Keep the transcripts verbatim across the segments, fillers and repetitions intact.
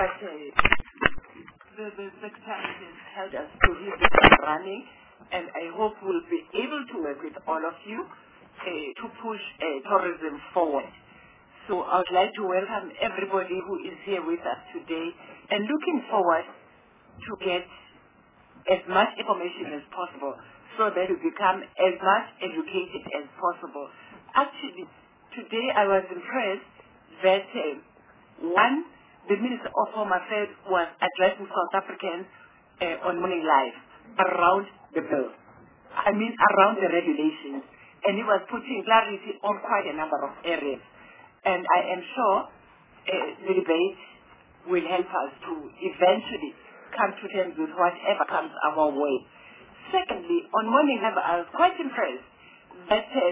that uh, the, the Secretary has helped us to hit the ground running, and I hope we'll be able to work with all of you uh, to push uh, tourism forward. So I would like to welcome everybody who is here with us today and looking forward to get as much information as possible so that we become as much educated as possible. Actually, today I was impressed that uh, one, the Minister of Home Affairs was addressing South Africans uh, on Morning Live around the bill. I mean around the regulations. And he was putting clarity on quite a number of areas. And I am sure uh, the debate will help us to eventually come to terms with whatever comes our way. Secondly, on Morning Live, I was quite impressed that uh,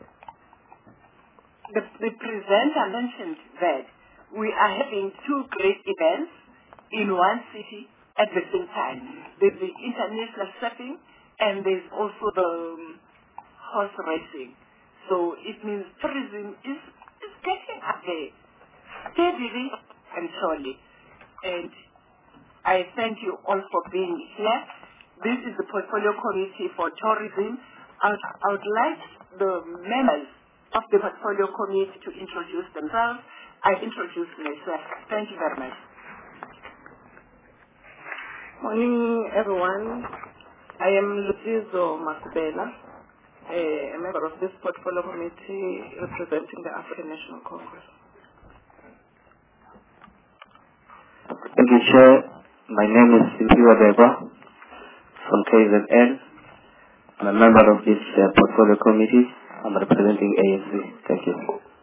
the, the presenter mentioned that we are having two great events in one city at the same time. There's the international surfing and there's also the um, horse racing. So it means tourism is, is getting up there steadily and surely. And I thank you all for being here. This is the Portfolio Committee for Tourism. I would, I would like the members of the Portfolio Committee to introduce themselves. I introduce myself. Thank you very much. Morning, everyone. I am Lucizo Masubela, a member of this Portfolio Committee representing the African National Congress. Thank you, Chair. My name is Simpiwa Deba from K Z N. I'm a member of this uh, Portfolio Committee. I'm representing A N C. Thank you.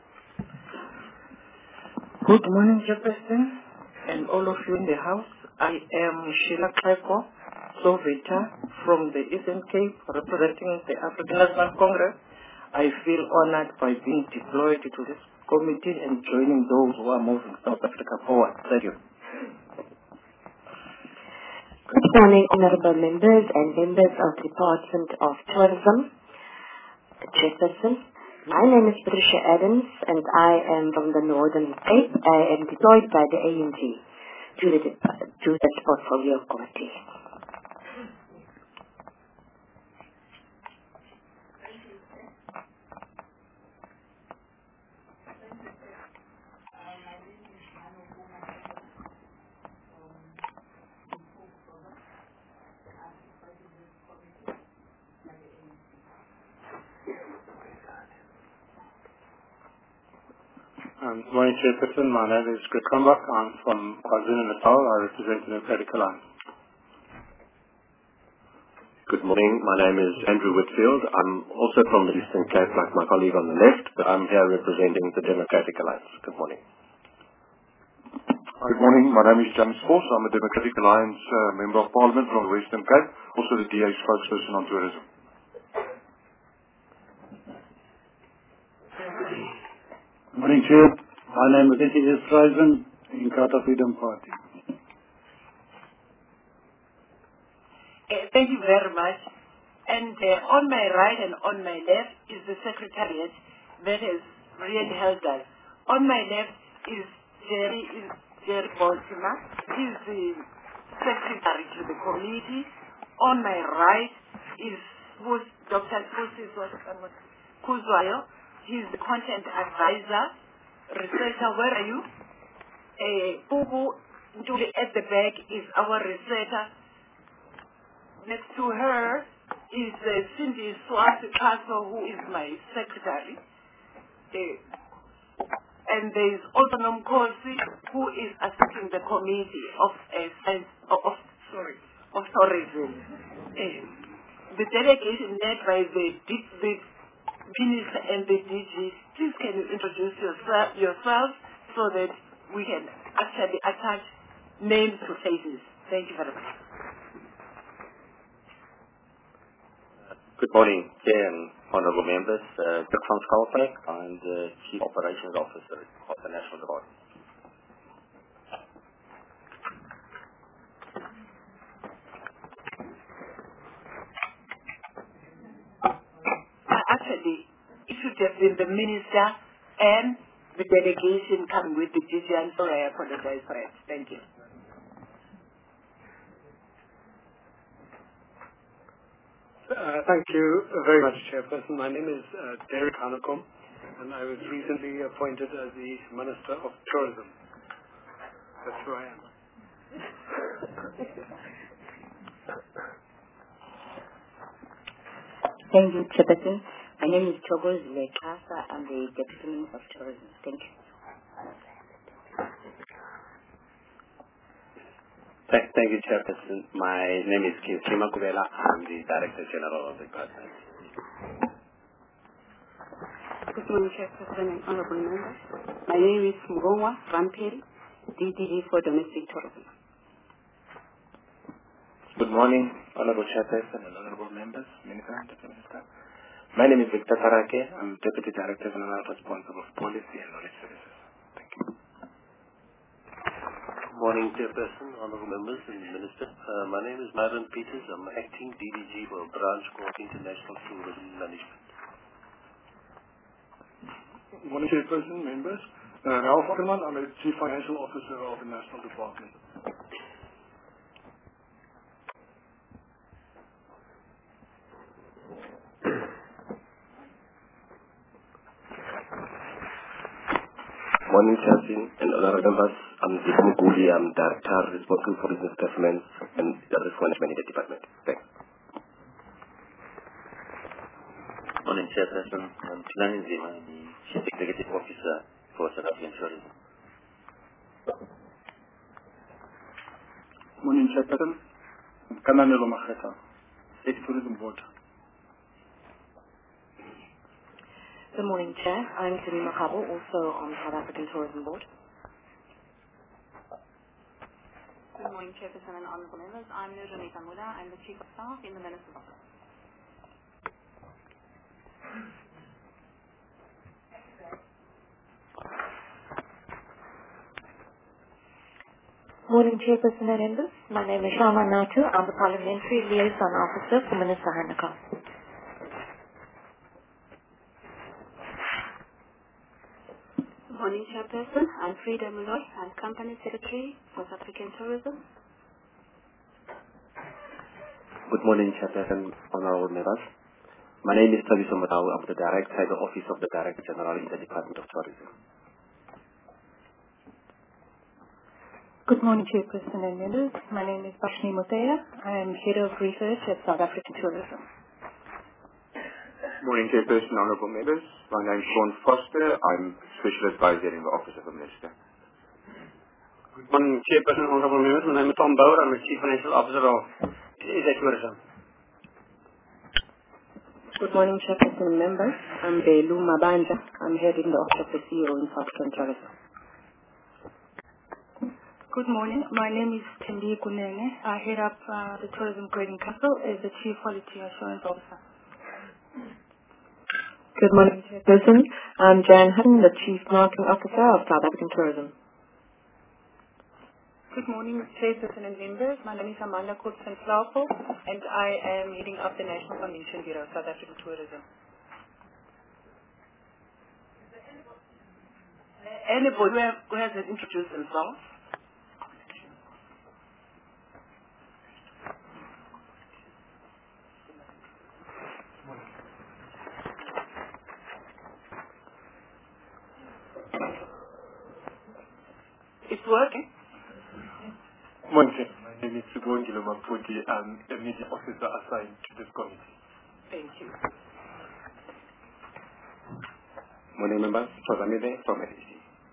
Good morning, Chairperson, and all of you in the House. I am Sheila Kleko Sovita from the Eastern Cape, representing the African National Congress. I feel honored by being deployed to this committee and joining those who are moving South Africa forward. Thank you. Good morning, honorable members and members of the Department of Tourism. Chairperson, my name is Patricia Adams and I am from the Northern Cape. I am deployed by the A N G to the, to the Portfolio Committee. Um, good morning, Chairperson. My name is Greg Krumbach. I'm from KwaZulu-Natal. I represent the Democratic Alliance. Good morning. My name is Andrew Whitfield. I'm also from the Eastern Cape, like my colleague on the left, but I'm here representing the Democratic Alliance. Good morning. Good morning. My name is James Force. I'm a Democratic Alliance uh, Member of Parliament from the Western Cape, also the D A spokesperson on tourism. Good morning, Chair. My name is N T S Ryzen, Inkatha Freedom Party. Uh, thank you very much. And uh, on my right and on my left is the Secretariat that has really helped us. On my left is Jerry, is Jerry Baltimore. He's the Secretary to the committee. On my right is Doctor Kuzwayo. He's the content advisor, researcher. Where are you? Pugu uh, at the back is our researcher. Next to her is uh, Cindy Swati Castle, who is my secretary. Uh, and there is Autonom Kosi, who is assisting the committee of uh, science, of, of sorry of tourism. Uh, the delegation led by the, the Minister and the D G, please can you introduce yourself, yourself so that we can actually attach names to faces. Thank you very much. Good morning, Chair and honorable members. Uh, Dirk van Schalkwyk. I'm the Chief Operations Officer of the National Guard. Actually, it should have been the Minister and the delegation coming with the G G, I'm sorry, I apologize for it. Thank you. Uh, thank you very much, Chairperson. My name is uh, Derek Hanekom, and I was recently appointed as the Minister of Tourism. That's who I am. Thank you, Chairperson. My name is Chogos Lekasa. I'm the Deputy Minister of Tourism. Thank you. Thank, thank you, Chairperson. My name is Kinsley Makubela. I'm the Director General of the department. Good morning, Chairperson and Honorable Members. My name is Mugongwa Ramperi, D D G for Domestic Tourism. Good morning, Honorable Chairperson and Honorable Members, Minister and Deputy Minister. My name is Victor Sarake. I'm Deputy Director General responsible for policy and knowledge services. Thank you. Good morning, Chairperson, Honorable Members and Minister. Uh, my name is Myron Peters. I'm Acting D D G for Branch Corp International Tourism Management. Good morning, Chairperson, members. Uh, Ralph Ackerman, I'm the Chief Financial Officer of the National Department. Morning, Chairperson and Honorable Members. I'm Ziko Muguli. I'm Director responsible for business development and risk management in the department. Thanks. Morning, Chairperson. I'm Tilani Nzima, the Chief Executive Officer for South African Tourism. Morning, Chairperson. Kananelo Macheta, State Tourism Board. Good morning, Chair. I'm Tumi Makabo, also on South African Tourism Board. Good morning, Chairperson and Honorable Members. I'm Nurjanita Mula. I'm the Chief of Staff in the Minister's Office. Morning, Chairperson and members. My name is Shama Natu. I'm the Parliamentary Liaison Officer for Minister Hanaka. Good morning, Chairperson. I'm Frida Muloy. I'm Company Secretary for South African Tourism. Good morning, Chairperson, Honorable Members. My name is Tabiso Matau. I'm the Director at the Office of the Director General in the Department of Tourism. Good morning, Chairperson and members. My name is Bashni Mutea. I am Head of Research at South African Tourism. Good morning, Chairperson, Honorable Members. My name is Sean Foster. I'm Special Advisor in the Office of the Minister. Good morning, Chairperson, Honorable Members. My name is Tom Bauer. I'm the Chief Financial Officer of S A Tourism. Good morning, Chairperson and members. I'm Belu Mabanja. I'm heading the Office of the C E O in South African Tourism. Good morning. My name is Tendi Kunene. I head up uh, the Tourism Grading Council as the Chief Quality Assurance Officer. Good morning, Chairperson. I'm Jan Hutton, the Chief Marketing Officer of South African Tourism. Good morning, Chairperson and members. My name is Amanda Cookson-Flaupo, and I am heading up the National Convention Bureau of South African Tourism. Anybody who, have, who hasn't introduced themselves? It's working. Morning. My name is Subongile Maputi. I'm a media officer assigned to this committee. Thank you. Morning, members. Tozamide from L E C.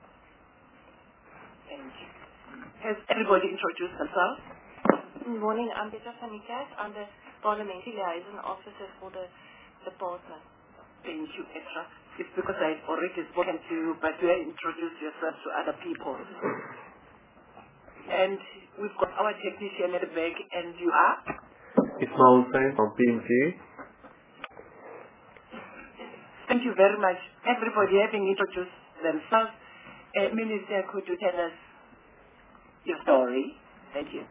Thank you. Has everybody introduced themselves? Good morning. I'm Petra Samikas. I'm the Parliamentary Liaison Officer for the department. Thank you, Petra. It's because I've already spoken to you, but you have introduced yourself to other people. And we've got our technician at the back, and you are? Ismail Hussain from P M G. Thank you very much. Everybody having introduced themselves. Uh, Minister, could you tell us your story? Thank you.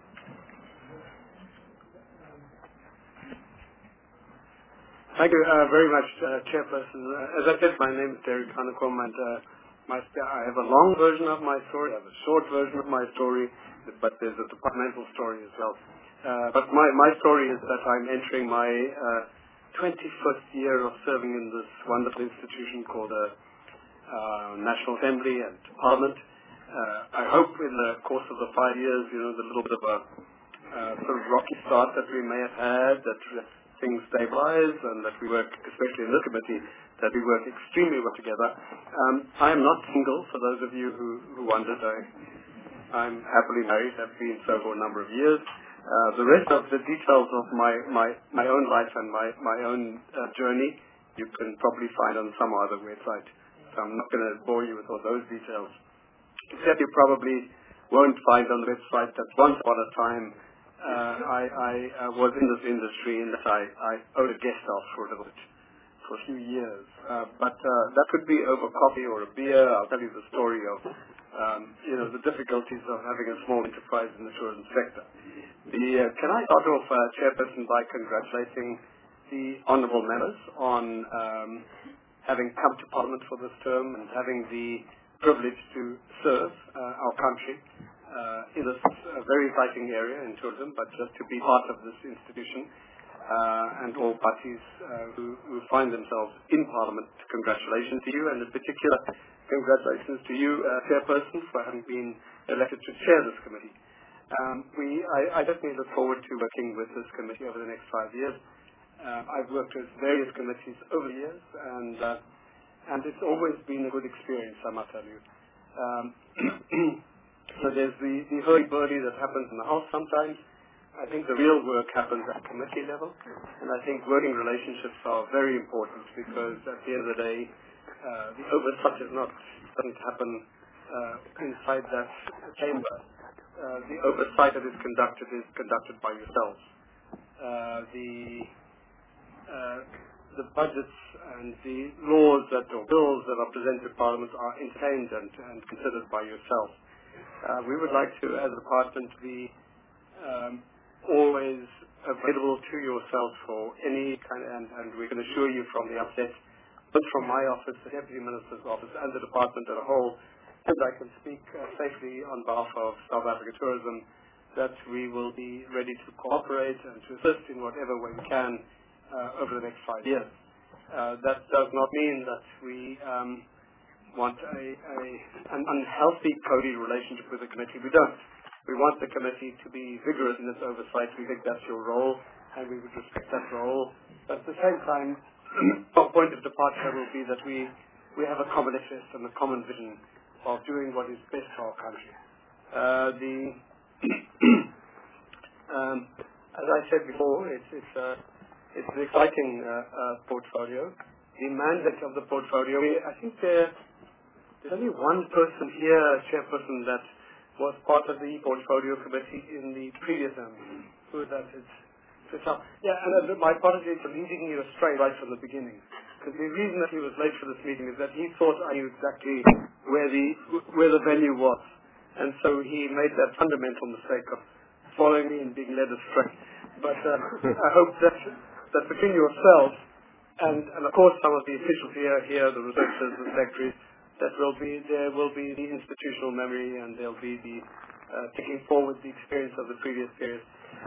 Thank you uh, very much, uh, Chairperson. Uh, as I said, my name is Derek Hanekom, and uh, my, I have a long version of my story, I have a short version of my story, but there's a departmental story as well. Uh, but my, my story is that I'm entering my uh, twenty-first year of serving in this wonderful institution called the uh, National Assembly and Parliament. Uh, I hope in the course of the five years, you know, the little bit of a uh, sort of rocky start that we may have had, that things stabilize and that we work, especially in this committee, that we work extremely well together. Um, I am not single, for those of you who, who wondered. I, I'm happily married, have been so for a number of years. Uh, the rest of the details of my, my, my own life and my, my own uh, journey, you can probably find on some other website. So I'm not going to bore you with all those details. Except you probably won't find on the website that once upon a time uh, I, I uh, was in this industry and that I, I owed a guest house for a little bit, for a few years. Uh, but uh, that could be over coffee or a beer. I'll tell you the story of um, you know, the difficulties of having a small enterprise in the tourism sector. The, uh, can I start off, uh, Chairperson, by congratulating the honourable members on um, having come to Parliament for this term and having the privilege to serve uh, our country uh, in this uh, very exciting area in tourism, but just to be part of this institution uh, and all parties uh, who, who find themselves in Parliament. Congratulations to you, and in particular, congratulations to you, uh, Chairperson, for having been elected to chair this committee. Um, we, I, I definitely look forward to working with this committee over the next five years. Uh, I've worked with various committees over the years, and uh, and it's always been a good experience, I must tell you. Um, so there's the, the hurdy-burdy that happens in the House sometimes. I think the real work happens at committee level, and I think working relationships are very important because at the end of the day, uh, the oversight is not, doesn't happen uh, inside that chamber. Uh, the oversight that is conducted is conducted by yourselves. Uh, the uh, the budgets and the laws that or bills that are presented to Parliament are entertained and, and considered by yourself. Uh, we would like to, as a department, be um, always available to yourself for any kind of, and, and we can assure you from the outset, both from my office, the Deputy Minister's office, and the department as a whole, and I can speak uh, safely on behalf of South Africa Tourism, that we will be ready to cooperate and to assist in whatever way we can uh, over the next five years. Uh, that does not mean that we um, want a, a, an unhealthy, cody relationship with the committee. We don't. We want the committee to be vigorous in its oversight. We think that's your role, and we would respect that role. But at the same time, our point of departure will be that we, we have a common interest and a common vision of doing what is best for our country. Uh, the um, as I said before, it's it's, uh, it's an exciting uh, uh, portfolio. The mandate of the portfolio, I think there, there's only one person here, Chairperson, that was part of the portfolio committee in the previous term. Who is that? It's, it's uh, yeah, and uh, my apologies for leading you astray right from the beginning. Because the reason that he was late for this meeting is that he thought I knew exactly where the where the venue was, and so he made that fundamental mistake of following me and being led astray. But uh, I hope that that between yourselves and and of course some of the officials here, here the researchers, the secretaries, that will be there will be the institutional memory and there'll be the uh, taking forward the experience of the previous period.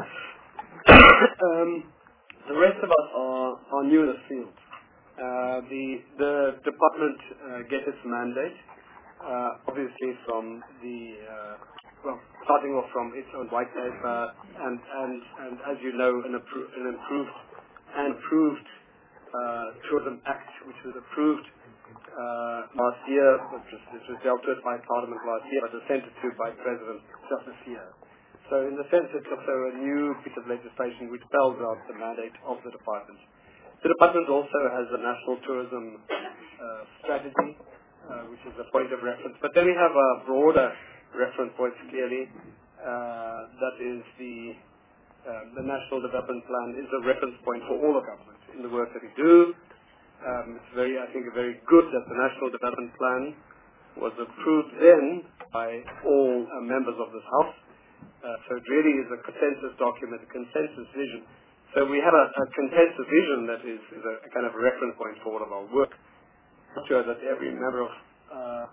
um, the rest of us are are new in the field. Uh, the the department uh, gets its mandate, uh, obviously from the uh, well, starting off from its own white paper, and and and as you know, an, appro an improved and approved uh, Tourism Act, which was approved uh, last year, which was, which was dealt with by Parliament last year, but assented to by President just this year. So in the sense, it's also a new piece of legislation which spells out the mandate of the department. The department also has a national tourism uh, strategy, uh, which is a point of reference. But then we have a broader reference point, clearly. Uh, that is the uh, the National Development Plan is a reference point for all of government in the work that we do. Um, it's very, I think, very good that the National Development Plan was approved then by all uh, members of this House. Uh, so it really is a consensus document, a consensus vision. So we have a, a consensus vision that is, is a, a kind of a reference point for all of our work. I'm sure that every member of uh,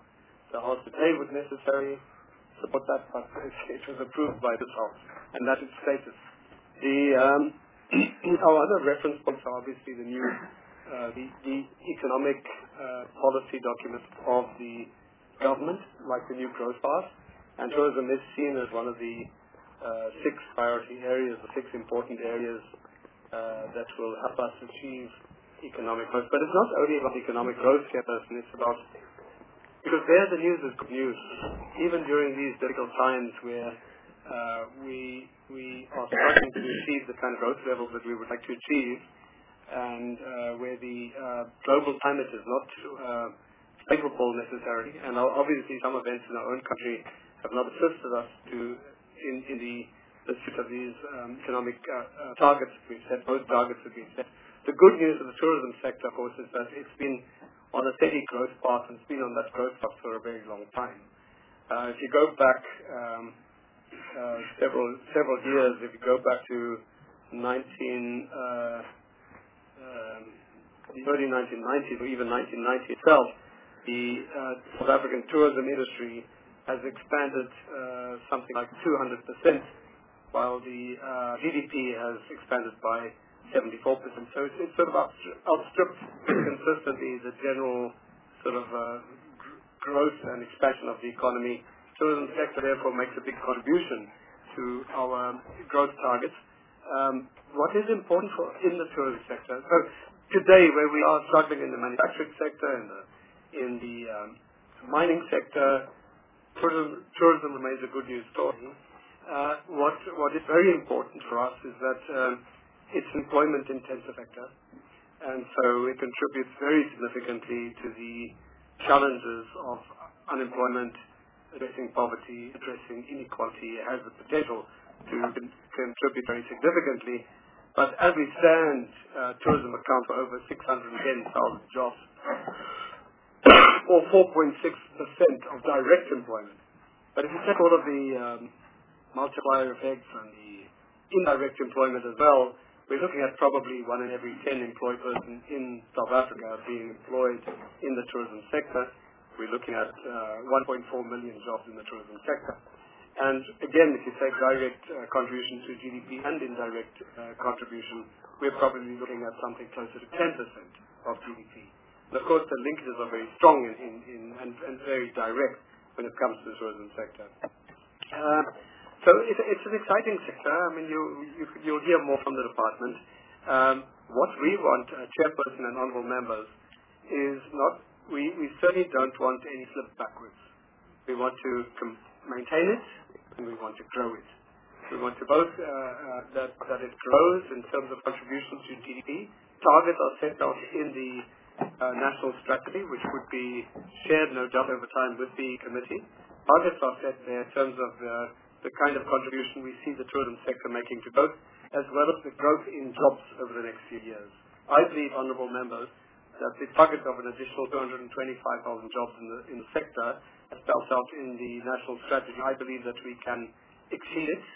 the House today would necessarily support that, but it was approved by this House, and that is status. The um, our other reference points are obviously the new, uh, the, the economic uh, policy documents of the government, like the new growth path, and tourism is seen as one of the uh, six priority areas, the six important areas uh, that will help us achieve economic growth. But it's not only about economic growth, Chairperson, it's about, because there the news is good news. Even during these difficult times where uh, we we are struggling to achieve the kind of growth levels that we would like to achieve, and uh, where the uh, global climate is not uh, favorable necessarily, and obviously some events in our own country have not assisted us to in, in the pursuit of these um, economic uh, uh, targets that we've set. Both targets have been set. The good news of the tourism sector, of course, is that it's been on a steady growth path, and it's been on that growth path for a very long time. Uh, if you go back um, uh, several several years, if you go back to nineteen uh, um, the early nineteen nineties or even nineteen ninety itself, the uh, South African tourism industry has expanded uh, something like two hundred percent, while the uh, G D P has expanded by seventy-four percent. So it's, it's sort of outstripped consistently the general sort of uh, gr- growth and expansion of the economy. Tourism sector therefore makes a big contribution to our growth targets. Um, what is important for in the tourism sector? So today, where we are struggling in the manufacturing sector and the in the um, mining sector, tourism, tourism remains a good news story. Uh, what what is very important for us is that um, it's an employment-intensive sector, and so it contributes very significantly to the challenges of unemployment, addressing poverty, addressing inequality. It has the potential to con- contribute very significantly. But as we stand, uh, tourism accounts for over six hundred ten thousand jobs, or four point six percent of direct employment. But if you take all of the um, multiplier effects and the indirect employment as well, we're looking at probably one in every ten employed person in South Africa being employed in the tourism sector. We're looking at uh, one point four million jobs in the tourism sector. And again, if you take direct uh, contribution to G D P and indirect uh, contribution, we're probably looking at something closer to ten percent of G D P. And of course, the linkages are very strong in, in, in, and, and very direct when it comes to the tourism sector. Uh, so it's, it's an exciting sector. I mean, you, you, you'll hear more from the department. Um, what we want, uh, Chairperson and Honourable Members, is not, we, we certainly don't want any slip backwards. We want to com- maintain it, and we want to grow it. We want to both uh, uh, that, that it grows in terms of contribution to G D P. Targets are set out in the uh, national strategy, which would be shared, no doubt, over time with the committee. Targets are set there in terms of uh, the kind of contribution we see the tourism sector making to both, as well as the growth in jobs over the next few years. I believe, honourable members, that the target of an additional two hundred twenty-five thousand jobs in the, in the sector, as spelled out in the national strategy, I believe that we can exceed it.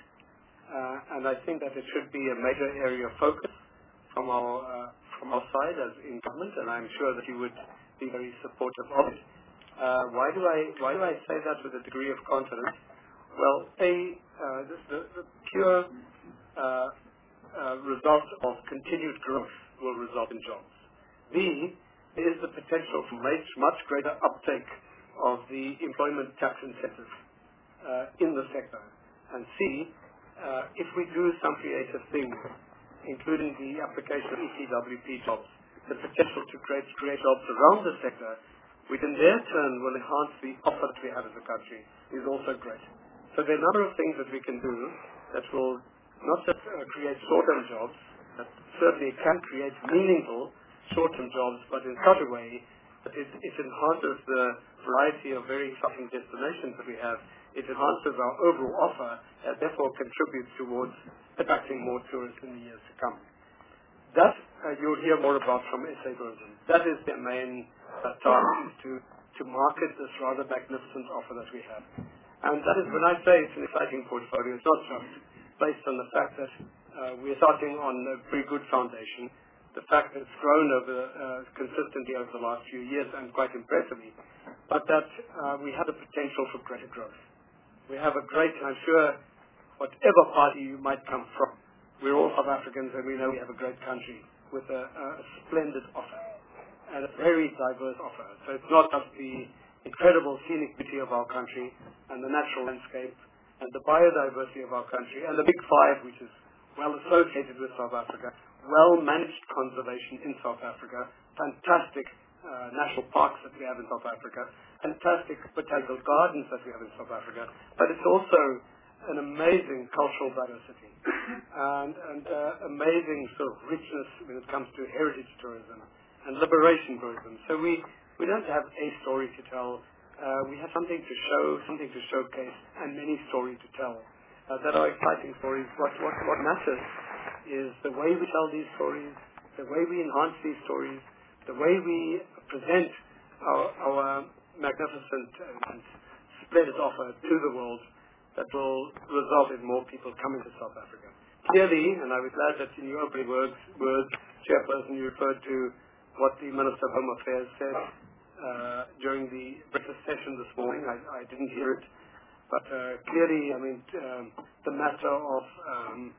Uh, and I think that it should be a major area of focus from our uh, from our side as in government, and I'm sure that you would be very supportive of it. Uh, why do I why do I say that with a degree of confidence? Well, a uh, the, the, the pure uh, uh, result of continued growth will result in jobs. B is the potential for much much greater uptake of the employment tax incentive uh, in the sector, and C, uh, if we do some creative things, including the application of E C W P jobs, the potential to create, create jobs around the sector, which in their turn will enhance the offer that we have as a country, is also great. So there are a number of things that we can do that will not just uh, create short-term jobs, that certainly can create meaningful short-term jobs, but in such a way that it, it enhances the variety of very exciting destinations that we have. It enhances our overall offer and therefore contributes towards attracting more tourists in the years to come. That uh, you'll hear more about from S A Tourism. That is their main uh, task, is to, to market this rather magnificent offer that we have. And that is, when I say it's an exciting portfolio, it's not just based on the fact that uh, we're starting on a very good foundation. the fact that it's grown over uh, consistently over the last few years and quite impressively, but that uh, we have the potential for greater growth. We have a great, I'm sure, whatever party you might come from, we're all South Africans and we know we have a great country with a, a splendid offer and a very diverse offer. So it's not just the incredible scenic beauty of our country and the natural landscape and the biodiversity of our country and the Big Five, which is well associated with South Africa, well-managed conservation in South Africa, fantastic uh, national parks that we have in South Africa, fantastic botanical gardens that we have in South Africa, but it's also an amazing cultural diversity and, and uh, amazing sort of richness when it comes to heritage tourism and liberation tourism. So we, we don't have a story to tell. Uh, we have something to show, something to showcase, and many stories to tell. Uh, that are exciting stories. What, what, what matters is the way we tell these stories, the way we enhance these stories, the way we present our, our magnificent and splendid offer to the world that will result in more people coming to South Africa. Clearly, and I was glad that in your opening words, words Chairperson, you referred to what the Minister of Home Affairs said uh, during the breakfast session this morning. I, I didn't hear it. But uh, clearly, I mean, um, the matter of um,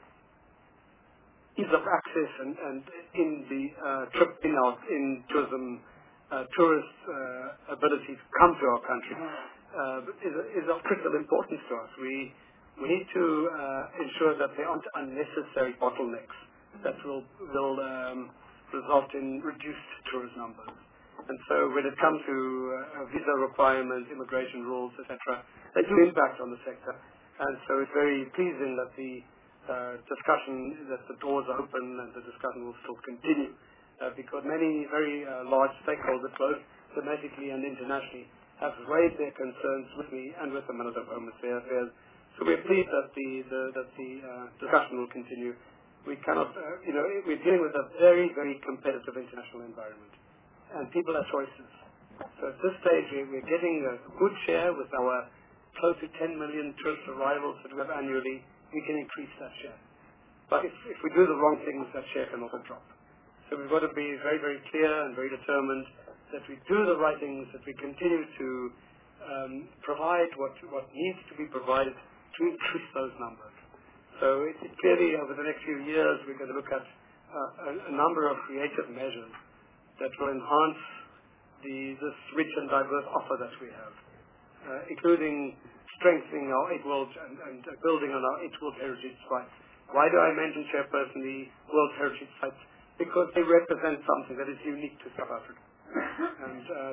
ease of access and, and in the uh, trip in our in tourism, uh, tourist uh, ability to come to our country uh, is, is of critical importance to us. We we need to uh, ensure that there aren't unnecessary bottlenecks that will will um, result in reduced tourist numbers. And so when it comes to uh, visa requirements, immigration rules, et cetera, they do impact on the sector. And so it's very pleasing that the uh, discussion, that the doors are open and the discussion will still continue. Uh, because many very uh, large stakeholders, both domestically and internationally, have raised their concerns with me and with the Minister of Home Affairs. So we're pleased that the, the, that the uh, discussion will continue. We cannot, uh, you know, we're dealing with a very, very competitive international environment. And people have choices. So at this stage, we're getting a good share with our close to ten million tourist arrivals that we have annually. We can increase that share. But if, if we do the wrong things, that share can also drop. So we've got to be very, very clear and very determined that we do the right things, that we continue to um, provide what, what needs to be provided to increase those numbers. So it, it clearly, over the next few years, we're going to look at uh, a, a number of creative measures that will enhance the, this rich and diverse offer that we have, uh, including strengthening our eight world and, and uh, building on our eight world heritage sites. Why do I mention, Chairperson, the World Heritage Sites? Because they represent something that is unique to South Africa. And uh,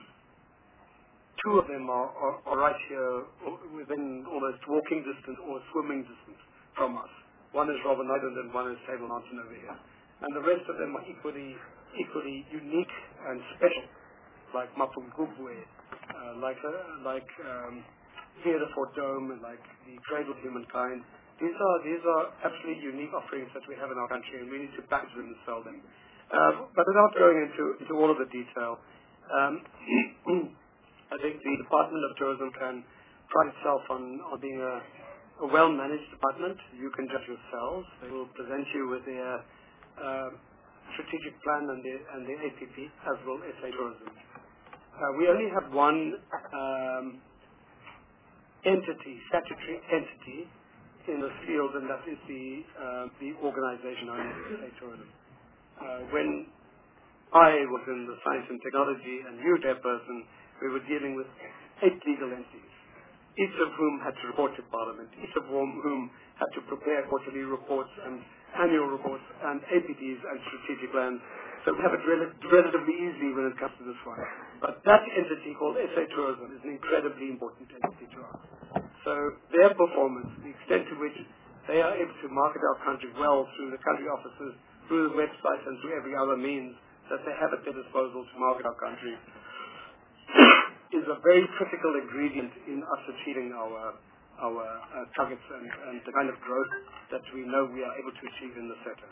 two of them are, are, are right here within almost walking distance or swimming distance from us. One is Robben Island and one is Table Mountain over here. And the rest of them are equally equally unique and special, like Mapungubwe, uh, like uh, like um, Hereford Dome, and like the Cradle of Humankind. These are these are absolutely unique offerings that we have in our country, and we need to package them and sell them. Uh, but without going into into all of the detail, um, I think the Department of Tourism can pride itself on, on being a, a well-managed department. You can judge yourselves. They will present you with their uh, strategic plan and the, and the A P P, as well as S A Tourism. Uh, we only have one um, entity, statutory entity, in this field, and that is the uh, the organization known as S A Tourism. Uh, when I was in the Science and Technology and you, Chairperson, we were dealing with eight legal entities, each of whom had to report to Parliament, each of whom, whom had to prepare quarterly reports and annual reports and A P Ps and strategic plans. So we have it rel relatively easy when it comes to this one. But that entity called S A Tourism is an incredibly important entity to us. So their performance, the extent to which they are able to market our country well through the country offices, through the website and through every other means that they have at their disposal to market our country, is a very critical ingredient in us achieving our our uh, targets and, and the kind of growth that we know we are able to achieve in the sector.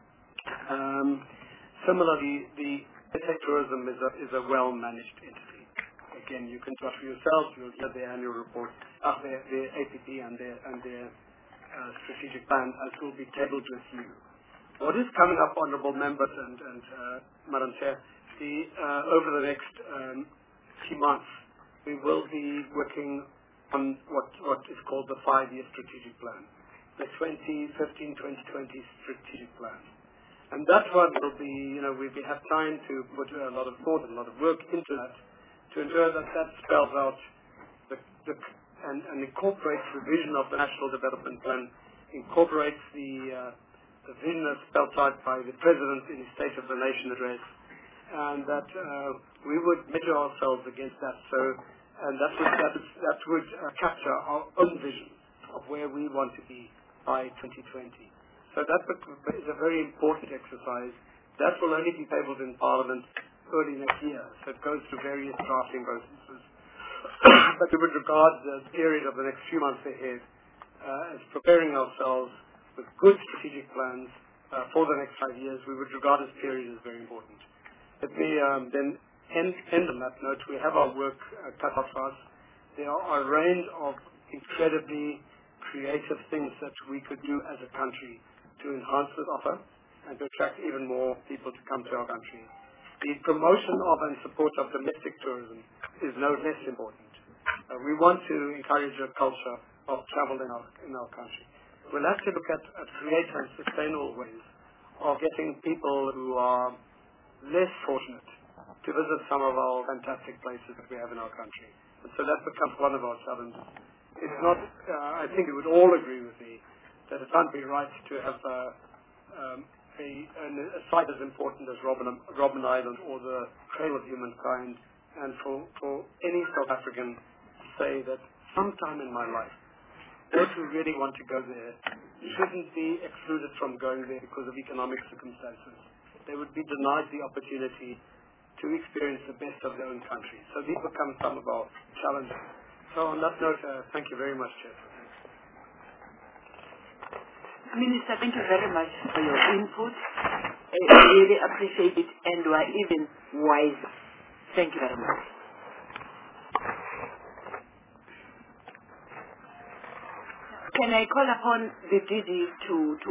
Um, similarly, the S A Tourism is a, is a well-managed entity. Again, you can trust for yourselves. You'll get their annual report, uh, their, their A P P and their, and their uh, strategic plan as will be tabled with you. What is coming up, honourable members and, and uh, Madam Chair, the, uh, over the next um, few months, we will be working on what, what is called the five-year strategic plan, the twenty fifteen to twenty twenty strategic plan. And that one will be, you know, we'll be, have time to put a lot of thought and a lot of work into that to ensure that that spells out the, the, and, and incorporates the vision of the National Development Plan, incorporates the, uh, the vision that's spelled out by the President in his State of the Nation address, and that uh, we would measure ourselves against that. So, and that would, that, is, that would uh, capture our own vision of where we want to be by twenty twenty. So that is a very important exercise. That will only be tabled in Parliament early next year. So it goes through various drafting processes. But we would regard the period of the next few months ahead uh, as preparing ourselves with good strategic plans uh, for the next five years. We would regard this period as very important. Let me um, then end, end on that note. We have our work uh, cut out for us. There are a range of incredibly creative things that we could do as a country to enhance this offer and to attract even more people to come to our country. The promotion of and support of domestic tourism is no less important. Uh, we want to encourage a culture of travel in our, in our country. We'll have to look at, at creative and sustainable ways of getting people who are less fortunate to visit some of our fantastic places that we have in our country. And so that becomes one of our challenges. It's not, uh, I think you would all agree with me that it can't be right to have uh, um, a, a site as important as Robben, Robben Island or the Trail of Humankind, and for, for any South African to say that sometime in my life, those who really want to go there shouldn't be excluded from going there because of economic circumstances. They would be denied the opportunity to experience the best of their own country. So these become some of our challenges. So on that note, uh, thank you very much, Chair. Minister, thank you very much for your input. I really appreciate it, and we are even wiser. Thank you very much. Can I call upon the D D to, to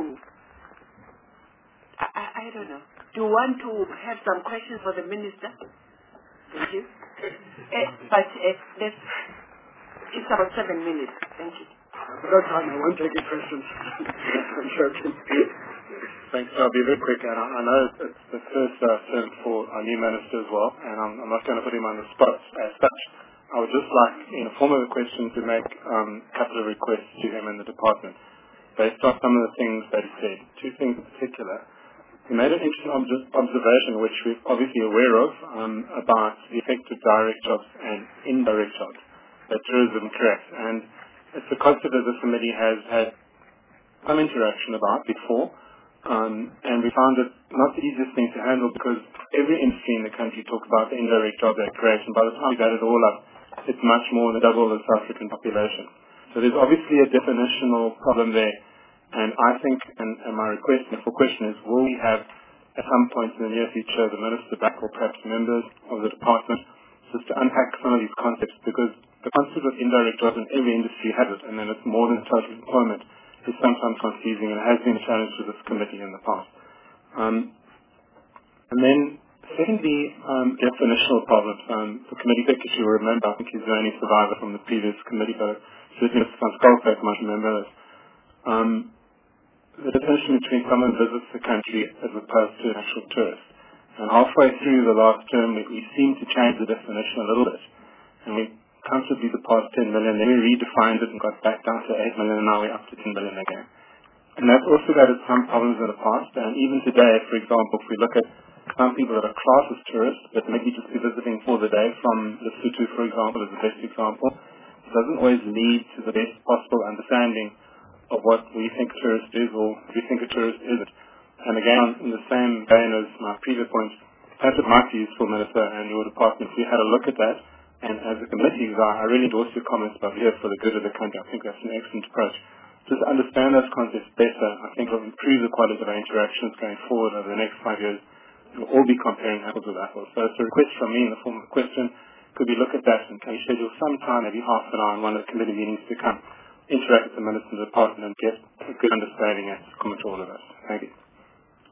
I, I, I don't know. Do you want to have some questions for the Minister? Thank you. Uh, but uh, let's, it's about seven minutes. Thank you. For that time, I won't take your questions. I'm joking. Thanks. I'll be very quick. And I, I know it's the first uh, term for our new minister as well, and I'm, I'm not going to put him on the spot as such. I would just like, in the form of a question, to make um, a couple of requests to him and the department based on some of the things that he said. Two things in particular. He made an interesting ob- observation, which we're obviously aware of, um, about the effect of direct jobs and indirect jobs that tourism creates. And it's a concept that the committee has had some interaction about before, um, and we found it not the easiest thing to handle because every industry in the country talks about the indirect job that creates, and by the time we add it all up, it's much more than double the South African population. So there's obviously a definitional problem there, and I think, and, and my request and for question is, will we have at some point in the near future the Minister back or perhaps members of the department just to unpack some of these concepts, because the concept of indirect jobs in every industry has it, and then it's more than total employment, is sometimes confusing, and it has been a challenge to this committee in the past. Um, and then, secondly, um, definitional problems. Um, the committee secretary will remember, I think he's the only survivor from the previous committee, but certainly Mister Van Skalkwyk might remember this. Um, the definition between someone who visits the country as opposed to an actual tourist. And halfway through the last term, we, we seemed to change the definition a little bit. And we comfortably surpassed ten million, then we redefined it and got back down to eight million, and now we're up to ten million again. And that's also got some problems in the past, and even today, for example, if we look at some people that are classed as tourists, but maybe just be visiting for the day from Lesotho, for example, as the best example, it doesn't always lead to the best possible understanding of what we think a tourist is or we think a tourist isn't. And again, in the same vein as my previous point, perhaps it might be useful, Minister, and your department, if you had a look at that, and as a committee, I really endorse your comments about here for the good of the country. I think that's an excellent approach. Just to understand those concepts better, I think will improve the quality of our interactions going forward over the next five years. We'll all be comparing apples with apples. So it's a request from me in the form of a question. Could we look at that and can we schedule some time, maybe half an hour, in one of the committee meetings to come interact with the Minister and the department and get a good understanding as common to all of us. Thank you.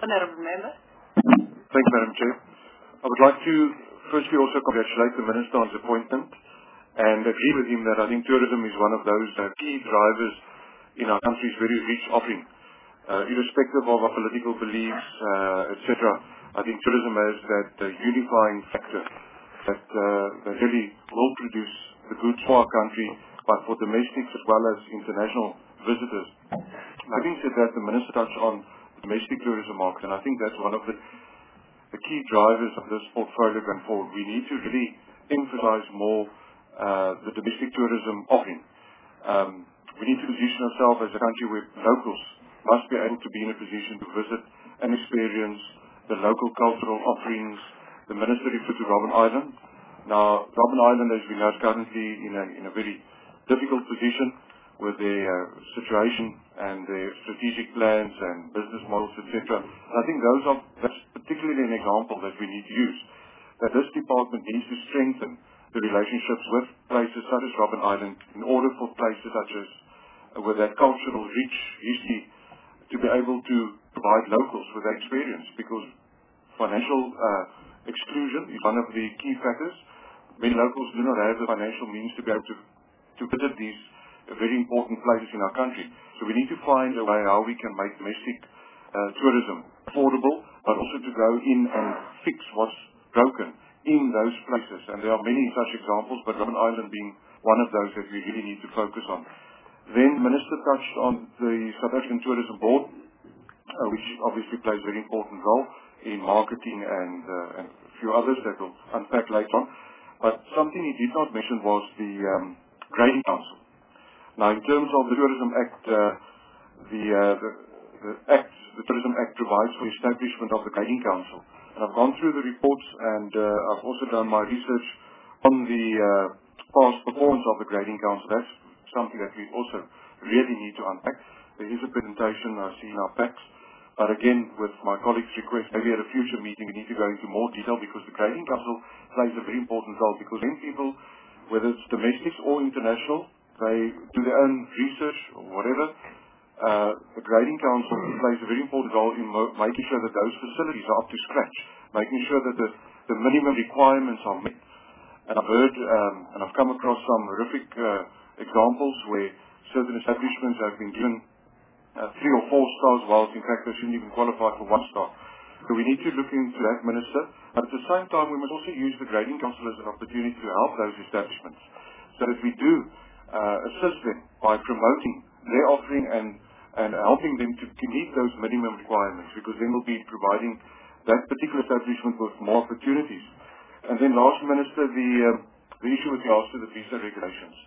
Honourable Member. Thank you, Madam Chair. I would like to firstly also congratulate the Minister on his appointment and agree with him that I think tourism is one of those uh, key drivers in our country's very rich offering. Uh, irrespective of our political beliefs, uh, et cetera, I think tourism has that uh, unifying factor that, uh, that really will produce the goods for our country, but for domestics as well as international visitors. Having said that, the Minister touched on the domestic tourism market, and I think that's one of the, the key drivers of this portfolio going forward. We need to really emphasize more uh, the domestic tourism offering. Um, we need to position ourselves as a country where locals must be able to be in a position to visit and experience the local cultural offerings. The Minister referred to Robben Island. Now, Robben Island, as we know, is currently in a, in a very difficult position with their uh, situation and their strategic plans and business models, et cetera. I think those are, that's particularly an example that we need to use, that this department needs to strengthen the relationships with places such as Robben Island in order for places such as uh, with that cultural rich history to be able to provide locals with that experience, because financial uh, exclusion is one of the key factors. Many locals do not have the financial means to be able to, to visit these very important places in our country. So we need to find a way how we can make domestic uh, tourism affordable, but also to go in and fix what's broken in those places. And there are many such examples, but Robben Island being one of those that we really need to focus on. Then Minister touched on the South African Tourism Board, uh, which obviously plays a very important role in marketing and, uh, and a few others that we'll unpack later on. But something he did not mention was the um, Grading Council. Now, in terms of the Tourism Act, uh, the, uh, the, the Act, the Tourism Act provides for the establishment of the Grading Council. And I've gone through the reports, and uh, I've also done my research on the uh, past performance of the Grading Council. That's something that we also really need to unpack. There is a presentation I see in our packs, but again, with my colleagues' request, maybe at a future meeting we need to go into more detail, because the Grading Council plays a very important role, because when people, whether it's domestics or international, they do their own research or whatever, uh, the Grading Council plays a very important role in mo- making sure that those facilities are up to scratch, making sure that the, the minimum requirements are met. And I've heard, um, and I've come across some horrific uh, examples where certain establishments have been given uh, three or four stars, whilst in fact they shouldn't even qualify for one star. So we need to look into that, Minister. But at the same time, we must also use the Grading Council as an opportunity to help those establishments, so that we do uh, assist them by promoting their offering and, and helping them to, to meet those minimum requirements, because then we'll be providing that particular establishment with more opportunities. And then last, Minister, the, uh, the issue with regards to the visa regulations.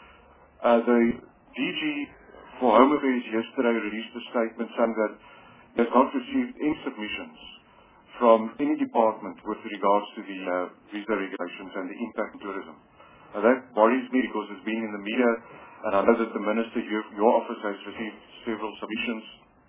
Uh, the D G for Home Affairs yesterday released a statement saying that they have not received any submissions from any department with regards to the uh, visa regulations and the impact on tourism. Now that worries me, because it's been in the media, and I know that the Minister, your, your office has received several submissions,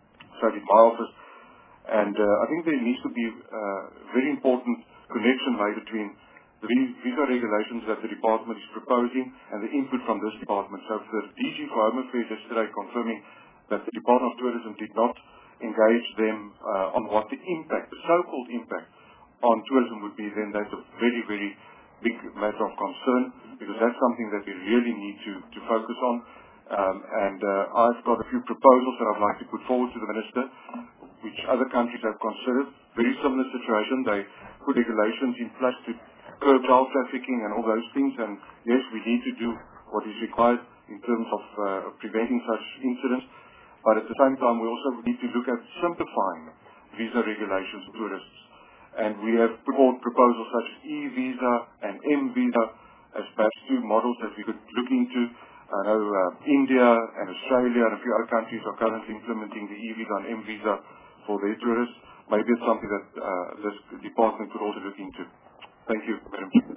so did my office, and uh, I think there needs to be a very important connection made between the visa regulations that the department is proposing and the input from this department. So the D G for Home Affairs yesterday confirming that the Department of Tourism did not engage them uh, on what the impact, the so-called impact on tourism would be, then that's a very, very big matter of concern, because that's something that we really need to, to focus on. Um, and uh, I've got a few proposals that I'd like to put forward to the Minister, which other countries have considered. Very similar situation. They put regulations in place to curb child trafficking and all those things. And yes, we need to do what is required in terms of uh, preventing such incidents. But at the same time, we also need to look at simplifying visa regulations for tourists. And we have put forward proposals such as e-visa and M-visa as perhaps two models that we could look into. I know uh, India and Australia and a few other countries are currently implementing the e-visa and M-visa for their tourists. Maybe it's something that uh, this department could also look into. Thank you, Madam Chair.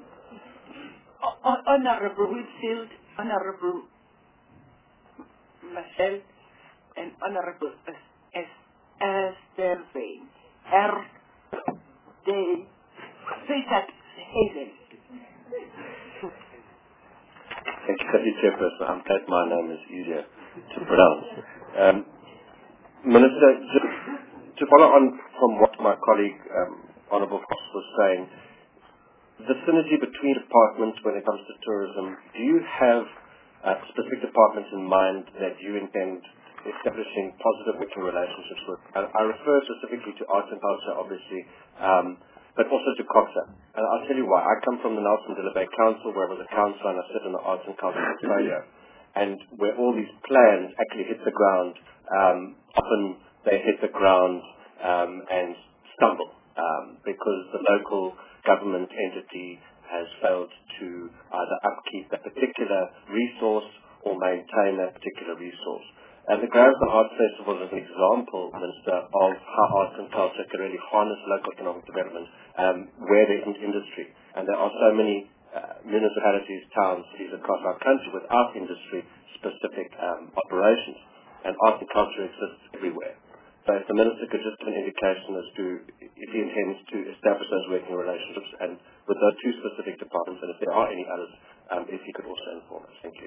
Honorable Whitfield, Honorable Michelle, and Honorable Esther Vane. R. Day, Richard Hazen. Thank you, Chairperson. I'm glad my name is easier to pronounce. Um, Minister, just, to follow on from what my colleague, um, Honourable Fox, was saying, the synergy between departments when it comes to tourism, do you have uh, specific departments in mind that you intend establishing positive working relationships with? I, I refer specifically to arts and culture, obviously, um, but also to COGSA. And I'll tell you why. I come from the Nelson Mandela Bay Council, where I was a councillor, and I sit in the arts and culture portfolio. And where all these plans actually hit the ground, um, often they hit the ground um, and stumble um, because the local government entity has failed to either upkeep that particular resource or maintain that particular resource. And the Grahamstown Arts Festival is an example, Minister, of how arts and culture can really harness local economic development um, where there isn't industry. And there are so many uh, municipalities, towns, cities across our country without industry-specific um, operations. And arts and culture exists everywhere. So if the Minister could just give an indication as to if he intends to establish those working relationships and with those two specific departments, and if there are any others, um, if he could also inform us. Thank you.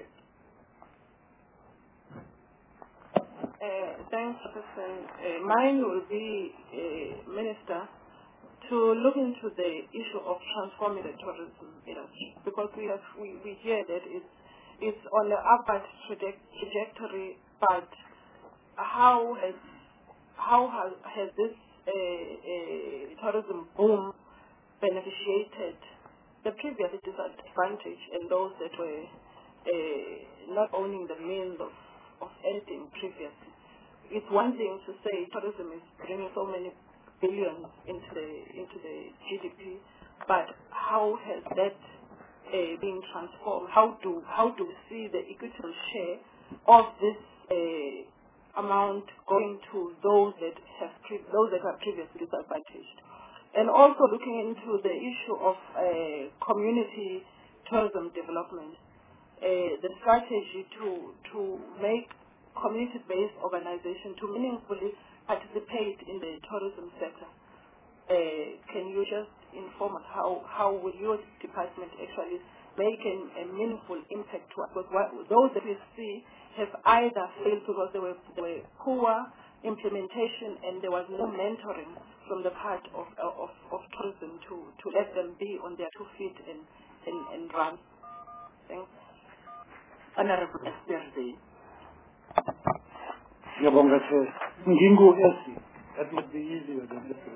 Uh, thanks, Professor. Uh, mine will be, uh, Minister, to look into the issue of transforming the tourism industry, because we have we, we hear that it's it's on the upward trajectory, but how has how has, has this uh, uh, tourism boom beneficiated the previous disadvantage and those that were uh, not owning the means of, of anything previously? It's one thing to say tourism is bringing so many billions into the into the G D P, but how has that uh, been transformed? How do how do we see the equitable share of this uh, amount going to those that have pre- those that are previously disadvantaged? And also looking into the issue of uh, community tourism development, uh, the strategy to to make community-based organization to meaningfully participate in the tourism sector. Uh, can you just inform us how, how will your department actually make a, a meaningful impact to us? Because what, those that we see have either failed because they were, they were poor implementation and there was no mentoring from the part of, of, of tourism to, to let them be on their two feet and, and, and run. Thanks. Honorable Esperdy. Ngiyabonga Chair. Ngingu Esi. That would be easier than this.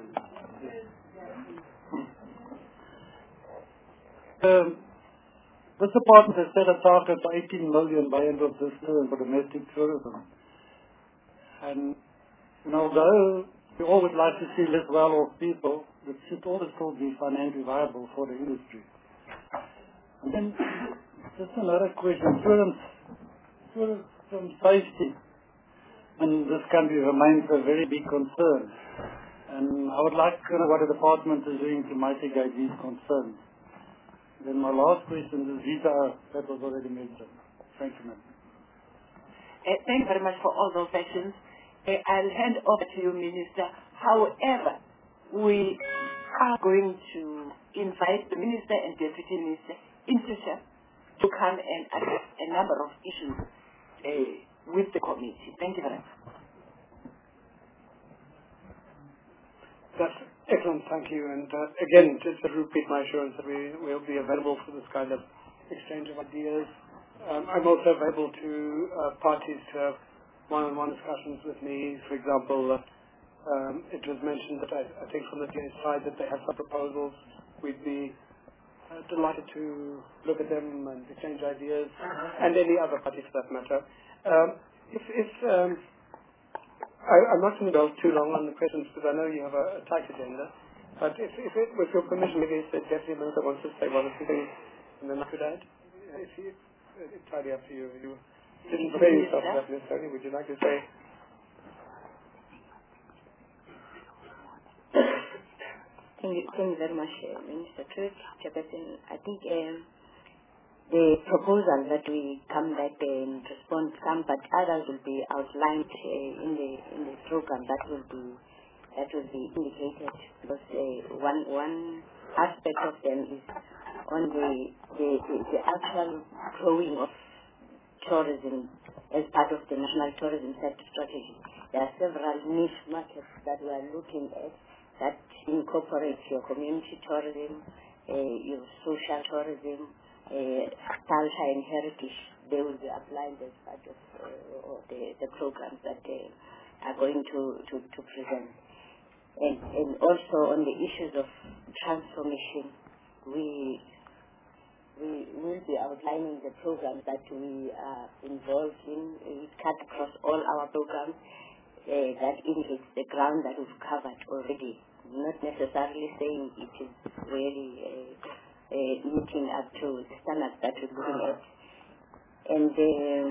Um, this department has set a target of eighteen million by end of this year for domestic tourism. And, you know, although we all would like to see less well-off people, it should also still be financially viable for the industry. And then, just another question. Tourism, tourism safety in this country remains a very big concern. And I would like to know what the department is doing to mitigate these concerns. Then my last question is visa, that was already mentioned. Thank you, ma'am. Uh, thank you very much for all those questions. Uh, I'll hand over to you, Minister. However, we are going to invite the Minister and Deputy Minister in future to come and address a number of issues uh, with the committee. Thank you very much. That's excellent, thank you. And uh, again, just to repeat my assurance that we will be available for this kind of exchange of ideas. Um, I'm also available to uh, parties to have one-on-one discussions with me. For example, uh, um, it was mentioned that I, I think from the D A side that they have some proposals. We'd be uh, delighted to look at them and exchange ideas, and any other party for that matter. Um, if, if um, I, I'm not going to go too long on the questions because I know you have a, a tight agenda. But if, if it, with your permission, maybe if the Deputy Minister wants to say one or two things, and then I could add. If you, it's entirely up to you. You didn't prepare yourself for that necessarily. Would you like to say? Thank you, thank you very much, uh, Minister Truth, Chairperson. I think um, the proposal that we come back and respond some, but others will be outlined uh, in the in the program that will be that will be indicated, because uh, one one aspect of them is on the the, the the actual growing of tourism as part of the national tourism sector strategy. There are several niche markets that we are looking at that incorporate your community tourism, uh, your social tourism, uh, culture and heritage. They will be applied as part of uh, the, the programs that they are going to, to, to present. And, and also on the issues of transformation, we we will be outlining the programs that we are involved in. We cut across all our programs. Uh, that indicates the ground that we've covered already, not necessarily saying it is really uh, uh, meeting up to the standards that we're looking at. And uh,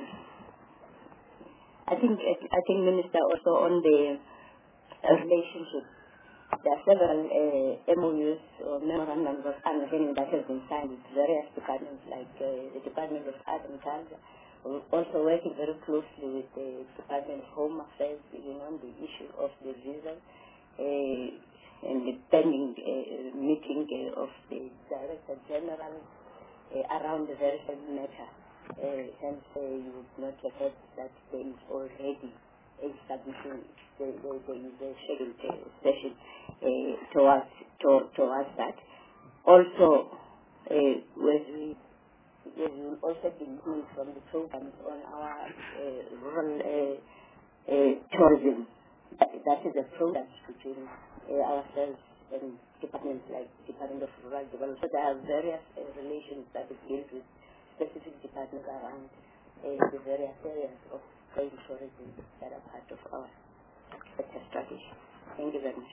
I think I think Minister also on the uh, relationship. There are several uh, M O Us or memorandums of understanding that have been signed with various departments like uh, the Department of Art and Culture. We're also working very closely with the Department of Home Affairs, you know, on the issue of the visa uh, and the pending uh, meeting uh, of the Director General uh, around the very same matter. Uh, hence, uh, you would not have heard that there is already a submission, there, there, there is a scheduled uh, session uh, towards, to, towards that. Also, uh, we we will also be looking from the programs on our uh, rural uh, uh, tourism. That, that is a program between uh, ourselves and departments like Department of Rural Development. So there are various uh, relations that it deals with specific departments around uh, the various areas of green tourism that are part of our sector strategy. Thank you very much.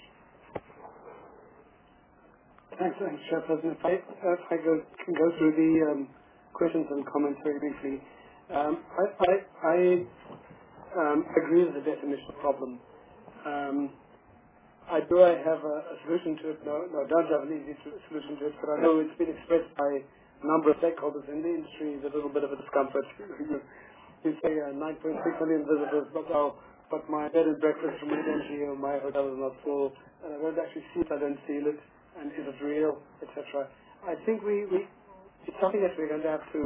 Thanks, thanks, Chairperson. If I, if I go, can go through the um, questions and comments very briefly. Um, I, I, I um, agree with the definition of problem. Um, I do I have a, a solution to it? No, no, I don't have an easy solution to it, but I know it's been expressed by a number of stakeholders in the industry. There's a little bit of a discomfort. You say uh, nine point six million visitors, but now, but my bed and breakfast from an N G O, my hotel is not full, and I don't actually see it, I don't feel it, and is it real, et cetera. I think we, we it's something that we're going to have to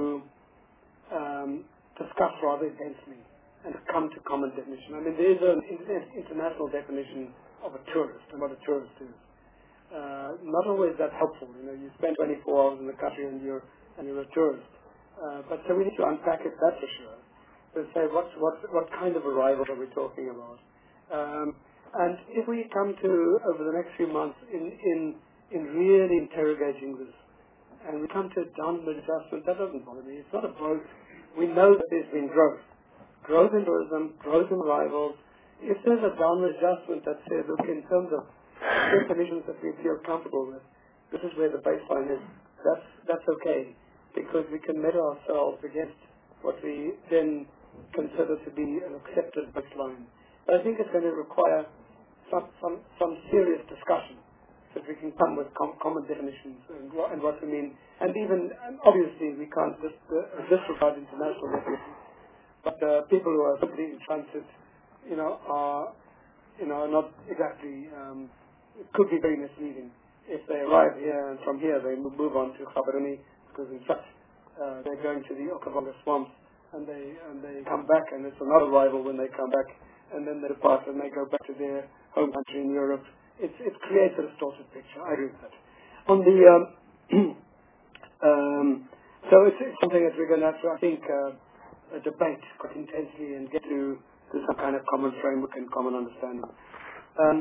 um, discuss rather intensely and come to common definition. I mean, there is an international definition of a tourist and what a tourist is. Uh, not always that helpful. You know, you spend twenty-four hours in the country and you're and you're a tourist. Uh, but so we need to unpack it. That's for sure. To say what what what kind of arrival are we talking about? Um, and if we come to over the next few months in in in really interrogating this, and we come to a downward adjustment, that doesn't bother me. It's not a growth. We know that there's been growth. Growth in tourism, growth in arrivals. If there's a downward adjustment that says, look, in terms of definitions that we feel comfortable with, this is where the baseline is, that's, that's okay, because we can measure ourselves against what we then consider to be an accepted baseline. But I think it's going to require some, some, some serious discussion so that we can come with com common definitions and, wh and what we mean. And even, and obviously, we can't just uh, disregard international definitions. But uh, people who are simply in transit, you know, are, you know, not exactly, um, it could be very misleading. If they arrive here and from here they move on to Gaborone, because in fact uh, they're going to the Okavango swamps, and they and they come back, and it's another arrival when they come back, and then they depart and they go back to their home country in Europe. It's it creates a distorted picture. I agree with that. On the um, um, so it's, it's something that we're going to have to, I think, uh, debate quite intensely and get to, to some kind of common framework and common understanding. Um,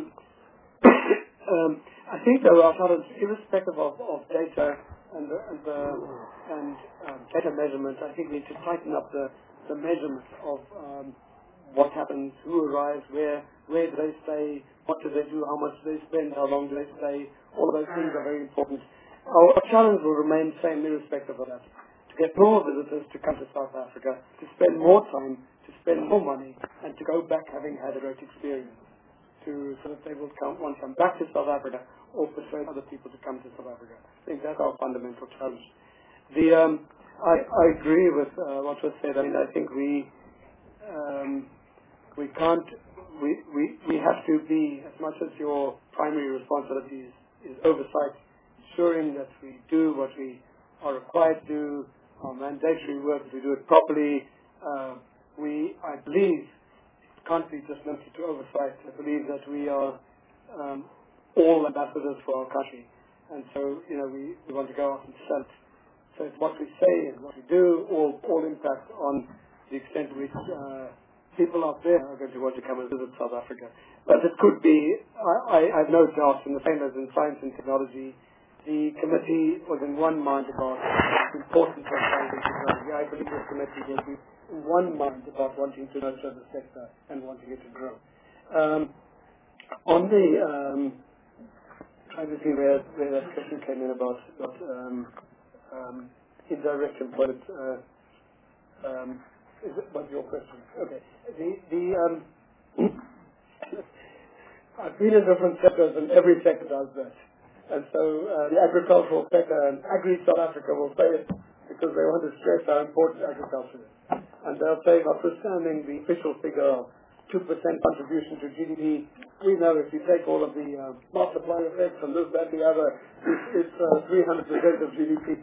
um, I think, though, irrespective of, of data and the, and, the, and um, data measurement, I think we need to tighten up the, the measurement of um, what happens, who arrives, where, where do they stay, what do they do, how much do they spend, how long do they stay. All of those things are very important. Our, our challenge will remain the same irrespective of that. To get more visitors to come to South Africa, to spend more time, to spend more money, and to go back having had a great experience. To, so that they will come, want to come back to South Africa or persuade other people to come to South Africa. I think that's our fundamental challenge. The, um, I, I agree with uh, what was said. I mean, I think we um, we can't, we, we, we have to be, as much as your primary responsibility is, is oversight, ensuring that we do what we are required to do, our mandatory work, we do it properly. Uh, we, I believe, can't be just limited to oversight. I believe that we are um, all ambassadors for our country, and so you know we, we want to go out and sell it. So it's what we say and what we do all all impact on the extent to which uh, people out there are going to want to come and visit South Africa. But it could be, I, I, I have no doubt, in the same as in science and technology, the committee was in one mind about the importance of science and technology. I believe this committee will be in one mind about wanting to nurture the sector and wanting it to grow. Um, on the, um, trying to see where, where that question came in about, about um, um, indirect employment. Uh, um, is it, what's your question? Okay. The, the, um, I've been in different sectors and every sector does that. And so uh, the agricultural sector and Agri-South Africa will say it because they want to stress how important agriculture is. And they'll say, notwithstanding the official figure of two percent contribution to G D P, we know if you take all of the uh, multiplier effects and this, that, the other, it's, it's uh, three hundred percent of G D P.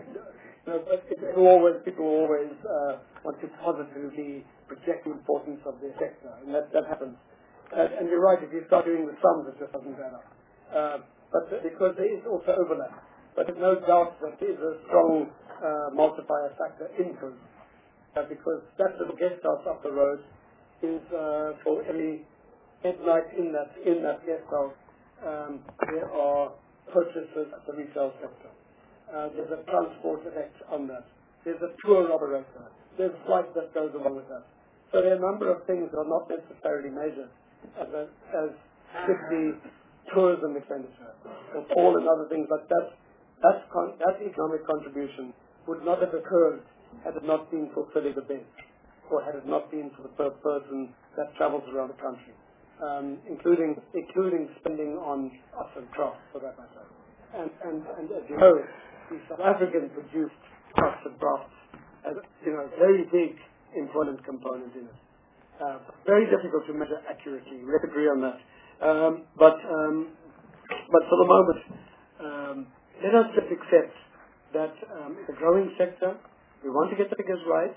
You know, but it, it always, people always uh, want to positively project the importance of their sector, and that, that happens. Uh, and you're right, if you start doing the sums, it just doesn't add up. Uh, but uh, because there is also overlap. But there's no doubt that there is a strong uh, multiplier factor in tourism. Uh, because that little guest house up the road is uh, for every head night in that in that guest house, um, there are purchases at the retail sector. Uh, there's a transport effect on that. There's a tour operator. There's flight that goes along with that. So there are a number of things that are not necessarily measured as, a, as strictly tourism expenditure. And all and other things, but that that, con that economic contribution would not have occurred had it not been for filling the bed, or had it not been for the per person that travels around the country, um, including including spending on arts and crafts, for that matter. And and and as you know, the South African produced arts and crafts has you know a very big employment component in it. Uh, very difficult to measure accurately. We agree on that. Um, but um, but for the moment, um, let us just accept that um, it's a growing sector. We want to get the figures right.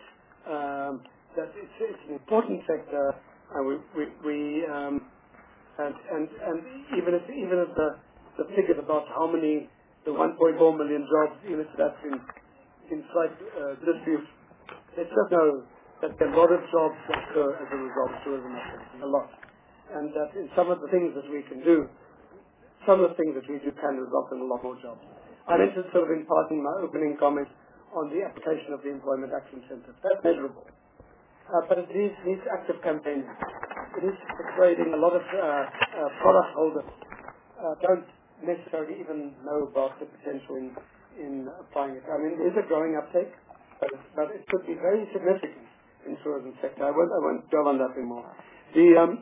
Um, that it's, it's an important sector, and we we, we um, and and and even if even if the the figures about how many the one point four million jobs, even if that's in in slight uh, dispute, let's just know that there are a lot of jobs that occur as a result of tourism activity, a lot, and that in some of the things that we can do, some of the things that we do can result in a lot more jobs. I mentioned sort of in part in my opening comments on the application of the Employment Action Centre. That's measurable. Uh, but it needs, needs active campaigning. It is persuading a lot of uh, uh, product holders uh, don't necessarily even know about the potential in, in applying it. I mean, there is a growing uptake, but, but it could be very significant in the tourism sector. I won't, I won't dwell on that anymore. The, um,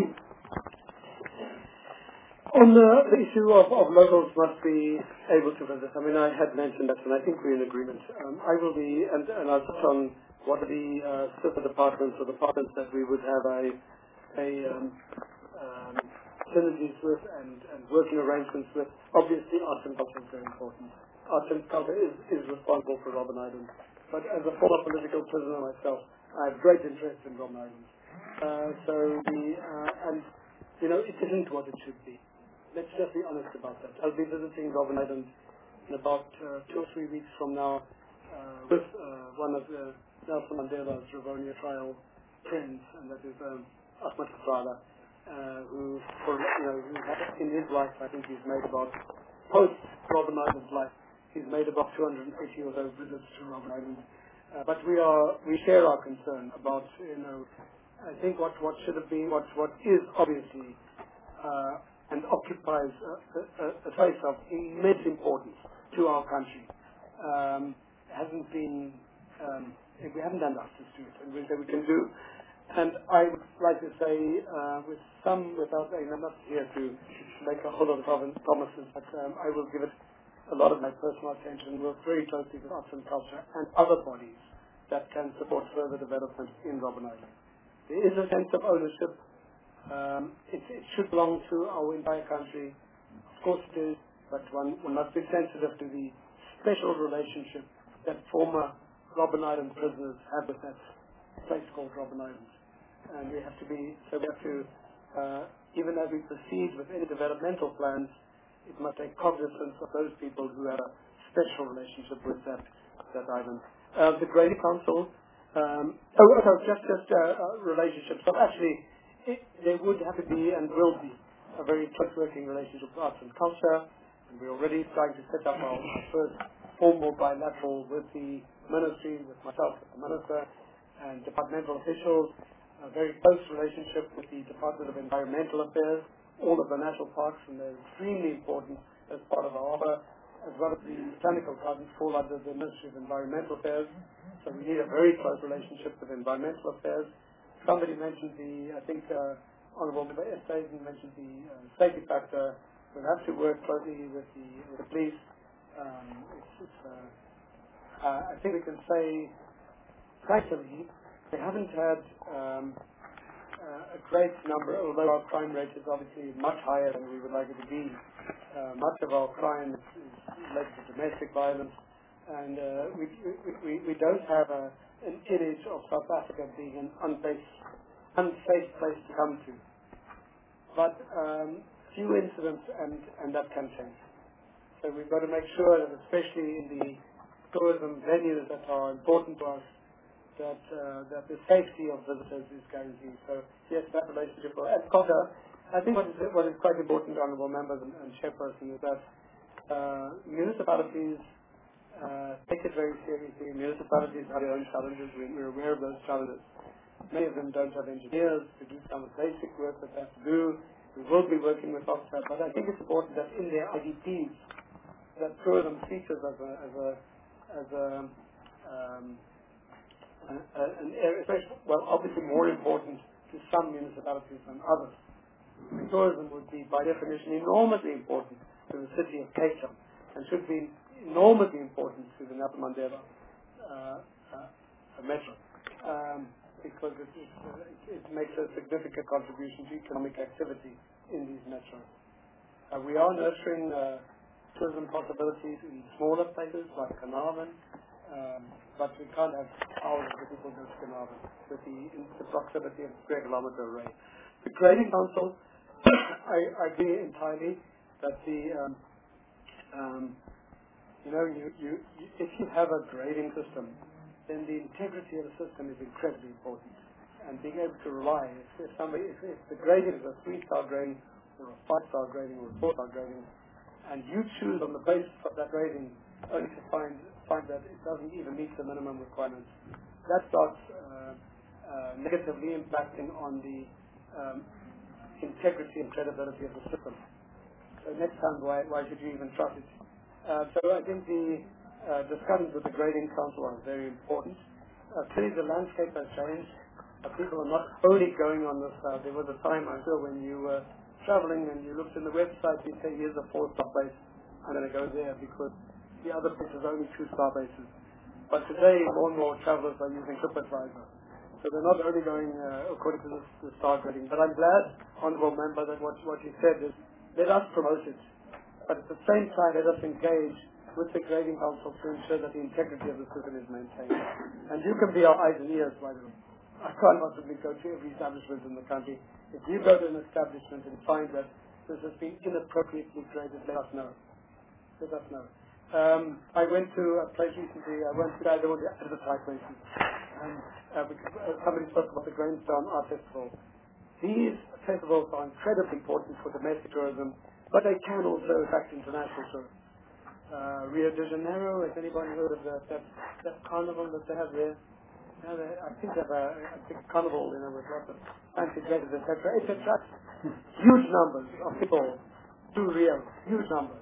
on the, the issue of, of locals must be able to visit, I mean, I had mentioned that, and I think we're in agreement. Um, I will be, and, and I'll touch on what are the uh, sister departments or departments that we would have a, a um, um, synergies with and, and working arrangements with. Obviously, arts and culture is very important. Arts and culture is, is responsible for Robben Island. But as a former political prisoner myself, I have great interest in Robben Island. Uh, so the, uh, and, you know, it isn't what it should be. Let's just be honest about that. I'll be visiting Robben Island in about uh, two or three weeks from now uh, with uh, one of the Nelson Mandela's Rivonia trial friends, and that is um, Ahmed Fafala, uh, who, for, you know, who had, in his life, I think he's made about, post Robben Island's life, he's made about two hundred eighty or so visits to Robben Island. Uh, but we are, we share our concern about, you know, I think what, what should have been, what, what is obviously uh, and occupies a, a, a place of immense importance to our country, um, hasn't been, um, we haven't done justice to it, and we, we can do. And I would like to say, uh, with some, without, I'm not here to make a whole lot of promises, but um, I will give it a lot of my personal attention, work very closely with arts and culture and other bodies that can support further development in Robben Island. There is a sense of ownership. Um, it, it should belong to our entire country. Of course it is, but one, one must be sensitive to the special relationship that former Robben Island prisoners have with that place called Robben Island. And we have to be, so we have to, uh, even as we proceed with any developmental plans, it must take cognizance of those people who have a special relationship with that, that island. Uh, the Grading Council, um, oh, oh, just, just uh, uh, relationships. So actually, it, there would have to be and will be a very close working relationship with arts and culture. And we're already trying to set up our, our first formal bilateral with the ministry, with myself, with the minister, and departmental officials. A very close relationship with the Department of Environmental Affairs, all of the national parks, and they're extremely important as part of our offer, as well as the botanical gardens fall under the Ministry of Environmental Affairs. So we need a very close relationship with environmental affairs. Somebody mentioned the, I think, uh, Honourable Member Esthazen mentioned the uh, safety factor. We'll have to work closely with the, with the police. Um, it's, it's, uh, uh, I think we can say, practically, we haven't had um, uh, a great number, although our crime rate is obviously much higher than we would like it to be. Uh, much of our crime is, is related to domestic violence, and uh, we, we, we don't have a, an image of South Africa being an unsafe, unsafe place to come to. But um, few incidents, and, and that can change. So we've got to make sure that, especially in the tourism venues that are important to us, that uh, that the safety of visitors is guaranteed. So yes, that relationship. And Conga, I think what is, what is quite important, honourable members and, and chairperson, is that uh, municipalities uh, take it very seriously. Municipalities have their own challenges. We, we're aware of those challenges. Many of them don't have engineers to do some of the basic work that they have to do. We will be working with Oxford, but I think it's important that in their I D Ps, that tourism features as a as a as a um, Uh, uh, an area, well, obviously more important to some municipalities than others. Tourism would be, by definition, enormously important to the city of Cape Town, and should be enormously important to the Nelson Mandela uh, uh, metro, um, because it, it, uh, it makes a significant contribution to economic activity in these metros. Uh, we are nurturing uh, tourism possibilities in smaller places like Carnarvon, Um, but we can't have hours of people go to Carnarvon with the, in the proximity of the square kilometre array. The Grading Council, I, I agree entirely that the, um, um, you know, you, you, you, if you have a grading system, then the integrity of the system is incredibly important. And being able to rely, if, if somebody, if, if the grading is a three-star grading, or a five-star grading, or a four-star grading, and you choose on the basis of that rating only to find find that it doesn't even meet the minimum requirements, that starts uh, uh, negatively impacting on the um, integrity and credibility of the system. So next time, why, why should you even trust it? Uh, so I think the uh, discussions with the Grading Council are very important. Uh, clearly the landscape has changed. Uh, people are not only going on this. Uh, there was a time, I'm sure, when you were traveling and you looked in the website, you say, here's a four-star base, I'm going to go there because the other places are only two-star bases. But today, more and more travelers are using TripAdvisor. So they're not only going uh, according to the, the star grading. But I'm glad, Honourable Member, that what, what you said is, let us promote it. But at the same time, let us engage with the Grading Council to ensure that the integrity of the system is maintained. And you can be our eyes and ears, by the way. I can't possibly go to every establishment in the country. If you go to an establishment and find that this has been inappropriately graded, let us know. Let us know. Um, I went to a place recently, I went to I don't want to advertise places, and uh, because, uh, somebody spoke about the Grainstone Art Festival. These festivals are incredibly important for domestic tourism, but they can also affect international tourism. Uh, Rio de Janeiro, has anybody heard of that, that, that carnival that they have there? Yeah, they, I think they have a, a big carnival, you know, with lots of fancy dresses, et cetera. It attracts huge numbers of people to Rio, huge numbers.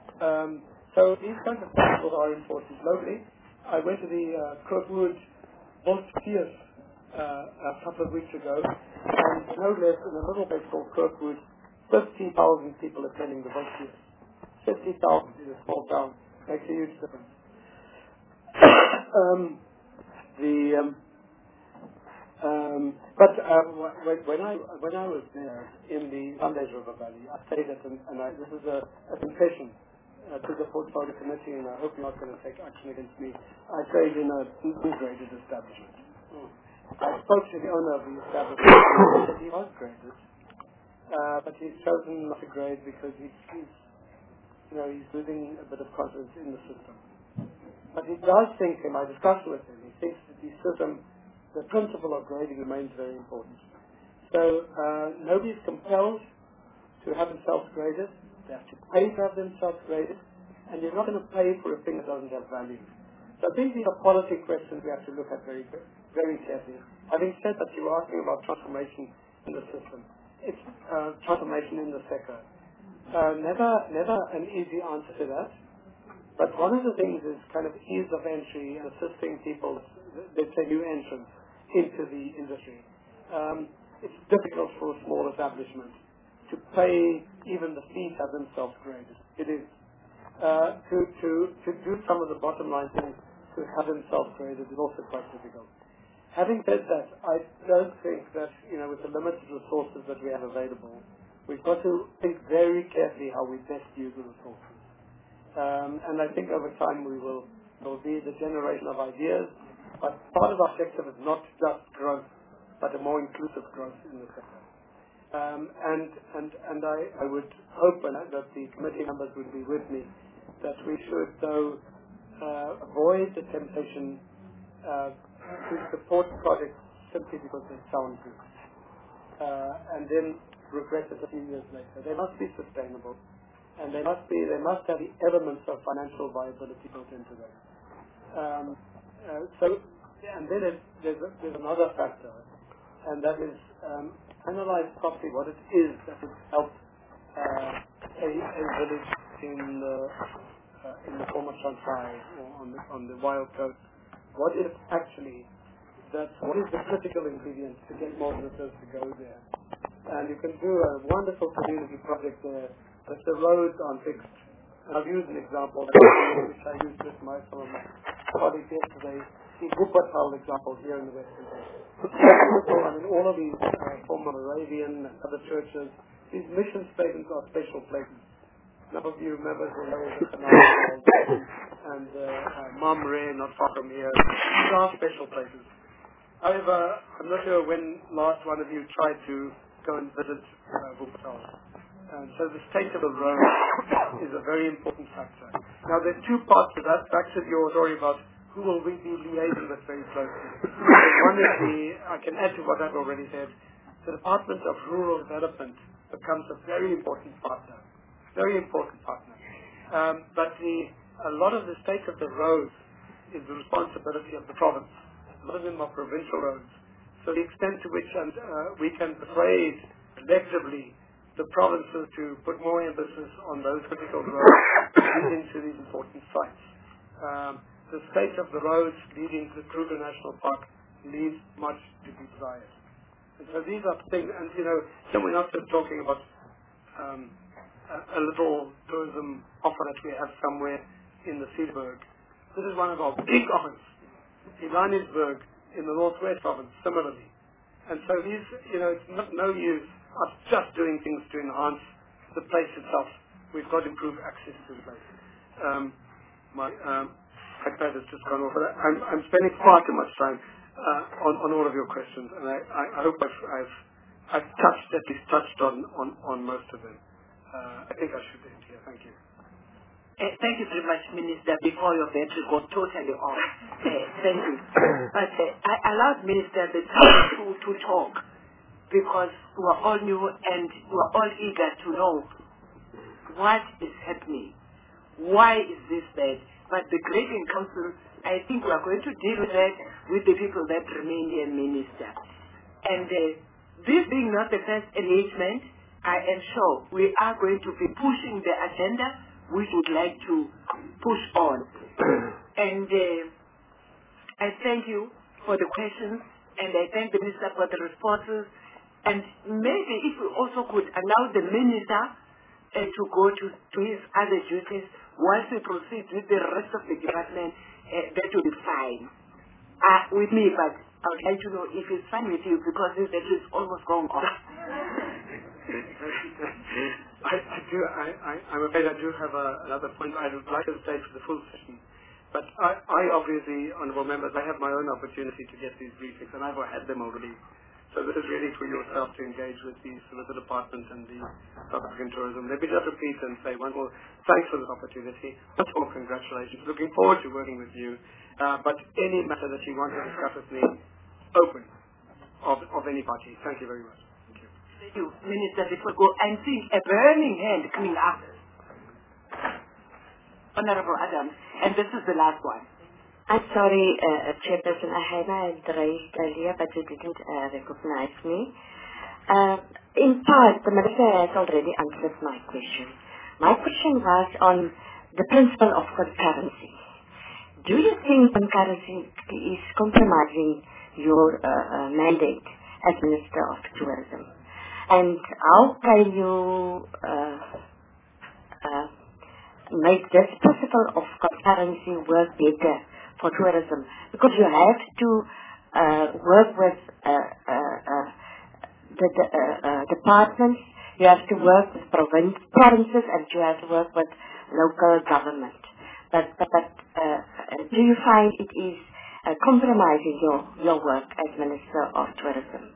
Um, So these kinds of festivals are important locally. I went to the uh, Kirkwood Volksfeest uh, a couple of weeks ago, and no less in a little place called Kirkwood, fifty thousand people attending the Volksfeest. fifty thousand in a small town makes a huge difference. um, the um, um, but uh, when, when I when I was there in the Sundays River Valley, I stayed at an, and I, this is a, a confession. Uh, to the portfolio committee, and I hope you're not going to take action against me. I stayed in a ungraded establishment. Mm. I spoke to the owner of the establishment. He was graded, uh, but he's chosen not to grade because he's, he's, you know, he's losing a bit of confidence in the system. But he does think, and I discussed with him, he thinks that the system, the principle of grading remains very important. So uh, nobody's compelled to have themselves graded. They have to pay to have themselves graded, and you're not going to pay for a thing that doesn't have value. So I think these are policy questions we have to look at very, very carefully. Having said that, you were asking about transformation in the system. It's uh, transformation in the sector. Uh, never, never an easy answer to that. But one of the things is kind of ease of entry and assisting people, let's say new entrants, into the industry. Um, it's difficult for a small establishment to pay even the fee to have themselves graded. It is. Uh, to, to, to do some of the bottom line things to have themselves graded is also quite difficult. Having said that, I don't think that, you know, with the limited resources that we have available, we've got to think very carefully how we best use the resources. Um, and I think over time we will, will be the generation of ideas, but part of our objective is not just growth, but a more inclusive growth in the sector. Um, and and, and I, I would hope that the committee members would be with me that we should, though, uh, avoid the temptation uh, to support projects simply because they sound good, uh, and then regret it a few years later. They must be sustainable. And they must be, they must have the elements of financial viability built into them. Um, uh, so, and then it, there's, a, there's another factor, and that is um, analyze properly what it is that would help uh, a, a village in the uh, in the former Transvaal or on the, on the Wild Coast. What is actually that? What is the critical ingredient to get more visitors to go there? And you can do a wonderful community project there. If the roads aren't fixed, and I've used an example which I used with my some of my colleagues yesterday, the Wuppertal example here in the Western Cape. I mean, all of these uh, former Moravian and other churches, these mission statements are special places. Some of you remember the Canal and uh, uh, Mamre, not far from here. These are special places. However, I'm not sure when last one of you tried to go and visit uh, Wuppertal. And so the state of the road is a very important factor. Now there are two parts to that. Back to your story about who will we be liaising with very closely. One is the, I can add to what I've already said, the Department of Rural Development becomes a very important partner. Very important partner. Um, but the, a lot of the state of the roads is the responsibility of the province. A lot of them are provincial roads. So the extent to which and, uh, we can persuade collectively the provinces to put more emphasis on those critical roads leading to these important sites. Um, the state of the roads leading to the Kruger National Park leaves much to be desired. And so these are things, and you know, so we're not just talking about um, a, a little tourism offer that we have somewhere in the Cederberg. This is one of our big offers. In Johannesburg, in the Northwest province, similarly. And so these, you know, it's not, no use of just doing things to enhance the place itself. We've got to improve access to the place. Um, my um, iPad has just gone off. I'm, I'm spending far too much time uh, on, on all of your questions, and I, I, I hope I've, I've, I've touched, at least touched on, on, on most of them. Uh, I think I should end here. Thank you. Uh, thank you very much, Minister. Before your battery got totally off. Uh, thank you. But uh, I allowed Minister the time to, to talk because we are all new and we are all eager to know what is happening. Why is this bad? But the Grading Council, I think we are going to deal with that with the people that remain here, Minister. And uh, this being not the first engagement, I am sure we are going to be pushing the agenda we would like to push on. And uh, I thank you for the questions, and I thank the Minister for the responses. And maybe if we also could allow the Minister uh, to go to, to his other duties once we proceed with the rest of the department, uh, that will be fine uh, with me, but I would like to know if it's fine with you because this battery is almost going off. I, I do. I, I, I'm afraid I do have a, another point I would like to say for the full session. But I, I obviously, honourable members, I have my own opportunity to get these briefings, and I've had them already. So this is really for yourself to engage with the Solicitor Department and the South African Tourism. Let me just repeat and say once more, thanks for this opportunity. Once more, congratulations. Looking forward to working with you. Uh, but any matter that you want to discuss with me, open of, of any party. Thank you very much. Thank you. Thank you, Minister Difuego. I'm seeing a burning hand coming up. Honorable Adams, and this is the last one. I'm sorry, uh, Chairperson, I had my hand raised earlier, but you didn't uh, recognize me. Uh, in part, the Minister has already answered my question. My question was on the principle of concurrency. Do you think concurrency is compromising your uh, uh, mandate as Minister of Tourism? And how can you uh, uh, make this principle of concurrency work better for tourism? Because you have to uh, work with uh, uh, uh, the, the uh, uh, departments, you have to work with province, provinces, and you have to work with local government. But, but, but uh, do you find it is uh, compromising your, your work as Minister of Tourism?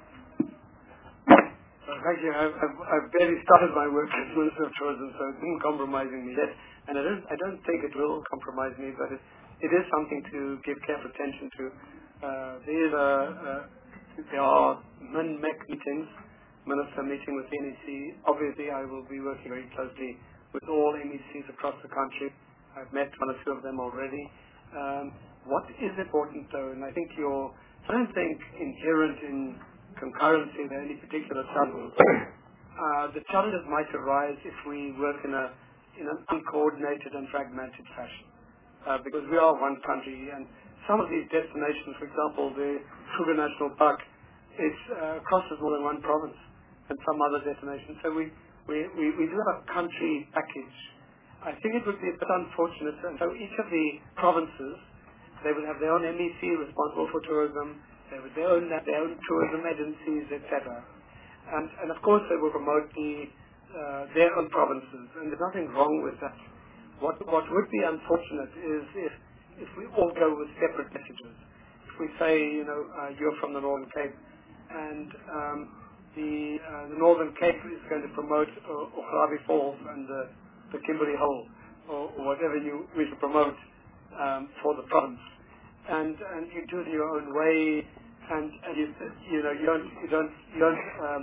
Well, thank you. I've, I've, I've barely started my work as Minister of Tourism, so it isn't compromising me yet. And I don't, I don't think it will compromise me, but it, it is something to give careful attention to. Uh, there, is a, uh, there are M I N M E C meetings, Minister meeting with the N E C. Obviously, I will be working very closely with all N E Cs across the country. I've met one or two of them already. Um, what is important, though, and I think you're, I don't think inherent in concurrency there are any particular challenges. Uh, the challenges might arise if we work in a in an uncoordinated and fragmented fashion, uh, because we are one country, and some of these destinations, for example, the Kruger National Park, is uh, crosses more than one province, and some other destinations. So we, we, we, we do have a country package. I think it would be a bit unfortunate, and so each of the provinces, they will have their own M E C responsible for tourism, they will their own, their own tourism agencies, et cetera. And, and of course they will promote the, uh, their own provinces, and there's nothing wrong with that. What, what would be unfortunate is if, if we all go with separate messages. If we say, you know, uh, you're from the Northern Cape, and um, the, uh, the Northern Cape is going to promote uh, Ograbi Falls and the, the Kimberley Hole, or, or whatever you wish to promote um, for the province. And, and you do it your own way, and, and you, you know, you don't, you don't, you don't um,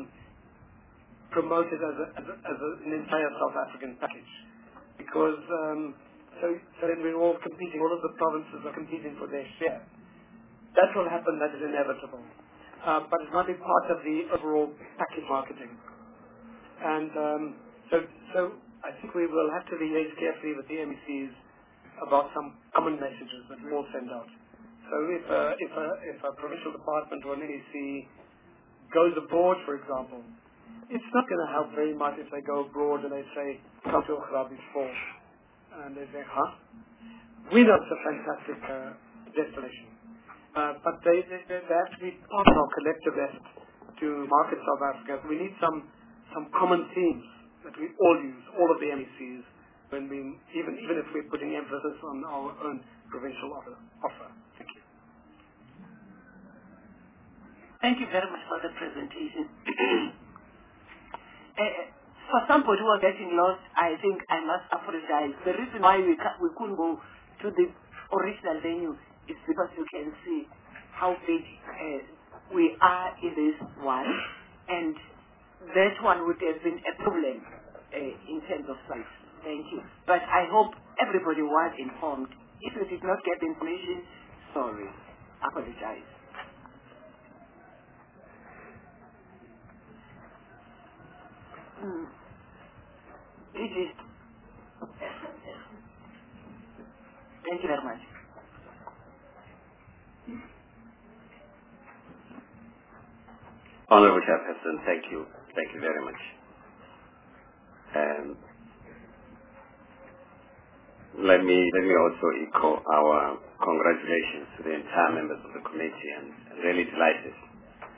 promote it as, a, as, a, as a, an entire South African package. Because um, so, so then we're all competing, all of the provinces are competing for their share. That will happen, that is inevitable. Uh, but it's not a part of the overall package marketing. And um, so, so I think we will have to liaise carefully with the M E Cs about some common messages that we all send out. So if a, if a, if a provincial department or an N E C goes abroad, for example, it's not going to help very much if they go abroad and they say, come to Ograbi Falls. And they say, huh? We know it's a fantastic uh, destination. Uh, but they, they, they have to be part of our collective effort to market South Africa. We need some, some common themes that we all use, all of the M E Cs, when we, even, even if we're putting emphasis on our own provincial offer. offer. Thank you. Thank you very much for the presentation. uh, for somebody who are getting lost, I think I must apologize. The reason why we, ca we couldn't go to the original venue is because you can see how big uh, we are in this one, and that one would have been a problem uh, in terms of size. Thank you. But I hope everybody was informed. If you did not get the information, sorry. Apologize. Mm. It is. Thank you very much. Honorable Chairperson, thank you. Thank you very much. Um, let me let me also echo our congratulations to the entire members of the committee, and really delighted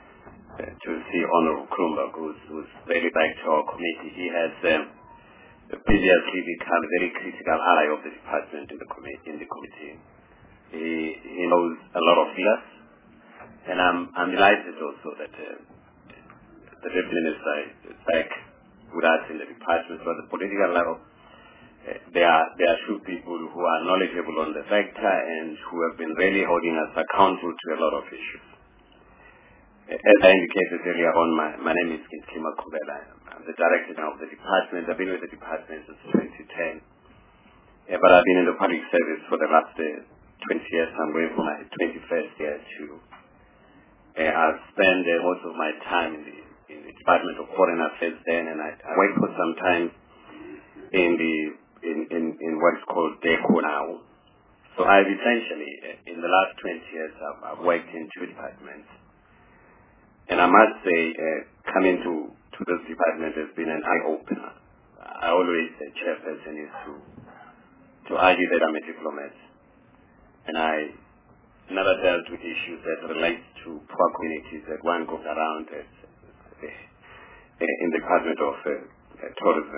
uh, to see Honorable Krumba, who's, who's very back to our committee. He has um, previously become a very critical ally of the department in the, com- in the committee. He, he knows a lot of us, and I'm, I'm delighted also that uh, the Deputy Minister is back with us in the department. So at the political level, uh, there are there are two people who are knowledgeable on the sector and who have been really holding us accountable to a lot of issues. Uh, as I indicated earlier on, my, my name is Kinkima Kubela. I'm the director of the department. I've been with the department since twenty ten, uh, but I've been in the public service for the last uh, twenty years. I'm going for my twenty-first year too. Uh, I've spent uh, most of my time in the, in the Department of Foreign Affairs then, and I, I worked for some time in the in, in, in what is called DECO now. So I've essentially, uh, in the last twenty years, I've, I've worked in two departments. And I must say, uh, coming to, to this department has been an eye-opener. I always say chairperson is to, to argue that I'm a diplomat. And I never dealt with issues that relate to poor communities that one goes around as, uh, in the Department of uh, uh, Tourism.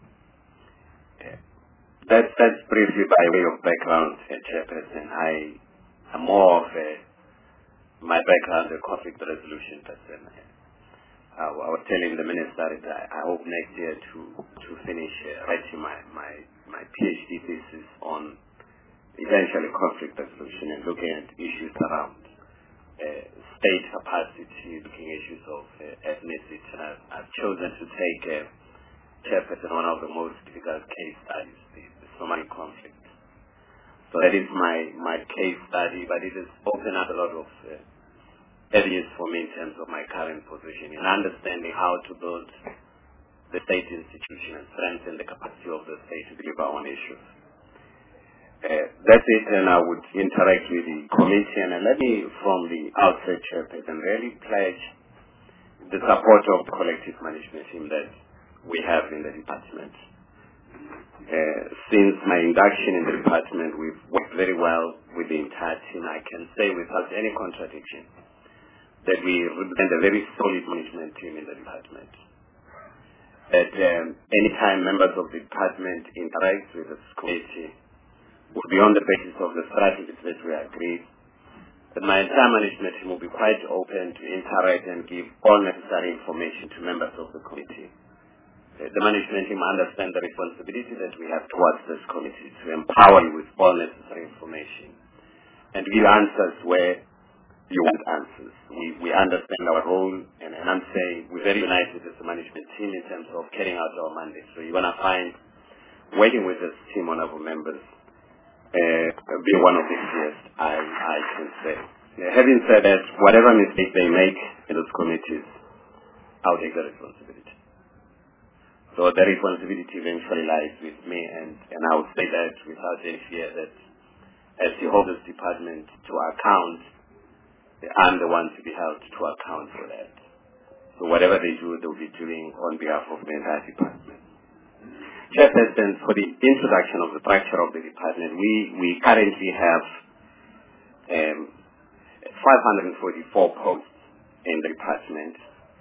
Uh, that, that's briefly by way of background, uh, Chairperson. I am more of a, my background, a conflict resolution person. Uh, I was telling the Minister that I, I hope next year to, to finish uh, writing my, my, my PhD thesis on essentially conflict resolution and looking at issues around uh, state capacity, looking at issues of uh, ethnicity. And I've, I've chosen to take uh, Chairperson one of the most difficult case studies, the, the Somali conflict. So that is my, my case study, but it has opened up a lot of uh, areas for me in terms of my current position in understanding how to build the state institution and strengthen the capacity of the state to deliver on issues. Uh, that's it, and I would interact with the committee, and let me, from the outset, Chairperson, really pledge the support of the collective management team that we have in the department. Uh, since my induction in the department, we've worked very well with the entire team. I can say without any contradiction that we represent a very solid management team in the department. That um, anytime members of the department interact with this committee, will be on the basis of the strategies that we agreed. But my entire management team will be quite open to interact and give all necessary information to members of the committee. Uh, the management team understands the responsibility that we have towards this committee to empower you with all necessary information and give answers where you want answers. We, we understand our role, and, and I'm saying we're very united as a management team in terms of carrying out our mandate. So you're going to find, working with this team, honorable members, Uh, being one of the easiest, I, I can say. Uh, having said that, whatever mistake they make in those committees, I'll take the responsibility. So the responsibility eventually lies with me, and, and I would say that without any fear that as you hold this department to account, I'm the one to be held to account for that. So whatever they do, they'll be doing on behalf of the entire department. Chairperson, for the introduction of the structure of the department, we, we currently have um, five hundred forty-four posts in the department.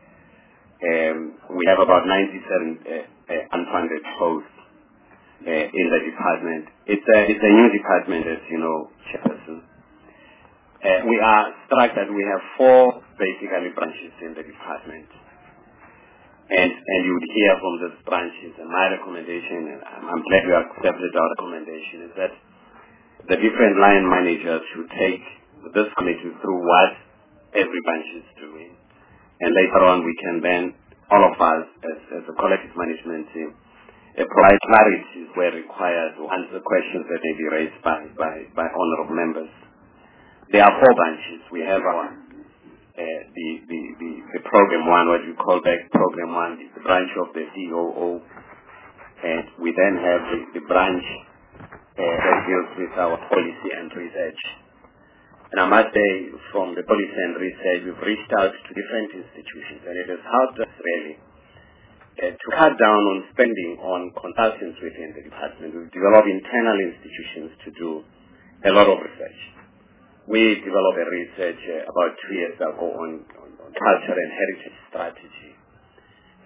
Um, we have about ninety-seven uh, uh, unfunded posts uh, in the department. It's a, it's a new department, as you know, Chairperson. Uh, we are structured, we have four basically branches in the department. And, and you would hear from those branches, and my recommendation, and I'm, I'm glad you accepted our recommendation, is that the different line managers should take this committee through what every branch is doing. And later on we can then, all of us as, as a collective management team, uh, provide clarity where required to answer questions that may be raised by, by, by honorable members. There are four branches. We have our Uh, the, the, the, the program one, what we call back program one, is the branch of the C O O, and we then have the, the branch uh, that deals with our policy and research. And I must say, from the policy and research, we've reached out to different institutions, and it has helped us really uh, to cut down on spending on consultants within the department. We've developed internal institutions to do a lot of research. We developed a research uh, about two years ago on, on, on culture and heritage strategy.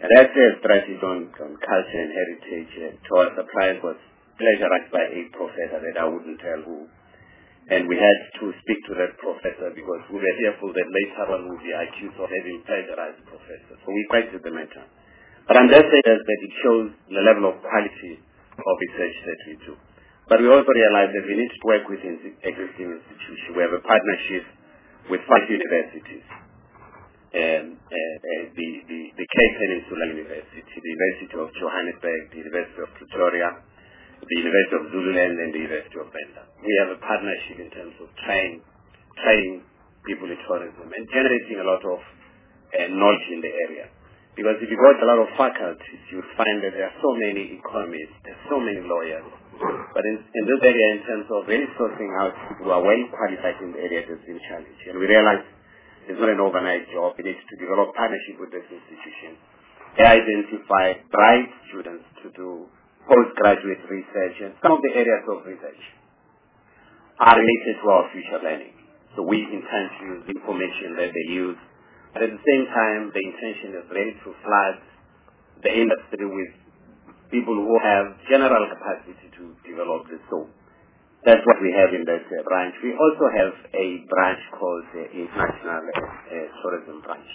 And that uh, strategy on, on culture and heritage, uh, to our surprise, was plagiarized by a professor that I wouldn't tell who. And we had to speak to that professor because we were fearful that later on we'll be accused of having plagiarized the professor. So we corrected the matter. But I'm just saying that it shows the level of quality of research that we do. But we also realize that we need to work with existing institutions. We have a partnership with five universities. Um, uh, uh, the, the, the Cape Peninsula University, the University of Johannesburg, the University of Pretoria, the University of Zululand, and the University of Venda. We have a partnership in terms of training, training people in tourism and generating a lot of uh, knowledge in the area. Because if you go to a lot of faculties, you'll find that there are so many economists, there are so many lawyers. But in, in this area, in terms of really sourcing out people who are well qualified in the area, there's been a challenge. And we realize it's not an overnight job. It needs to develop partnership with this institution. They identify bright students to do postgraduate research, and some of the areas of research are related to our future learning. So we intend to use information that they use. But at the same time, the intention is really to flood the industry with people who have general capacity to develop this. So that's what we have in that uh, branch. We also have a branch called the uh, International uh, Tourism Branch.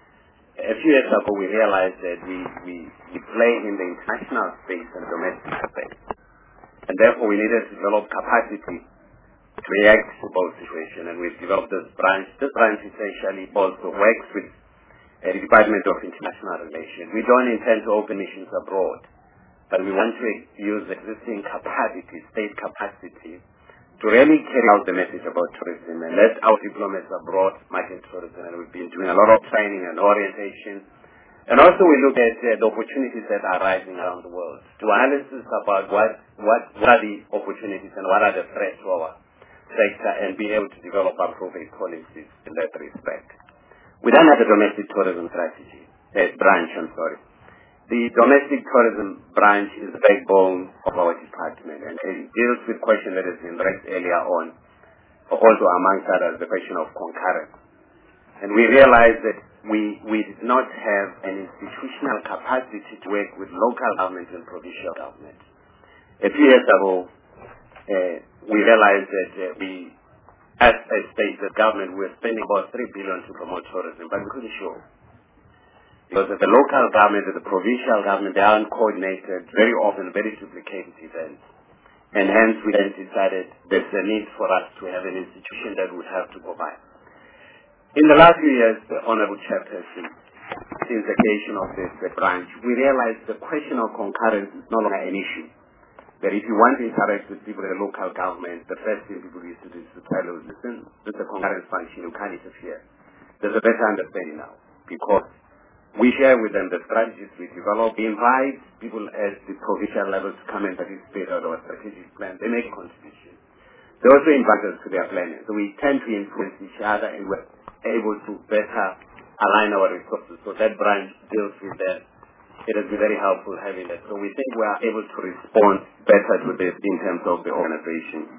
A few years ago, we realized that we, we, we play in the international space and domestic space. And therefore, we needed to develop capacity to react to both situations. And we've developed this branch. This branch essentially also works with uh, the Department of International Relations. We don't intend to open missions abroad, but we want to use existing capacity, state capacity, to really carry out the message about tourism and let our diplomats abroad market tourism. And we've been doing a lot of training and orientation. And also we look at uh, the opportunities that are rising around the world. To analysis about what, what, what are the opportunities and what are the threats to our sector, and be able to develop appropriate policies in that respect. We then have a domestic tourism strategy, a branch, I'm sorry. The domestic tourism branch is the backbone of our department, and it deals with questions that has been raised earlier on, also amongst others, the question of concurrence. And we realized that we, we did not have an institutional capacity to work with local government and provincial government. A few years ago, uh, we realized that uh, we, as a state, the government, we were spending about three billion dollars to promote tourism, but we couldn't show. Because the local government and the provincial government, they aren't coordinated, very often very duplicated events. And hence we then decided there's a need for us to have an institution that would have to go by. In the last few years, the Honorable Chairperson, since the creation of this the branch, we realized the question of concurrence is no longer an issue. That if you want to interact with people in the local government, the first thing people used to do is to tell us, listen, this is a concurrence function, you can't interfere. There's a better understanding now, because we share with them the strategies we develop. We invite people at the provincial level to come and participate in our strategic plan. They make a contribution. They also invite us to their planning. So we tend to influence each other, and we're able to better align our resources. So that branch deals with that. It has been very helpful having that. So we think we are able to respond better to this in terms of the organization.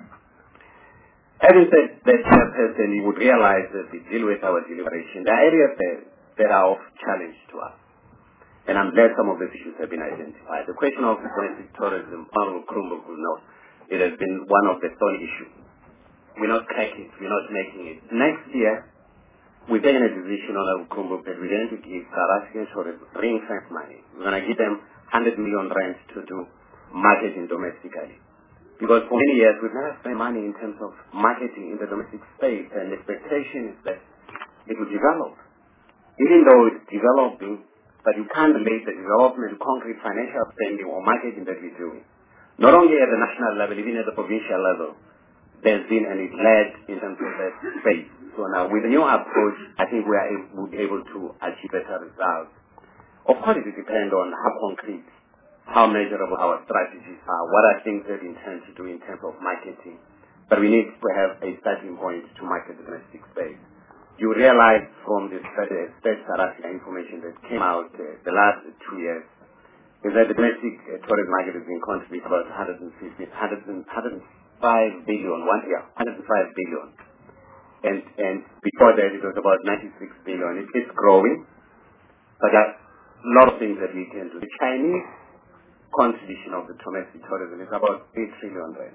Having said that, Chairperson, you would realize that we deal with our deliberation. There are areas that that are of challenge to us. And I'm glad some of these issues have been identified. The question of domestic tourism, Honorable Krumbo will know, it has been one of the thorny issues. We're not cracking it, we're not making it. Next year, we've taken a decision, Honorable Krumbo, that we're going to give South African tourism ring fence money. We're going to give them one hundred million rand to do marketing domestically. Because for many years, we've never spent money in terms of marketing in the domestic space, and the expectation is that it will develop. Even though it's developing, but you can't relate the development to concrete financial spending or marketing that we're doing. Not only at the national level, even at the provincial level, there's been and it's led in terms of that space. So now with the new approach, I think we are able, we'll be able to achieve better results. Of course, it will depend on how concrete, how measurable our strategies are, what are things that we intend to do in terms of marketing. But we need to have a starting point to market the domestic space. You realize from the State South Africa information that came out uh, the last two years is that the domestic uh, tourism market has been contributing about one hundred fifty, one hundred, one hundred five billion, one year, one hundred five billion. And, and before that it was about ninety-six billion. It is growing, but that a lot of things that we can do. The Chinese contribution of the domestic tourism is about three trillion rand.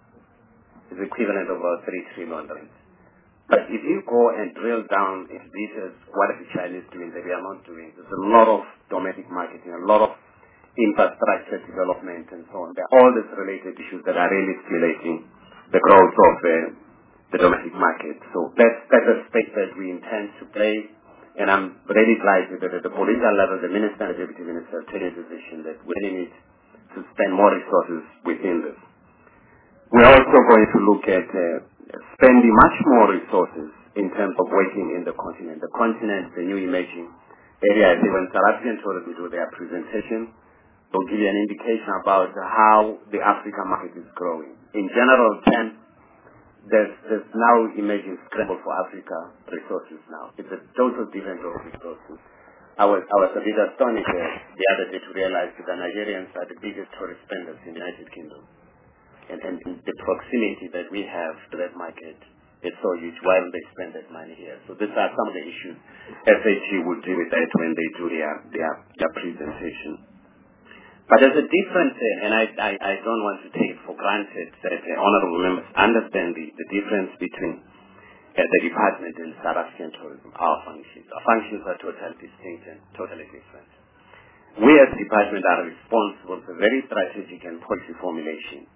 It's equivalent of about three trillion rand. But if you go and drill down into details, what are the Chinese doing that we are not doing? There's a lot of domestic marketing, a lot of infrastructure development and so on. There are all these related issues that are really stimulating the growth of uh, the domestic market. So that's, that's a space that we intend to play. And I'm really delighted that at the political level, the Minister and the Deputy Minister have taken a decision that we really need to spend more resources within this. We're also going to look at uh, spending much more resources in terms of working in the continent. The continent, the new emerging area. I think when South African tourism do their presentation, they'll give you an indication about how the African market is growing. In general terms, there's, there's now emerging scramble for Africa resources now. It's a total different of resources. I was, I was a bit astonished uh, the other day to realize that the Nigerians are the biggest tourist spenders in the United Kingdom. And, and the proximity that we have to that market is so huge. Why don't they spend that money here? So these are some of the issues S A G would deal with that when they do their, their, their presentation. But there's a difference, uh, and I, I, I don't want to take it for granted that uh, honorable members understand the, the difference between uh, the department and South African tourism, our functions. Our functions are totally distinct and totally different. We as a department are responsible for very strategic and policy formulation.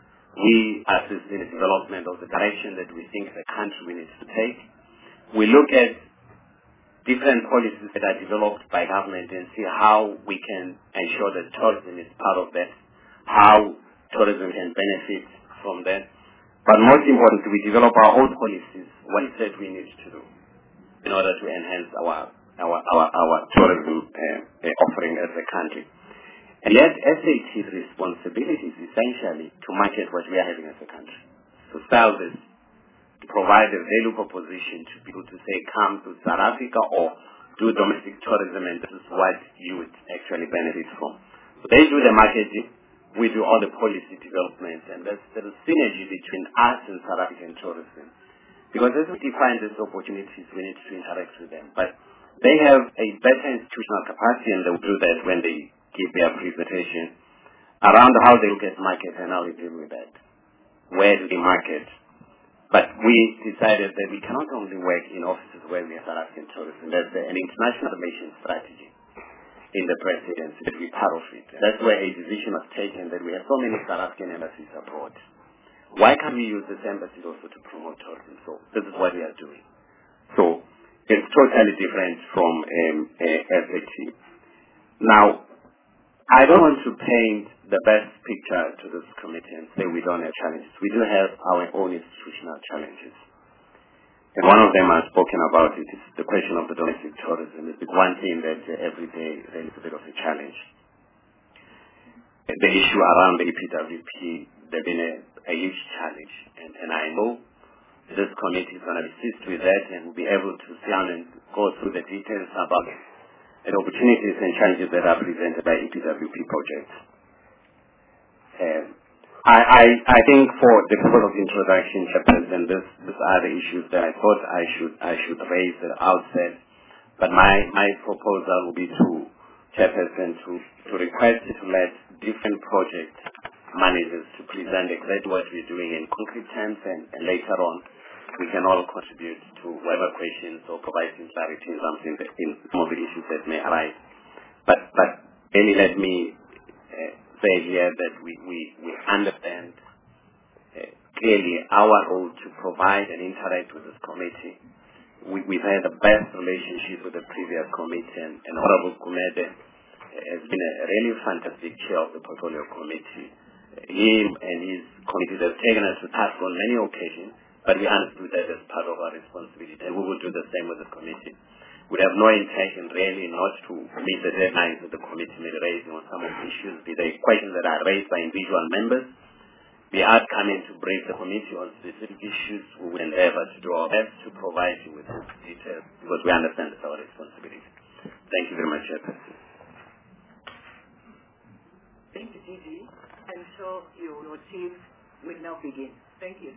We assist in the development of the direction that we think the country needs to take. We look at different policies that are developed by government and see how we can ensure that tourism is part of that, how tourism can benefit from that. But most importantly, we develop our own policies, what is that we need to do in order to enhance our our our, our tourism uh, uh, offering as a country. And yet, S A T's responsibility is essentially to market what we are having as a country, to sell this, to provide a value proposition to people to say, come to South Africa or do domestic tourism, and this is what you would actually benefit from. So they do the marketing, we do all the policy development, and there's, there's a synergy between us and South African tourism. Because as we define these opportunities, we need to interact with them. But they have a better institutional capacity, and they will do that when they give their presentation around how they look at market and how they deal with that. Where do they market? But we decided that we cannot only work in offices where we have South African tourism. There's an international relation strategy in the presidency that we're part of it. That's where a decision was taken that we have so many South African embassies abroad. Why can't we use these embassies also to promote tourism? So this is what we are doing. So it's totally different from um, uh, S A T. Now, I don't want to paint the best picture to this committee and say we don't have challenges. We do have our own institutional challenges. And one of them I've spoken about it is the question of the domestic tourism. It's one thing that uh, every day there is a bit of a challenge. The issue around the E P W P, there's been a, a huge challenge. And, and I know this committee is going to assist with that and will be able to sit down and go through the details about it. The opportunities and challenges that are presented by E P W P projects. Um, I, I, I think for the purpose of introduction, Chairperson, this, these are the issues that I thought I should I should raise at the outset. But my, my proposal will be to Chairperson to, to request to let different project managers to present exactly what we're doing in concrete terms, and, and later on we can all contribute to whatever questions or provide some clarity in something that, in some of the issues that may arise. But but really let me uh, say here that we, we, we understand uh, clearly our role to provide and interact with this committee. We, we've had the best relationship with the previous committee, and, and Honorable Gumede has been a really fantastic chair of the portfolio committee. Him and his committee have taken us to task on many occasions, but we understood that as part of our responsibility, and we will do the same with the committee. We have no intention really not to meet the deadlines that the committee may be raising on some of the issues, be they questions that are raised by individual members. We are coming to brief the committee on specific issues. We will endeavor to do our best to provide you with those details, because we understand it's our responsibility. Thank you very much, Chairperson. Thank you, Gigi. I'm sure your, your team will now begin. Thank you.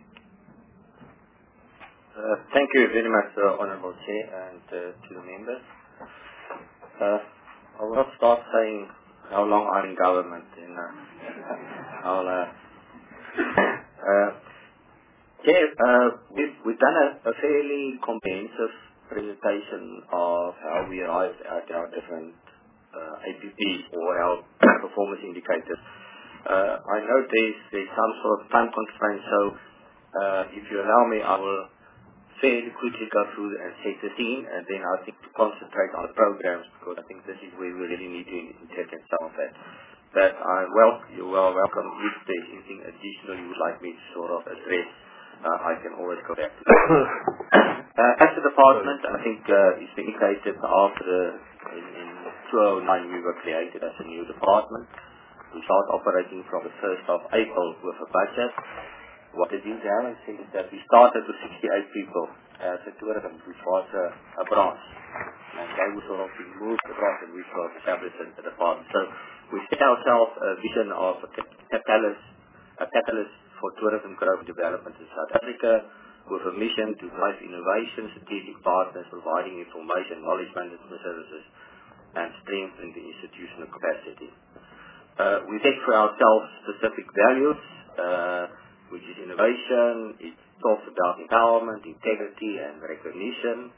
Uh, thank you very much, uh, Honorable Chair, and uh, to the members. Uh, I will not start saying how long I'm in government. And, uh, I'll, uh, uh, yeah, uh, we've, we've done a, a fairly comprehensive presentation of how we arrived at our different uh, A P Ps or our performance indicators. Uh, I know there's, there's some sort of time constraint, so uh, if you allow me, I will fairly quickly go through and set the scene, and then I think to concentrate on the programs, because I think this is where we really need to interpret some of that. But I well, you're well welcome. If there's anything additional you would like me to sort of address, uh, I can always go back to that. uh, as the department, I think uh, it's been indicated after the, in, in two thousand nine we were created as a new department. We started operating from the first of April with a budget. What it is, Alan, is that we started with sixty-eight people as a tourism, which was a, a branch. And they would sort of be moved across and we sort of established in the department. So we set ourselves a vision of a catalyst, a catalyst for tourism growth and development in South Africa, with a mission to drive innovation, strategic partners, providing information, knowledge management services, and strengthening the institutional capacity. Uh, we set for ourselves specific values, uh, which is innovation. It talks about empowerment, integrity, and recognition.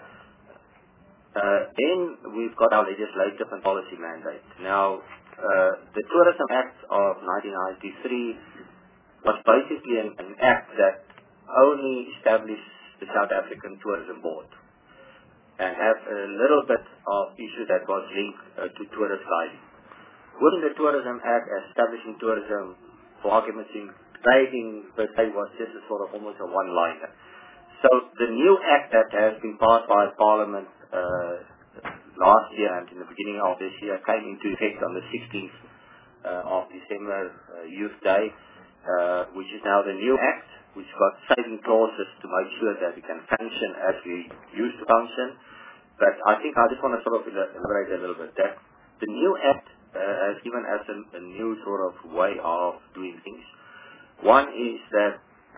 Uh, then we've got our legislative and policy mandate. Now, uh, the Tourism Act of nineteen ninety-three was basically an, an act that only established the South African Tourism Board and have a little bit of issue that was linked uh, to tourist guiding. Within the Tourism Act, establishing tourism, for argument's sake, guiding per se was just a sort of almost a one-liner. So the new act that has been passed by Parliament uh, last year and in the beginning of this year came into effect on the sixteenth uh, of December, uh, Youth Day, uh, which is now the new act, which got saving clauses to make sure that we can function as we used to function. But I think I just want to sort of elaborate a little bit that the new act uh, has given us a, a new sort of way of doing things. One is that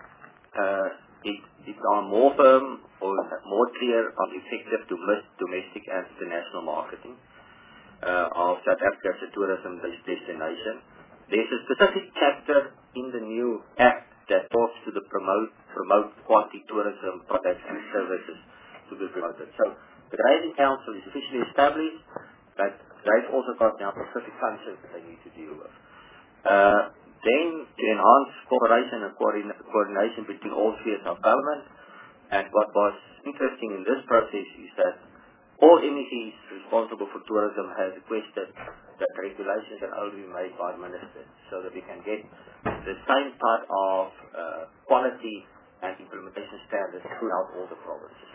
uh, it, it are more firm or more clear on effective domestic and international marketing uh, of South Africa as a tourism destination. There's a specific chapter in the new act that talks to the promote promote quality tourism products and services to be promoted. So the Grading Council is officially established, but they've also got now specific functions that they need to deal with. Uh, Then, to enhance cooperation and coordination between all spheres of government, and what was interesting in this process is that all M E Cs responsible for tourism has requested that regulations can only be made by ministers, so that we can get the same type of uh, quality and implementation standards throughout all the provinces.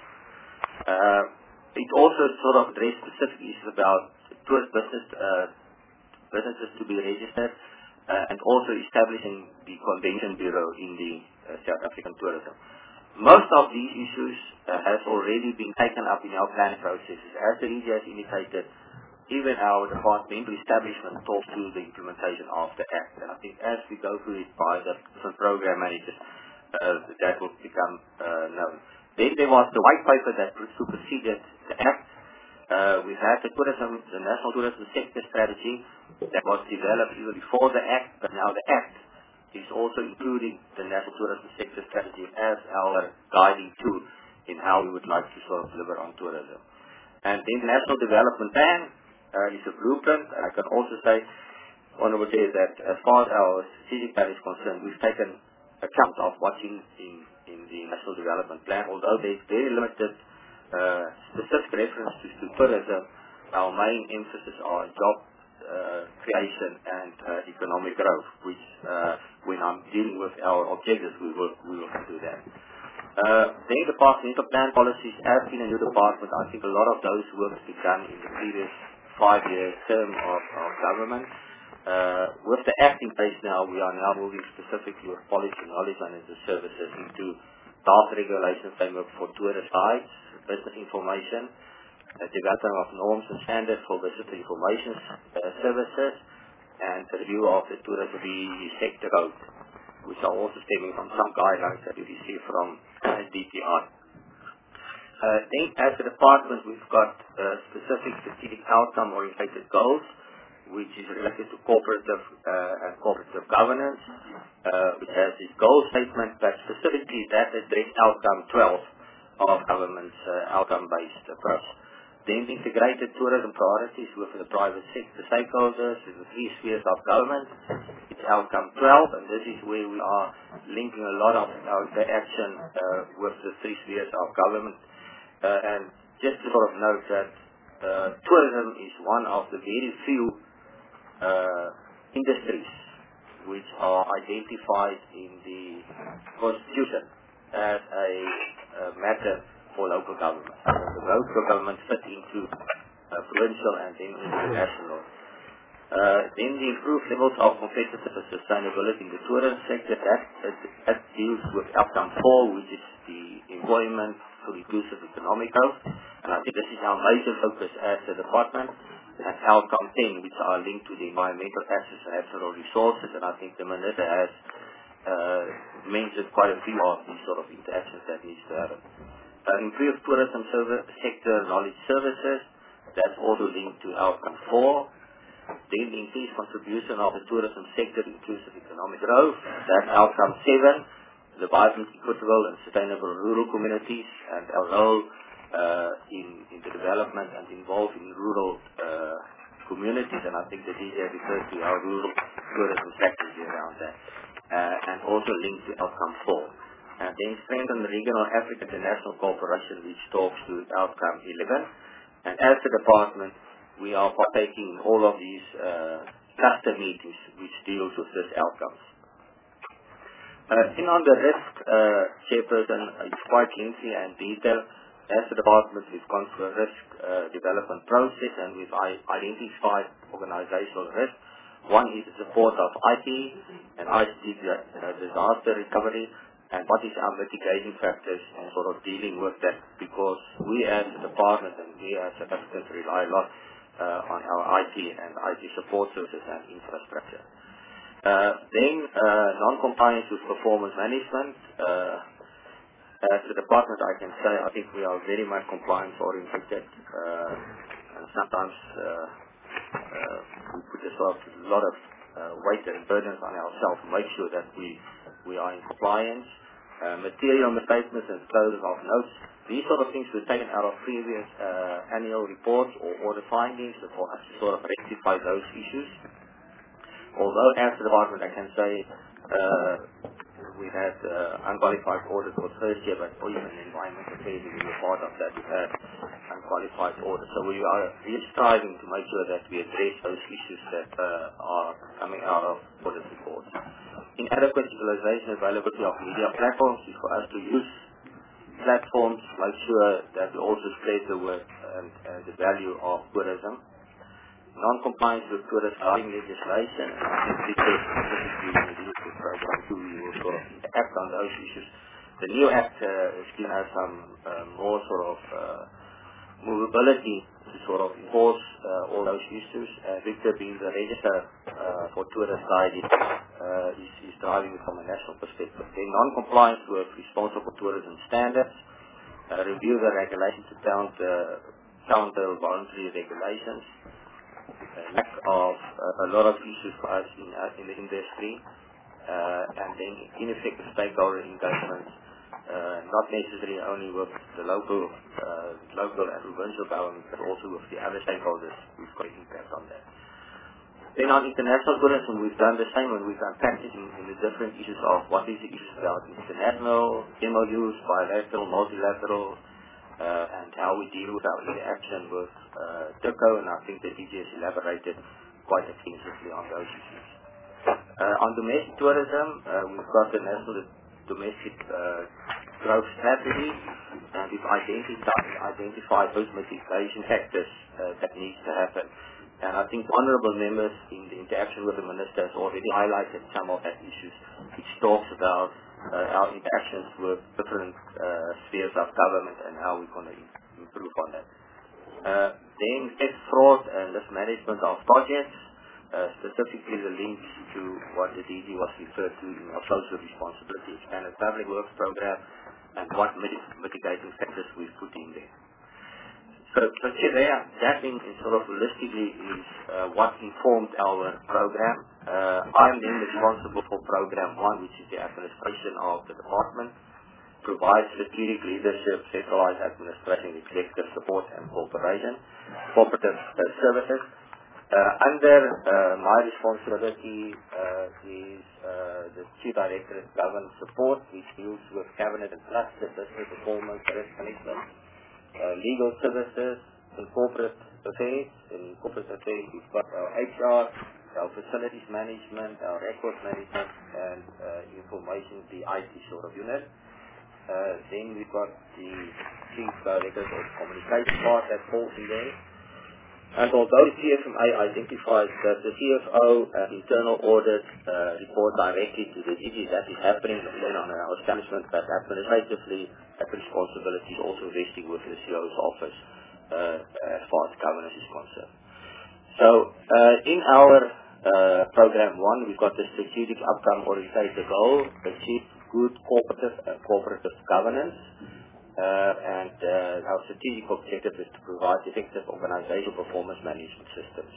Uh, it also sort of addressed specific issues about tourist business, uh, businesses to be registered, Uh, and also establishing the Convention Bureau in the uh, South African tourism. Most of these issues uh, has already been taken up in our planning processes. As the D G has indicated, even our departmental establishment talks to the implementation of the Act. And I think as we go through it by the different program managers, uh, that will become uh, known. Then there was the white paper that superseded the Act. Uh, we've had the tourism, the National Tourism Sector Strategy that was developed even before the Act, but now the Act is also including the National Tourism Sector Strategy as our guiding tool in how we would like to sort of deliver on tourism. And then the National Development Plan uh, is a blueprint. I can also say, Honourable Chair, that as far as our strategic plan is concerned, we've taken account of what's in, in, in the National Development Plan, although there's very limited Uh, specific reference to, to tourism. Our main emphasis on job uh, creation and uh, economic growth, which uh, when I'm dealing with our objectives, we will we will do that. Uh, then departmental plan policies have been a new department. I think a lot of those works been done in the previous five-year term of, of government. Uh, with the Act in place now, we are now moving specifically with policy and knowledge management services into draft regulation framework for tourist guides, business information, uh, development of norms and standards for visitor information uh, services, and the review of the tourism sector code, which are also stemming from some guidelines that we receive from uh, D T I. Uh, then, as a department, we've got uh, specific strategic outcome-oriented goals, which is related to cooperative uh, and cooperative governance, uh, which has its goal statement, but specifically that address outcome twelve of government's uh, outcome-based approach. Then integrated tourism priorities with the private sector stakeholders in the three spheres of government. It's outcome twelve, and this is where we are linking a lot of our action uh, with the three spheres of government. Uh, and just to sort of note that uh, tourism is one of the very few uh, industries which are identified in the Constitution as a uh, matter for local government. So the local government fit into uh, provincial and then into the national. Uh, then the improved levels of competitiveness and sustainability in the tourism sector, that, that, that deals with outcome four, which is the employment for inclusive economic growth. And I think this is our major focus as a department. And outcome ten, which are linked to the environmental access and natural resources. And I think the Minister has uh, mentioned quite a few of these sort of interactions that needs to happen. Uh, improved tourism service, sector knowledge services, that's also linked to outcome four. Then the increased contribution of the tourism sector to inclusive economic growth, that's outcome seven. The vibrant, equitable and sustainable rural communities and our role uh, in, in the development and involved in rural uh, communities, and I think the D J refers to our rural tourism strategy around that, uh, and also linked to outcome four. And then strengthen the regional African international cooperation, which talks to outcome eleven. And as a department, we are partaking in all of these uh, cluster meetings which deals with these outcomes. Uh, in on the risk, uh, Chairperson, it's quite lengthy and detailed. As a department, we've gone through a risk uh, development process and we've identified organizational risk. One is the support of I T and I C T uh, disaster recovery. And what is our mitigating factors and sort of dealing with that, because we as a department and we as South Africans rely a lot uh, on our I T and I T support services and infrastructure. Uh, then uh, non-compliance with performance management. Uh, as a department, I can say I think we are very much compliance oriented, uh, and sometimes uh, uh, we put a lot of uh, weight and burdens on ourselves to make sure that we we are in compliance. Uh, material misstatements and closures of notes. These sort of things were taken out of previous uh, annual reports or audit findings for us to sort of rectify those issues. Although as a department I can say uh, we had uh, unqualified audit for the first year, but even in environmental affairs we were part of that, we had unqualified audit. So we are really striving to make sure that we address those issues that uh, are coming out of audit reports. Inadequate utilization and availability of media platforms is for us to use platforms, make sure that we also spread the word and, and the value of tourism. Non-compliance with tourist guarding legislation, and I think because specifically in the leadership program too, we will sort of act on those issues. The new act uh, is giving us some uh, more sort of uh, movability to sort of enforce uh, all those issues. Uh, Victor being the register uh, for tourist guiding uh, is, is driving it from a national perspective. Then non-compliance with responsible tourism standards, uh, review the regulations to counter, counter voluntary regulations, uh, lack of uh, a lot of issues for us in, uh, in the industry, uh, and then ineffective stakeholder engagement. Uh, not necessarily only with the local, uh, local and provincial government, but also with the other stakeholders. We've got an impact on that. Then on international tourism, we've done the same, and we've unpacked it in, in the different issues of what is the issues about international, M O Us, bilateral, multilateral, uh, and how we deal with our interaction with uh, TURCO, and I think the D J has elaborated quite extensively on those issues. Uh, on domestic tourism, uh, we've got the national domestic uh, growth strategy, and we've identified, identified those mitigation factors uh, that needs to happen. And I think honourable members in the interaction with the Minister has already highlighted some of that issues, which talks about uh, our interactions with different uh, spheres of government and how we're going to improve on that. Uh, then tax fraud and mismanagement of projects, Uh, specifically the links to what the D G was referred to in our social responsibility expanded public works program, and what mit mitigating factors we've put in so, so yeah, that in, in sort of holistically is uh, what informed our program. Uh, I'm then responsible for program one, which is the administration of the department, provides strategic leadership, centralized administration, executive support, and cooperation, cooperative uh, services. Uh, under uh, my responsibility uh, is uh, the Chief Director of Government Support, which deals with cabinet and cluster business performance, risk management, uh, legal services, and corporate affairs. In corporate affairs, we've got our H R, our facilities management, our record management, and uh, information, the I T sort of unit. Uh, then we've got the Chief Director of Communication part that falls in there. And although the C F M A identifies that the C F O and internal audit uh, report directly to the D G, that is happening in on our establishment, but administratively that responsibility is also resting with the C E O's office uh, as far as governance is concerned. So uh, in our uh, program one, we've got the strategic outcome oriented goal, achieve good cooperative and cooperative governance. Uh, and uh, our strategic objective is to provide effective organizational performance management systems.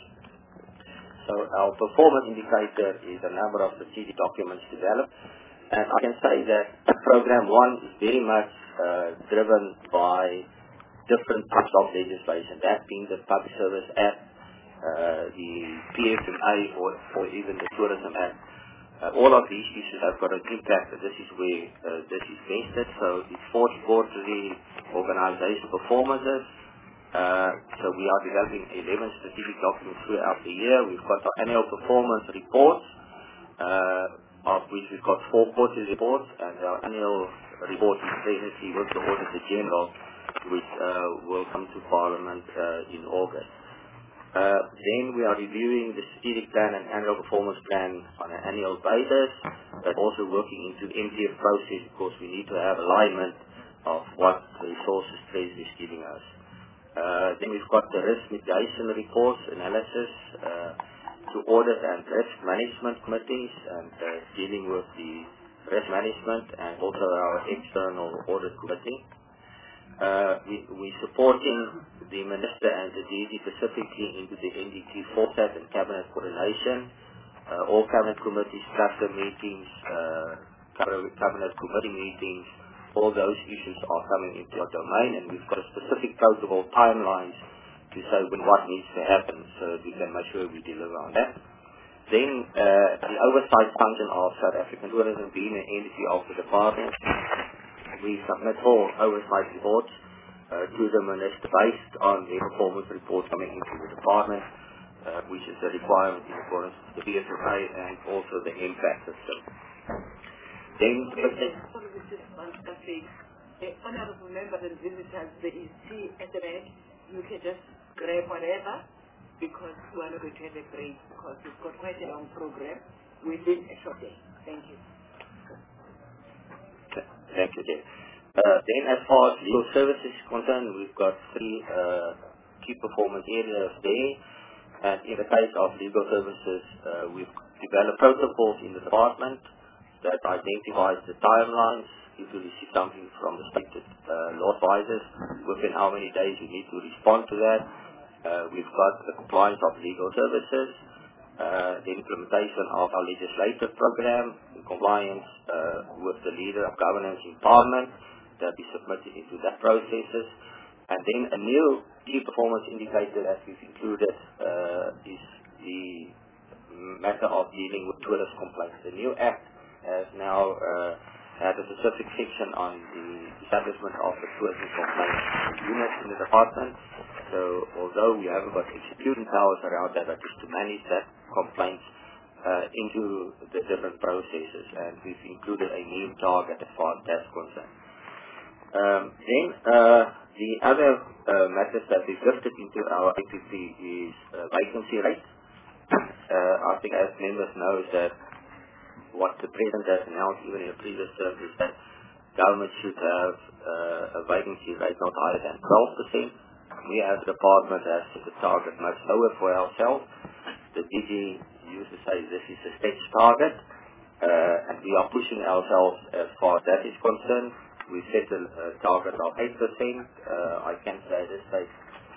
So our performance indicator is a number of strategic documents developed, and I can say that program one is very much uh, driven by different types of legislation, that being the Public Service Act, uh, the P F M A, or, or even the Tourism Act. Uh, all of these issues have got an impact, and this is where uh, this is vested. So it's fourth quarterly organizational performances. Uh, so we are developing eleven strategic documents throughout the year. We've got our annual performance reports, uh, of which we've got four quarterly reports, and our annual report is previously with the Auditor General, which uh, will come to Parliament uh, in August. Uh, then we are reviewing the strategic plan and annual performance plan on an annual basis, but also working into M T F process because we need to have alignment of what the resources treasury is giving us. Uh, then we've got the risk mitigation reports, analysis, uh, to audit and risk management committees, and uh, dealing with the risk management and also our external audit committee. Uh, we, we're supporting the Minister and the D G specifically into the N D Q forecast and Cabinet coordination. Uh, all Cabinet committees, cluster meetings, uh, Cabinet committee meetings, all those issues are coming into our domain, and we've got a specific protocol timelines to say when what needs to happen so we can make sure we deliver on that. Then uh, the oversight function of South African Tourism being an entity of the department. We submit all oversight reports uh, to the Minister based on the performance report coming into the department, uh, which is a requirement in accordance with the B S F A and also the impact system. Then, uh, honorable members and visitors, there is tea at the back. You can just grab whatever because we are not going to have a break because we've got quite a long program within a short day. Thank you. Thank you, Jay. Uh, then as far as legal services is concerned, we've got three uh, key performance areas there. And in the case of legal services, uh, we've developed protocols in the department that identifies the timelines. If you receive something from the state uh, law advisors, within how many days you need to respond to that. Uh, we've got the compliance of legal services. Uh, the implementation of our legislative program in compliance uh, with the leader of governance in Parliament that is submitted into that processes. And then a new key performance indicator that we've included uh, is the matter of dealing with tourist complaints. The new Act has now uh, had a specific section on the establishment of the tourism complaints unit in the department. So although we haven't got executing powers around that, but just to manage that complaints uh, into the different processes, and we've included a new target as far as that's concerned. Um, then uh, the other uh, matters that we've lifted into our I P P is uh, vacancy rate. uh, I think as members know is that what the President has announced even in the previous term is that government should have uh, a vacancy rate not higher than twelve percent. We as a department have set the target much lower for ourselves. The D G used to say this is a stretch target, uh, and we are pushing ourselves as far as that is concerned. We set a, a target of eight percent. Uh, I can say at this stage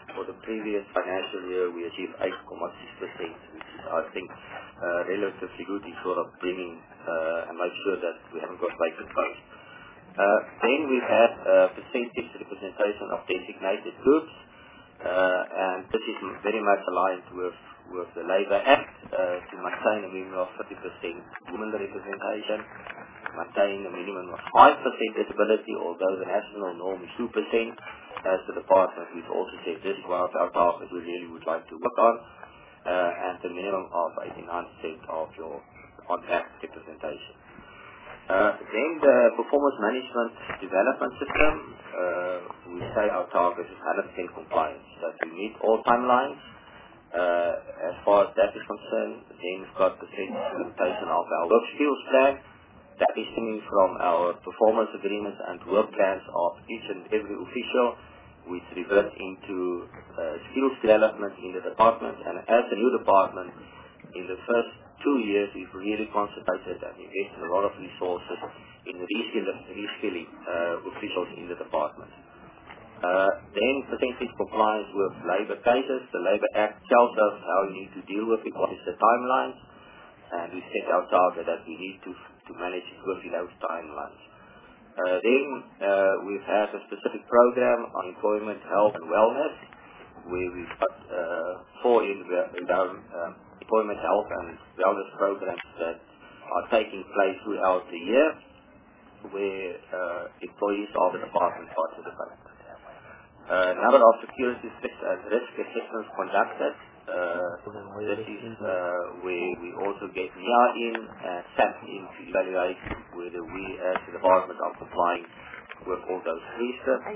For the previous financial year, we achieved eight point six percent, which is, I think, uh, relatively good in sort of bringing uh, and make sure that we haven't got vacant posts. Uh, then we've had uh, percentage representation of designated groups, uh, and this is very much aligned with, with the Labour Act uh, to maintain a minimum of thirty percent women representation, maintain a minimum of five percent disability, although the national norm is two percent. As the department, we've also said this is one of our targets we really would like to work on, uh, and the minimum of eighty-nine percent of your on-act representation. Uh, then the performance management development system, uh, we say our target is one hundred percent compliance, that we meet all timelines. Uh, as far as that is concerned, then we've got the implementation of our work skills plan. That is stemming from our performance agreements and work plans of each and every official, which revert into uh, skills development in the department. And as a new department, in the first two years, we've really concentrated and invested a lot of resources in reskilling, reskilling uh, officials in the department. Uh, then percentage compliance with labour cases. The Labour Act tells us how we need to deal with it, what is the timelines, and we set our target that we need to to manage it within those timelines. Uh, then uh, we've had a specific program on employment, health and wellness, where we've got uh, four in our uh, employment, health and wellness programs that are taking place throughout the year, where uh, employees of the department participate. A uh, number of security and risk assessments conducted. Uh, this is uh, where we also get N I A in and S A P in to evaluate whether we as the department are complying with all those three steps.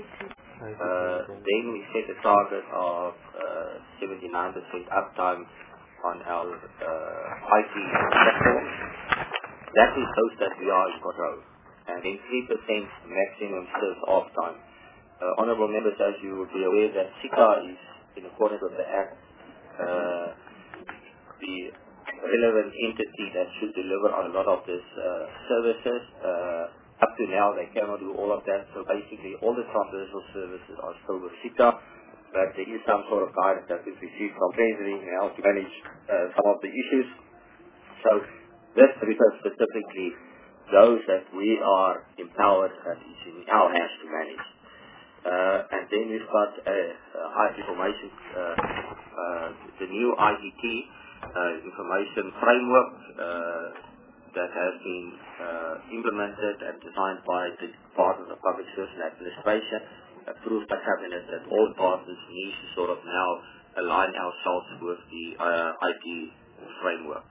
Uh, then we set a target of uh, seventy-nine percent uptime on our uh, I T platforms. That is those that we are in control. And then three percent maximum service off time. Uh, honourable members, as you will be aware that S I C A is in accordance with the Act, Uh, the relevant entity that should deliver on a lot of these uh, services. Uh, up to now, they cannot do all of that. So basically, all the transversal services are still with S I C A, but there is some sort of guidance that we've received from Treasury now to manage uh, some of the issues. So this refers specifically those that we are empowered and it's in our hands to manage. Uh, and then we've got a, a high information, uh, uh, the new I T T uh, information framework uh, that has been uh, implemented and designed by the Department of Public Service and Administration, approved by Cabinet, that all departments need to sort of now align ourselves with the uh, I T framework.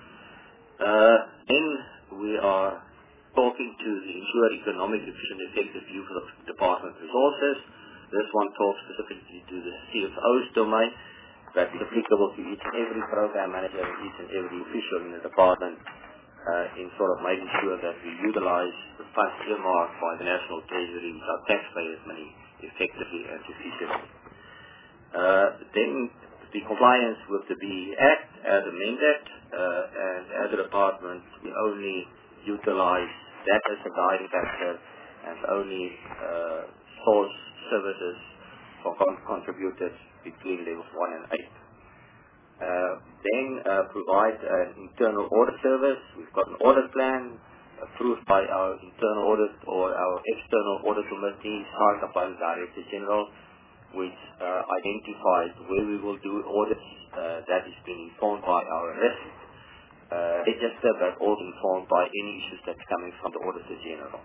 Uh, then we are talking to the ensure economic efficient effective use of department resources. This one talks specifically to the C F O's domain, that is applicable to each and every program manager and each and every official in the department uh, in sort of making sure that we utilize the funds earmarked by the National Treasury with our taxpayers' money effectively and efficiently. Uh, then the compliance with the B E Act as amended, uh, and as a department we only utilize that as a guiding factor and only uh, source services for con contributors between levels one and eight. Uh, then uh, provide an internal audit service. We've got an audit plan approved by our internal audit or our external audit committee, signed up by the Director General, which uh, identifies where we will do audits. Uh, that is being informed by our risk uh, register, but also informed by any issues that's coming from the Auditor General.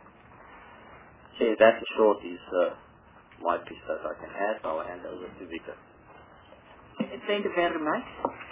So that in short is uh, my piece that I can add. I will hand over to Victor. Thank you very much.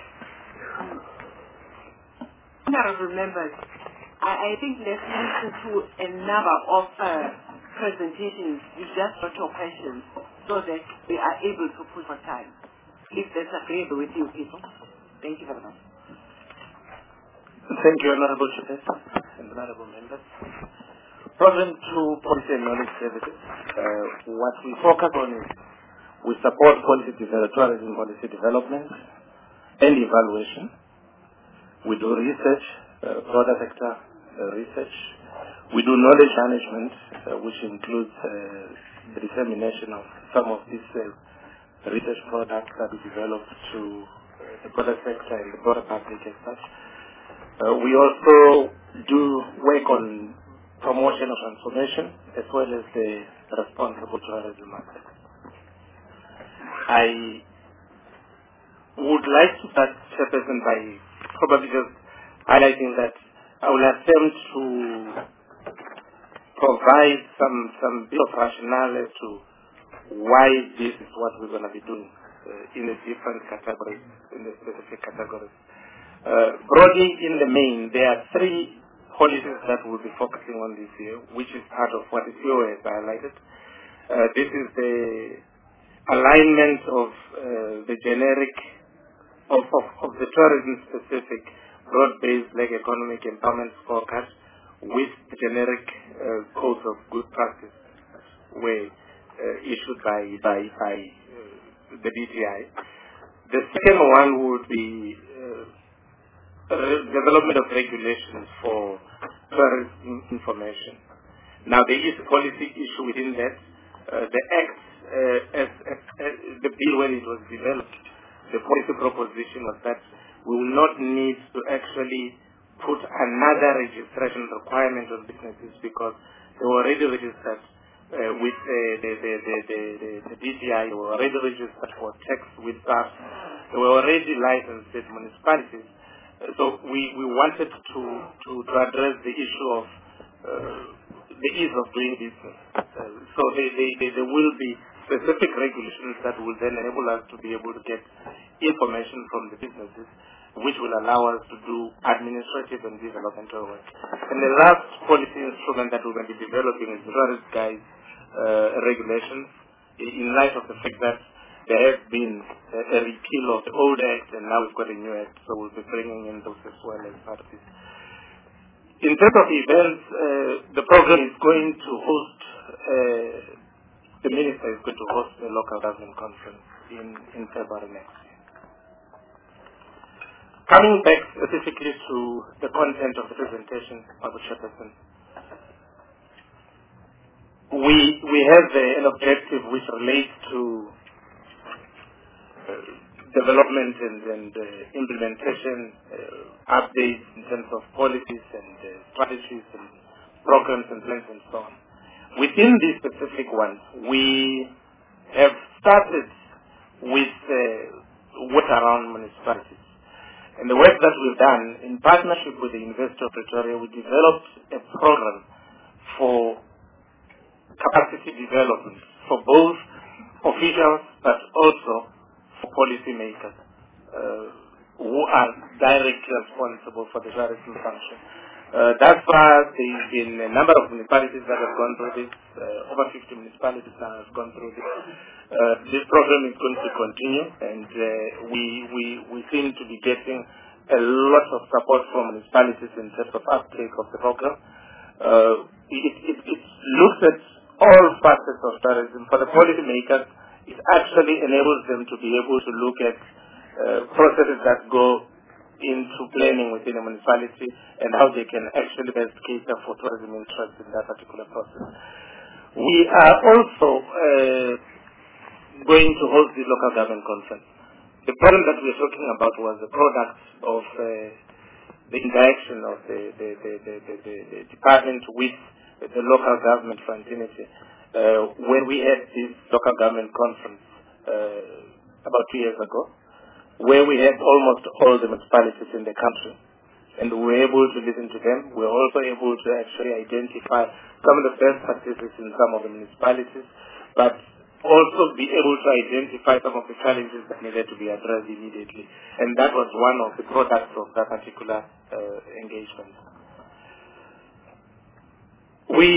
Honourable members, I, I think let's listen to a number of uh, presentations. You just got your questions so that we are able to push for time. If that's agreeable with you people. Thank you very much. Thank you, Honourable Chairperson and Honourable members. Program two, Policy and Knowledge Services. Uh, what we focus on is we support policy development, tourism policy development and evaluation. We do research, uh, broader sector uh, research. We do knowledge management, uh, which includes uh, the dissemination of some of these uh, research products that we develop to uh, the product sector and the broader public as such. Uh, we also do work on promotion of transformation as well as the responsible tourism aspect. I would like to start, Chairperson, by probably just highlighting that I will attempt to provide some, some bit of rationale as to why this is what we're going to be doing uh, in the different categories, in the specific categories. Uh, broadly, in the main, there are three policies that we'll be focusing on this year, which is part of what the C E O has highlighted. Uh, this is the alignment of uh, the generic, of, of, of the tourism-specific broad-based like economic empowerment scorecard with the generic uh, codes of good practice were uh, issued by, by, by uh, the D T I. The second one would be uh, development of regulations for tourism information. Now, there is a policy issue within that. Uh, the Act, uh, as, as, as the bill when it was developed, the policy proposition was that we will not need to actually put another registration requirement on businesses because they were already registered uh, with uh, the, the, the, the, the, the D T I, they were already registered for tax with S A R S, they were already licensed as municipalities. Uh, so we, we wanted to, to, to address the issue of uh, the ease of doing business. Uh, so they, they, they, there will be specific regulations that will then enable us to be able to get information from the businesses, which will allow us to do administrative and developmental work. And the last policy instrument that we're going to be developing is the tourist guide uh, regulations, in light of the fact that there has been a, a repeal of the old Act and now we've got a new Act, so we'll be bringing in those as well as part of this. In terms of events, uh, the program is going to host, uh, the Minister is going to host the local government conference in, in February next year. Coming back specifically to the content of the presentation of the Chairperson, we, we have uh, an objective which relates to uh, development and, and uh, implementation uh, updates in terms of policies and uh, strategies and programs and plans and so on. Within these specific ones, we have started with uh, work around municipalities. And the work that we've done in partnership with the University of Pretoria, we developed a program for capacity development for both officials but also for policymakers uh, who are directly responsible for the tourism function. Uh, thus far, there have been a number of municipalities that have gone through this. Uh, over fifty municipalities now have gone through this. Uh, this program is going to continue, and uh, we, we, we seem to be getting a lot of support from municipalities in terms of uptake of the program. Uh, it, it, it looks at all facets of tourism. For the policymakers, it actually enables them to be able to look at uh, processes that go into planning within a municipality and how they can actually best cater for tourism interests in that particular process. We are also uh, going to host the local government conference. The problem that we're talking about was the product of uh, the interaction of the, the, the, the, the, the, the department with the local government fraternity. Uh, when we had this local government conference uh, about two years ago, where we had almost all the municipalities in the country, and we were able to listen to them. We were also able to actually identify some of the best practices in some of the municipalities, but also be able to identify some of the challenges that needed to be addressed immediately. And that was one of the products of that particular uh, engagement. We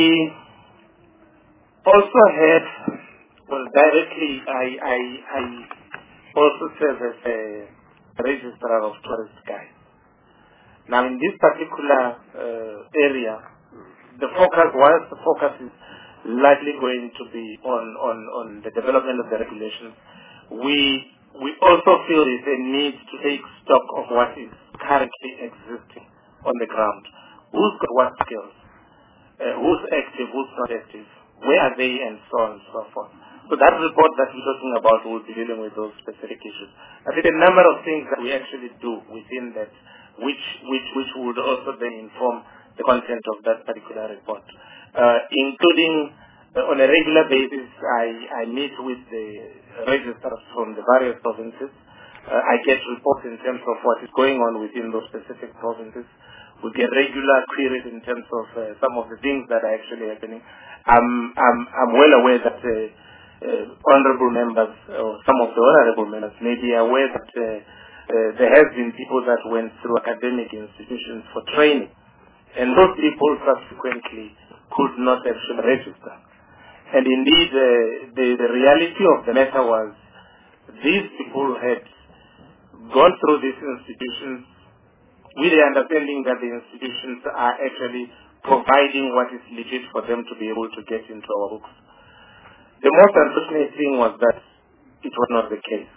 also had, well, directly, I, I, I also serve as a registrar of tourist guides. Now, in this particular uh, area, the focus, whilst the focus is likely going to be on, on, on the development of the regulations, we, we also feel there's a need to take stock of what is currently existing on the ground. Who's got what skills? Uh, who's active, who's not active? Where are they, and so on and so forth. So that report that we're talking about will be dealing with those specific issues. I think a number of things that we actually do within that, which which which would also then inform the content of that particular report, uh, including uh, on a regular basis, I, I meet with the registrars from the various provinces. Uh, I get reports in terms of what is going on within those specific provinces. We get regular queries in terms of uh, some of the things that are actually happening. I'm I'm I'm well aware that uh, uh, honourable members or some of the honourable members may be aware that uh, uh, there has been people that went through academic institutions for training, and those people subsequently could not actually register. And indeed, uh, the the reality of the matter was these people had gone through these institutions with the understanding that the institutions are actually providing what is legit for them to be able to get into our books. The most unfortunate thing was that it was not the case.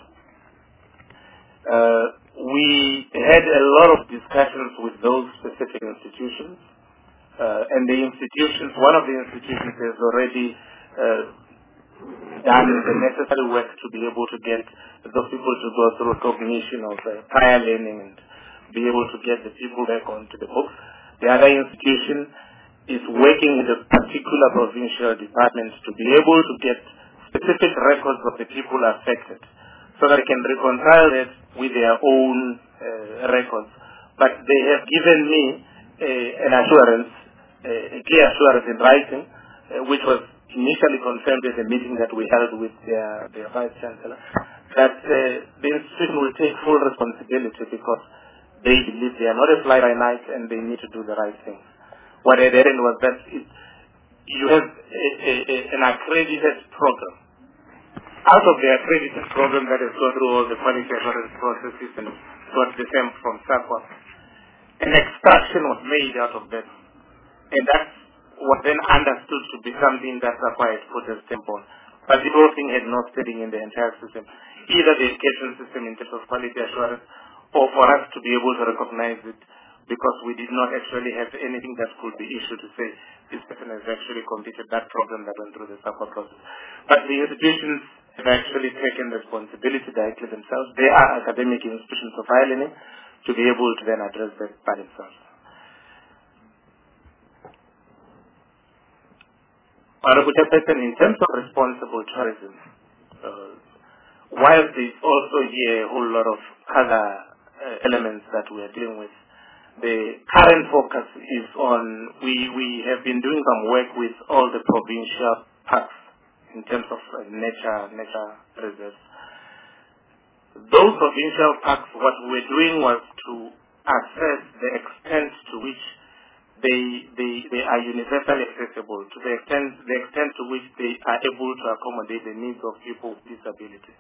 Uh, we had a lot of discussions with those specific institutions, uh, and the institutions, one of the institutions has already uh, done the necessary work to be able to get those people to go through recognition of uh, prior learning and be able to get the people back onto the books. The other institution is working with a particular provincial department to be able to get specific records of the people affected so that they can reconcile that with their own uh, records. But they have given me uh, an assurance, uh, a clear assurance in writing, uh, which was initially confirmed at a meeting that we held with their, their Vice Chancellor, that uh, the institution will take full responsibility because they believe they are not a fly-by-night and they need to do the right thing. What I read was that it, you have a, a, a, an accredited program. Out of the accredited program that has gone through all the quality assurance processes and got the same from SAQA, an extraction was made out of that. And that was then understood to be something that SAQA had put a stamp on. But the whole thing had no steading in the entire system, either the education system in terms of quality assurance, or for us to be able to recognize it, because we did not actually have anything that could be issued to say this person has actually completed that program that went through the SAQA process. But the institutions have actually taken responsibility directly themselves. They are academic institutions of higher learning to be able to then address that by themselves. Honorable Chairperson, in terms of responsible tourism, uh, while there's also here a whole lot of other uh, elements that we are dealing with, the current focus is on, we, we have been doing some work with all the provincial parks in terms of uh, nature, nature reserves. Those provincial parks, what we were doing was to assess the extent to which they, they, they are universally accessible, to the extent, the extent to which they are able to accommodate the needs of people with disabilities.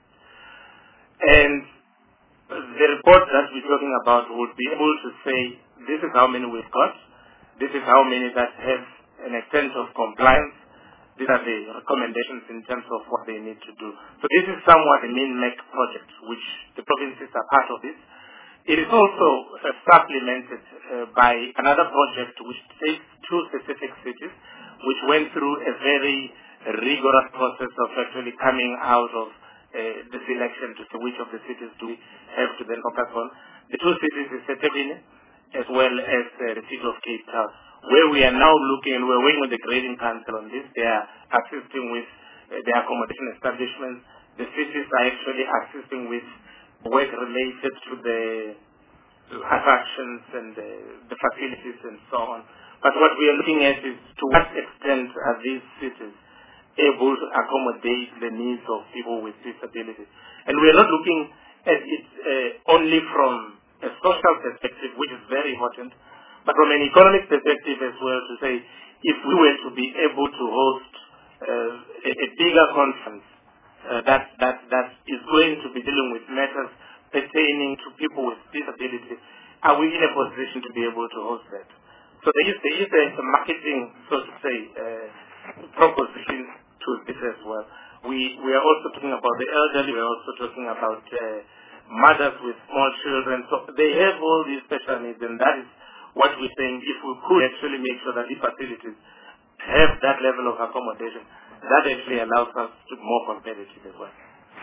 And the report that we're talking about would be able to say, this is how many we've got, this is how many that have an extent of compliance, these are the recommendations in terms of what they need to do. So this is somewhat a main-make project, which the provinces are part of it. It is also uh, supplemented uh, by another project which takes two specific cities, which went through a very rigorous process of actually coming out of Uh, the selection to see which of the cities do we have to then focus on. The two cities is eThekwini as well as uh, the city of Cape Town, where we are now looking, and we're working with the grading council on this. They are assisting with uh, the accommodation establishments. The cities are actually assisting with work related to the attractions and uh, the facilities and so on. But what we are looking at is to what extent are these cities able to accommodate the needs of people with disabilities. And we are not looking at it uh, only from a social perspective, which is very important, but from an economic perspective as well, to say if we were to be able to host uh, a, a bigger conference uh, that, that, that is going to be dealing with matters pertaining to people with disabilities, are we in a position to be able to host that? So there is, there is a marketing, so to say, uh, proposition to this as well. We we are also talking about the elderly, we are also talking about uh, mothers with small children. So they have all these special needs, and that is what we're saying. If we could actually make sure that these facilities have that level of accommodation, that actually allows us to be more competitive as well.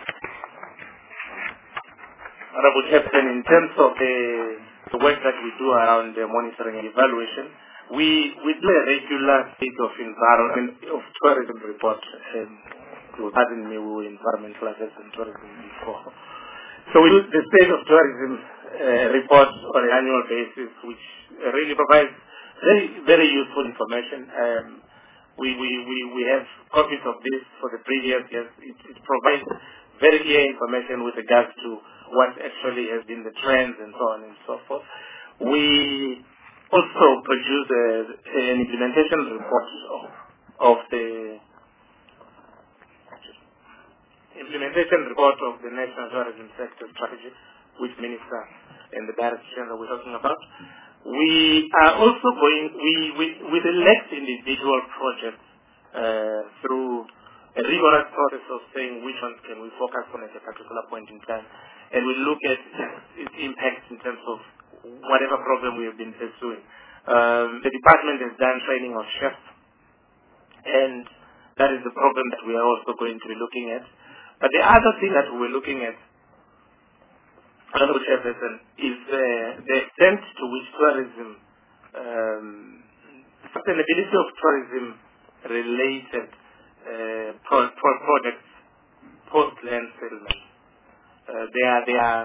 Honorable Chairman, in terms of the, the work that we do around the monitoring and evaluation, we, we do a regular state of environment of tourism report. Um, pardon me, we were environmental affairs and tourism before. So we do the state of tourism uh, report on an annual basis, which uh, really provides very, very useful information. Um, we, we, we, we have copies of this for the previous years. It, it provides very clear information with regards to what actually has been the trends and so on and so forth. We also produce a, an implementation report of, of the implementation report of the National Tourism Sector Strategy, which Minister and the Director that we're talking about. We are also going, we, we, we select individual projects uh, through a rigorous process of saying which ones can we focus on at a particular point in time. And we look at its impacts in terms of whatever program we have been pursuing. Um, the department has done training of chefs, and that is the program that we are also going to be looking at. But the other thing that we're looking at, Honorable Chairperson, is uh, the extent to which tourism, um, sustainability of tourism-related uh, pro pro projects post-land settlement. Uh, they are, they are,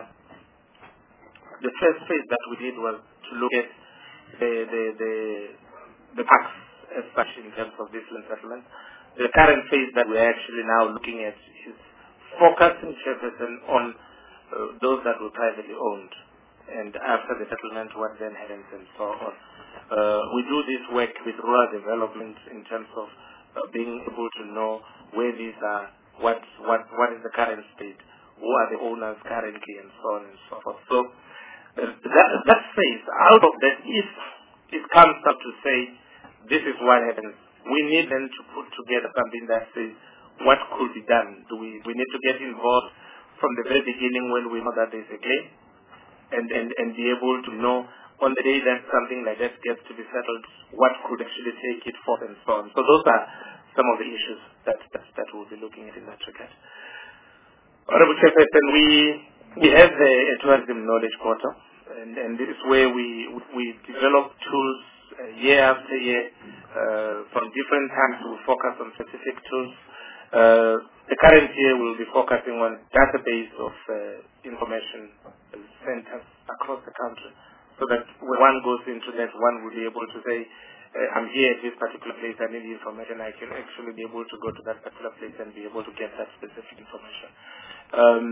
the first phase that we did was to look at the, the, the, the packs as such in terms of this land settlement. The current phase that we're actually now looking at is focusing Chairperson on uh, those that were privately owned, and after the settlement, what then happens and so on. Uh, we do this work with rural development in terms of uh, being able to know where these are, what, what, what is the current state, who are the owners currently, and so on and so forth. So uh, that, that phase, out of that, if it comes up to say, this is what happens, we need then to put together something that says, what could be done? Do we, we need to get involved from the very beginning when we know that there's a claim, and, and, and be able to know on the day that something like that gets to be settled, what could actually take it forth and so on. So those are some of the issues that, that, that we'll be looking at in that regard. Honorable Chairperson, we, we have a, a tourism knowledge quarter, and, and this is where we, we develop tools uh, year after year. Uh, from different times we focus on specific tools. Uh, the current year we'll be focusing on database of uh, information centers across the country, so that when one goes into that, one will be able to say, uh, I'm here at this particular place, I need information, I can actually be able to go to that particular place and be able to get that specific information. Um,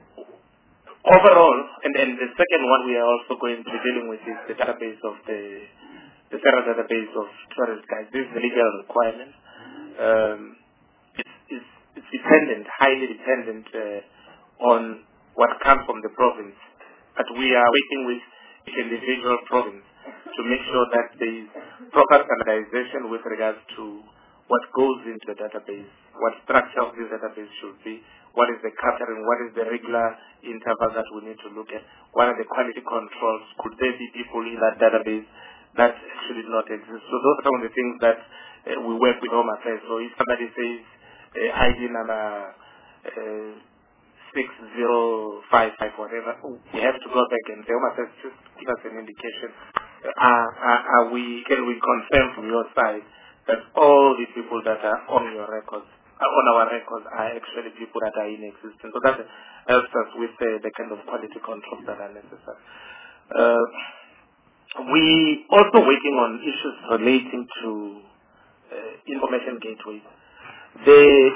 overall, and then the second one we are also going to be dealing with is the database of the the federal database of tourist guides. This is the legal requirement. Um, it's, it's, it's dependent, highly dependent uh, on what comes from the province. But we are working with each individual province to make sure that there is proper standardization with regards to what goes into the database, what structure of this database should be, what is the capturing, what is the regular interval that we need to look at, what are the quality controls, could there be people in that database that actually do not exist. So those are some of the things that uh, we work with Home Affairs. So if somebody says uh, I D number uh, six zero five five, whatever, we have to go back and say, Home Affairs, just give us an indication. Uh, are, are we, can we confirm from your side that all the people that are on your records, uh, on our records, are actually people that are in existence? So that helps us with uh, the kind of quality controls that are necessary. Uh, We also working on issues relating to uh, information gateways. There,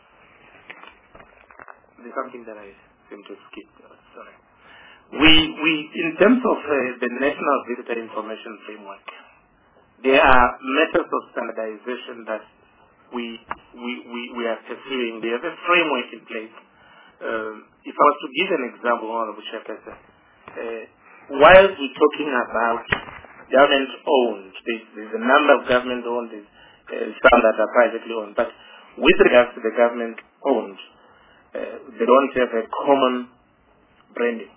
there's something that I seem to skip. Sorry. We, we, in terms of uh, the National Visitor Information Framework, there are methods of standardization that we, we, we, we are pursuing. There's a framework in place. Um, if I was to give an example, Honorable Chairperson, uh, while we're talking about government-owned, there's, there's a number of government-owned, there's uh, some that are privately owned, but with regards to the government-owned, uh, they don't have a common branding.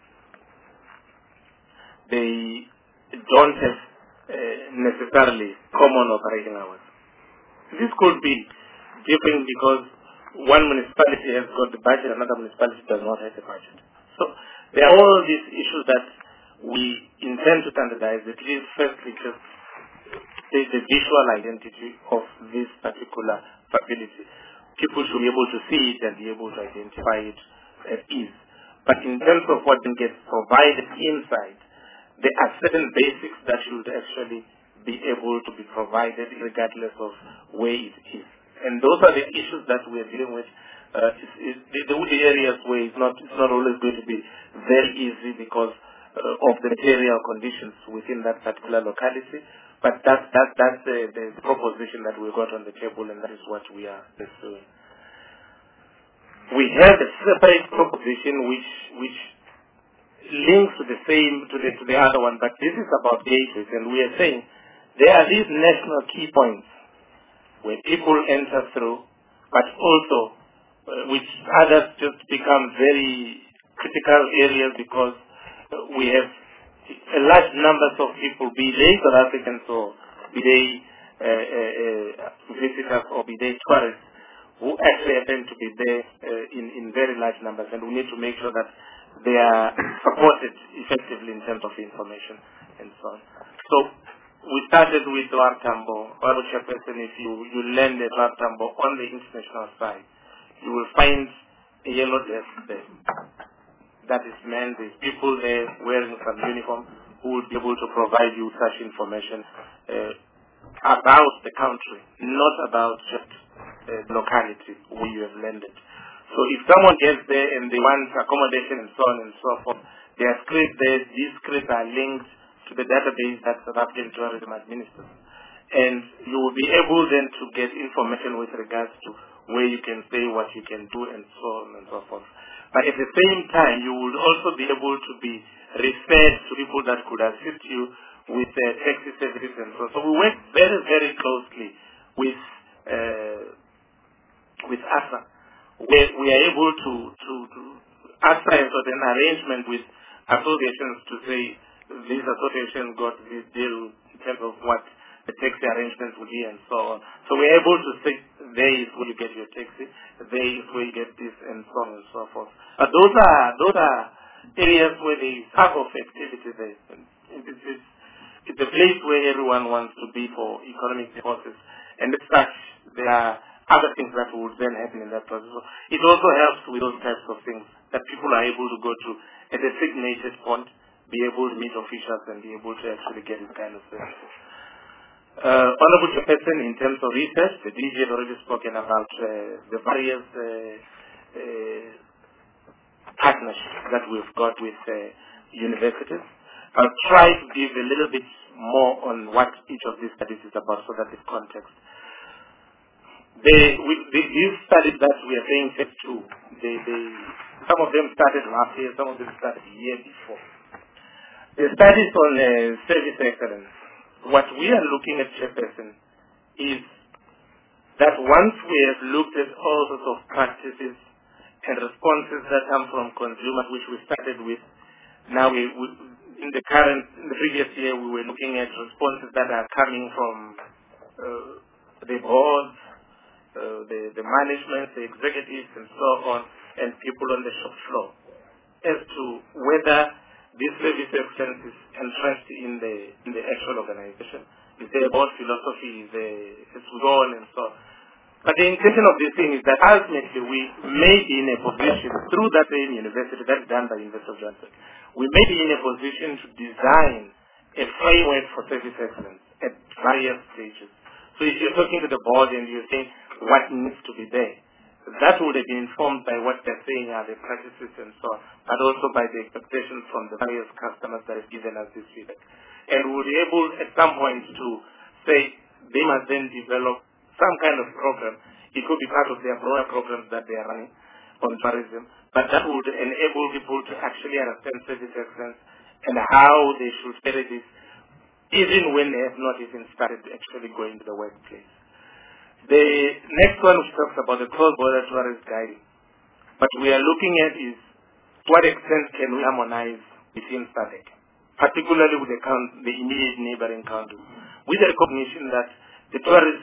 They don't have uh, necessarily common operating hours. This could be different because one municipality has got the budget, another municipality does not have the budget. So there are all these issues that we intend to standardize. It is firstly just the, the visual identity of this particular facility. People should be able to see it and be able to identify it at ease. But in terms of what gets provided inside, there are certain basics that should actually be able to be provided regardless of where it is. And those are the issues that we are dealing with. Uh, it's, it's, there will be areas where it's not, it's not always going to be very easy because uh, of the material conditions within that particular locality. But that's, that's, that's the, the proposition that we got on the table, and that is what we are pursuing. We have a separate proposition which, which links to the same, to the, to the other one, but this is about gateways, and we are saying there are these national key points where people enter through, but also uh, which others just become very critical areas because uh, we have a large numbers of people, be they South Africans or be they uh, uh, uh, visitors or be they tourists, who actually happen to be there uh, in, in very large numbers, and we need to make sure that they are supported effectively in terms of information and so on. So we started with Rwamtambo. Honorable Chairperson, if you, you land at Rwamtambo on the international side, you will find a yellow desk there. That is meant, there's people there wearing some uniform who will be able to provide you such information uh, about the country, not about just uh, the locality where you have landed. So if someone gets there and they want accommodation and so on and so forth, there are scripts there, these scripts are linked to the database that South African Tourism administers. And you will be able then to get information with regards to where you can stay, what you can do, and so on and so forth. But at the same time, you will also be able to be referred to people that could assist you with uh, taxi services and so on. So we work very, very closely with uh, with A S A, where we are able to, to, to A S A has got an arrangement with associations to say this association got this deal in terms of what the taxi arrangements will be and so on. So we're able to say there is where you get your taxi, there is where you get this and so on and so forth. But those are those are areas where there is half of activity there. It's, it's, it's a place where everyone wants to be for economic purposes. And as such, there are other things that would then happen in that process. So it also helps with those types of things that people are able to go to at a designated point, be able to meet officials and be able to actually get this kind of services. Uh, Honorable Chairperson, in terms of research, the D G has already spoken about uh, the various uh, uh, partnerships that we've got with uh, universities. I'll try to give a little bit more on what each of these studies is about so that the context. They, we, the, these studies that we are saying phase two, they, they, some of them started last year, some of them started the year before. The studies on uh, service excellence. What we are looking at, Chairperson, is that once we have looked at all sorts of practices and responses that come from consumers, which we started with, now we, we in the current, in the previous year, we were looking at responses that are coming from uh, the boards, uh, the, the management, the executives, and so on, and people on the shop floor, as to whether this service excellence is entrenched in the in the actual organization. Is there about philosophy? Is there it's gone and so on. But the intention of this thing is that ultimately we may be in a position through that same university that's done by University of Johannesburg, we may be in a position to design a framework for service excellence at various stages. So if you're talking to the board and you're saying what needs to be there, that would have been informed by what they're saying are the practices and so on, but also by the expectations from the various customers that have given us this feedback. And we would be able at some point to say they must then develop some kind of program. It could be part of their broader programs that they are running on tourism, but that would enable people to actually understand service excellence and how they should carry this even when they have not even started actually going to the workplace. The next one which talks about the cross-border tourist guiding. What we are looking at is to what extent can we harmonize within SADC, particularly with the, count, the immediate neighboring countries, with the recognition that the tourists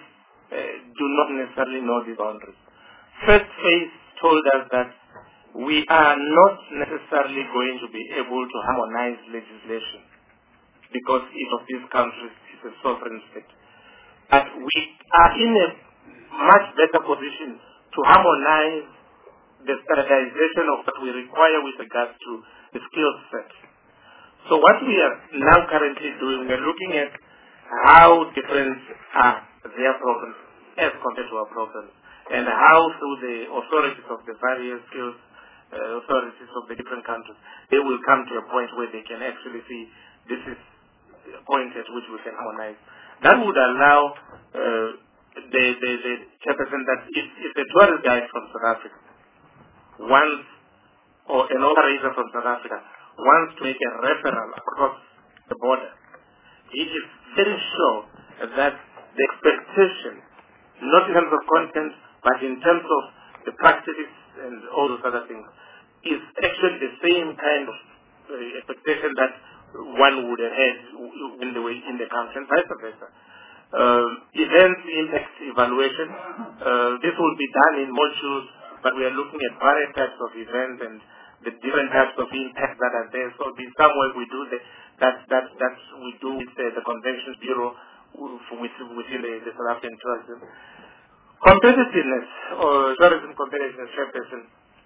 uh, do not necessarily know the boundaries. First phase told us that we are not necessarily going to be able to harmonize legislation because each of these countries is a sovereign state. But we are in a much better position to harmonize the standardization of what we require with regards to the skill set. So what we are now currently doing, we are looking at how different are their problems as compared to our problems, and how through the authorities of the various skills, uh, authorities of the different countries, they will come to a point where they can actually see this is a point at which we can harmonize. That would allow uh, the, the, the chairperson that if, if a tourist guide from South Africa wants, or an operator from South Africa wants to make a referral across the border, he is very sure that the expectation, not in terms of content, but in terms of the practices and all those other things, is actually the same kind of uh, expectation that one would have had in the way in the country and vice versa. Uh, event impact evaluation, uh, this will be done in modules, but we are looking at various types of events and the different types of impact that are there. So in some way we do the, that that that we do with uh, the Convention Bureau within, within the, the South African tourism. Competitiveness or tourism competitiveness, chairperson.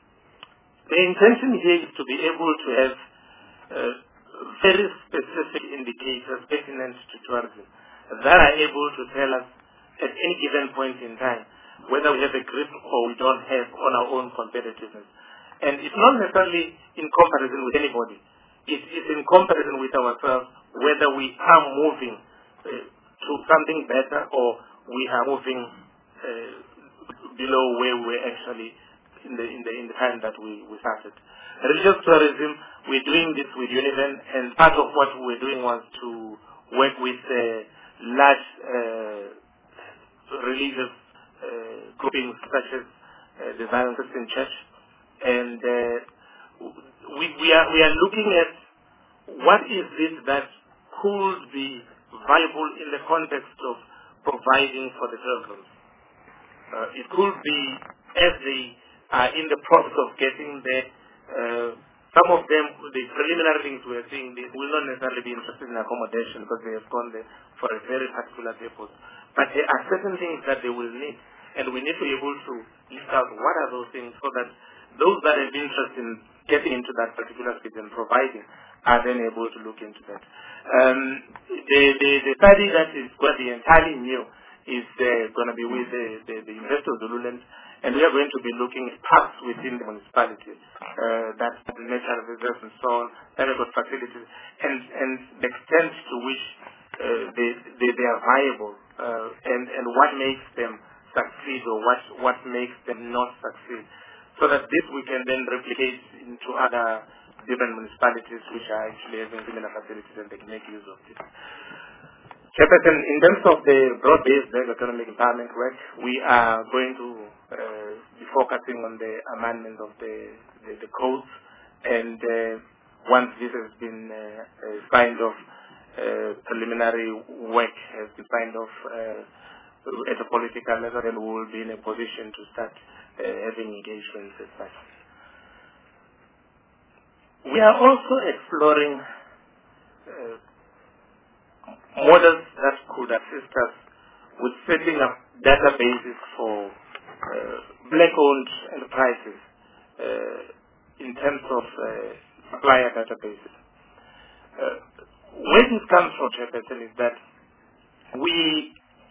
The intention here is to be able to have uh, very specific indicators pertinent to tourism that are able to tell us at any given point in time whether we have a grip or we don't have on our own competitiveness. And it's not necessarily in comparison with anybody. It is in comparison with ourselves whether we are moving uh, to something better or we are moving uh, below where we were actually in the, in the, in the time that we, we started. Religious tourism, we're doing this with Univen, and part of what we're doing was to work with uh, large uh, religious uh, groupings such as uh, the Zion Christian Church, and uh, we, we are we are looking at what is it that could be viable in the context of providing for the pilgrims. Uh, it could be as they are in the process of getting there. Uh, some of them, the preliminary things we are seeing, they will not necessarily be interested in accommodation because they have gone there for a very particular purpose. But there are certain things that they will need, and we need to be able to list out what are those things so that those that have interest in getting into that particular space and providing are then able to look into that. Um, the, the, the study that is going to be entirely new is uh, going to be with the, the, the University of Zululand, and we are going to be looking at parks within the municipality uh, that have natural reserves and so on, that have got facilities, and, and the extent to which uh, they, they, they are viable, uh, and, and what makes them succeed or what, what makes them not succeed, so that this we can then replicate into other different municipalities which are actually having similar facilities and they can make use of this. Chairperson, in terms of the broad-based economic empowerment work, we are going to uh, be focusing on the amendment of the, the, the codes, and uh, once this has been uh, uh, signed off, uh, preliminary work has been signed off uh, at a political level, then we will be in a position to start uh, having engagements as such. We are also exploring uh, models that could assist us with setting up databases for uh, black-owned enterprises uh, in terms of uh, supplier databases. Uh, where this comes from, Chairperson, is that we,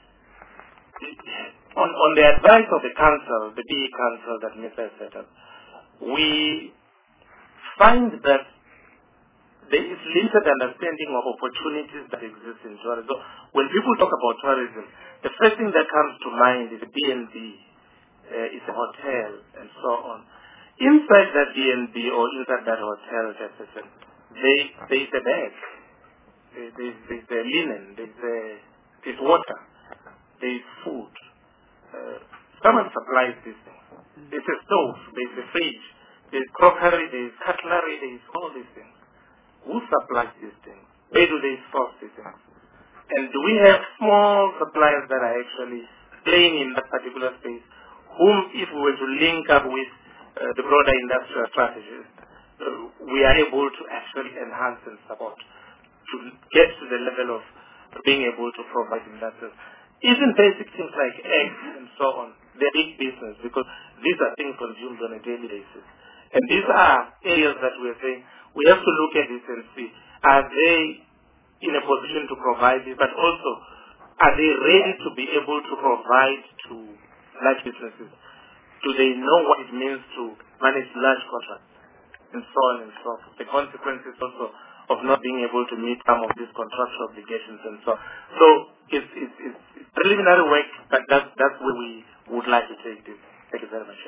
on, on the advice of the council, the B E Council that Mister has set up, we find that there is limited understanding of opportunities that exist in tourism. So when people talk about tourism, the first thing that comes to mind is a B and B, uh, is a hotel, and so on. Inside that B and B or inside that hotel, Jefferson, there, there is a bag, there, there's, there's a linen, there's, a, there's water, there's food. Uh, someone supplies these things. There's a stove, there's a fridge, there's crockery, there's cutlery, there's all these things. Who supplies these things? Where do they source these things? And do we have small suppliers that are actually playing in that particular space, whom if we were to link up with uh, the broader industrial strategies, uh, we are able to actually enhance and support to get to the level of being able to provide in that sense. Even basic things like eggs and so on, they're big business because these are things consumed on a daily basis. And these are areas that we're saying we have to look at this and see, are they in a position to provide this, but also are they ready to be able to provide to large businesses? Do they know what it means to manage large contracts and so on and so forth? The consequences also of not being able to meet some of these contractual obligations and so on. So it's, it's, it's preliminary work, but that's, that's where we would like to take this. Thank you very much.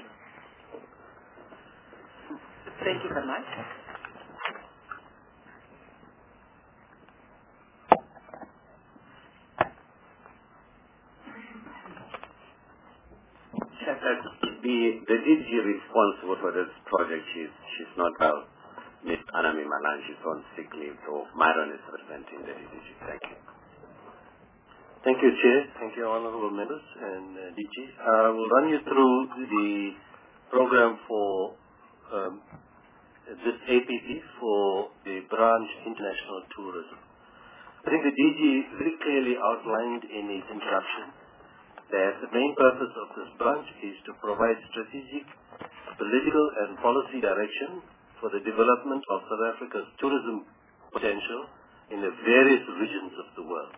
Thank you very much. The, the D G responsible for this project, she's, she's not well. Miss Anami Malan, she's on sick leave, so Myron is representing the D G. Thank you. Thank you, Chair. Thank you, honorable members and uh, D G. I will run you through the program for um, this A P P for the branch international tourism. I think the D G very clearly outlined in its introduction that the main purpose of this branch is to provide strategic, political and policy direction for the development of South Africa's tourism potential in the various regions of the world.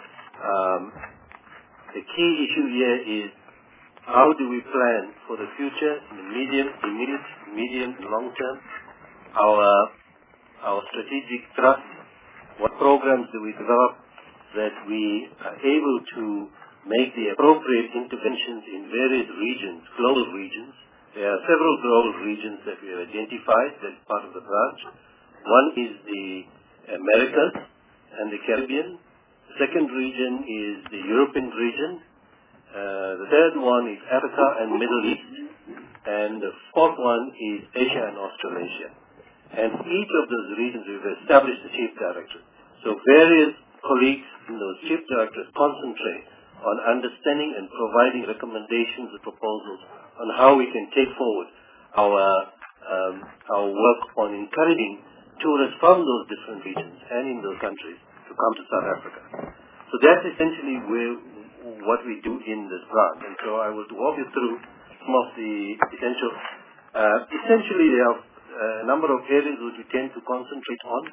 Um, the key issue here is how do we plan for the future in the medium, immediate, medium and long term, our, our strategic thrust, what programs do we develop that we are able to make the appropriate interventions in various regions, global regions. There are several global regions that we have identified as part of the branch. One is the Americas and the Caribbean. The second region is the European region. Uh, the third one is Africa and Middle East. And the fourth one is Asia and Australasia. And each of those regions we've established a chief director. So various colleagues in those chief directors concentrate on understanding and providing recommendations and proposals on how we can take forward our um, our work on encouraging tourists from those different regions and in those countries to come to South Africa. So that's essentially where what we do in this branch. And so I will walk you through some of the essential. Uh, essentially, there are a number of areas which we tend to concentrate on.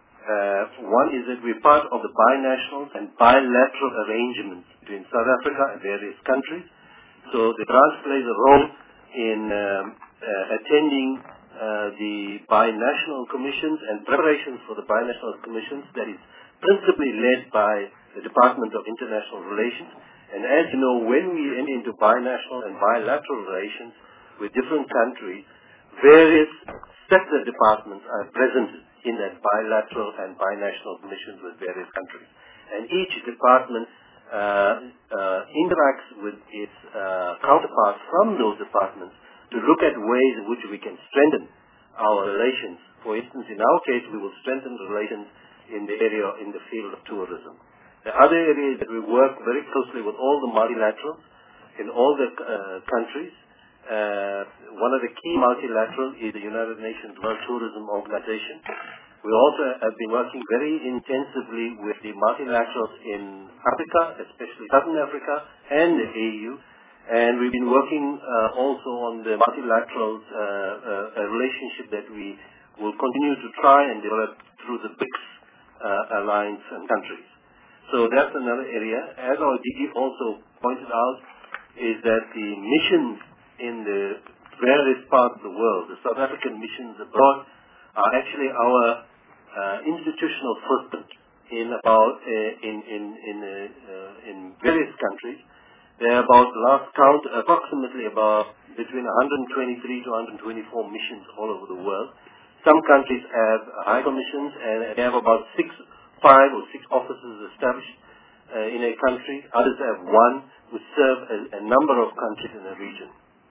Uh, one is that we're part of the binational and bilateral arrangements between South Africa and various countries. So the branch plays a role in um, uh, attending uh, the binational commissions and preparations for the binational commissions that is principally led by the Department of International Relations. And as you know, when we enter into binational and bilateral relations with different countries, various sector departments are present in that bilateral and binational commissions with various countries. And each department uh, uh, interacts with its uh, counterparts from those departments to look at ways in which we can strengthen our relations. For instance, in our case, we will strengthen relations in the area, in the field of tourism. The other area is that we work very closely with all the multilaterals in all the uh, countries. Uh, one of the key multilaterals is the United Nations World Tourism Organization. We also have been working very intensively with the multilaterals in Africa, especially Southern Africa and the A U. And we've been working uh, also on the multilateral uh, uh, relationship that we will continue to try and develop through the BRICS uh, alliance and countries. So that's another area. As our D G also pointed out, is that the missions in the various parts of the world, the South African missions abroad, are actually our uh, institutional footprint in about uh, in in in uh, uh, in various countries. There are about last count approximately about between one hundred twenty-three to one hundred twenty-four missions all over the world. Some countries have high commissions and they have about six, five or six offices established uh, in a country. Others have one, which serve a, a number of countries in a region.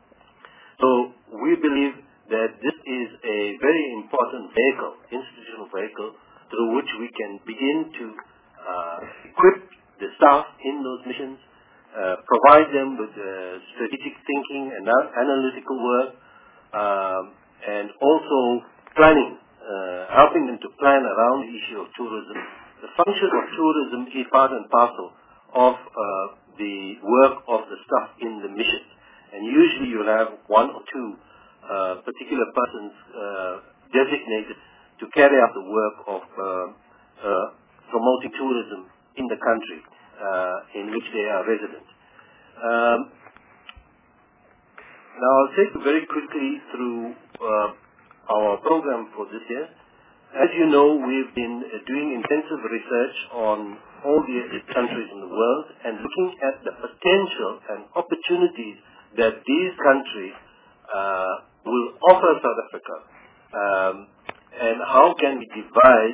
So we believe that this is a very important vehicle, institutional vehicle, through which we can begin to uh, equip the staff in those missions uh, provide them with uh, strategic thinking and uh, analytical work, um, and also planning, uh, helping them to plan around the issue of tourism. The function of tourism is part and parcel of uh, the work of the staff in the mission. And usually you'll have one or two uh, particular persons uh, designated to carry out the work of uh, uh, promoting tourism in the country uh, in which they are resident. Um, now I'll take you very quickly through uh, our program for this year. As you know, we've been uh, doing intensive research on all the countries in the world and looking at the potential and opportunities that these countries uh, will offer South Africa, um, and how can we devise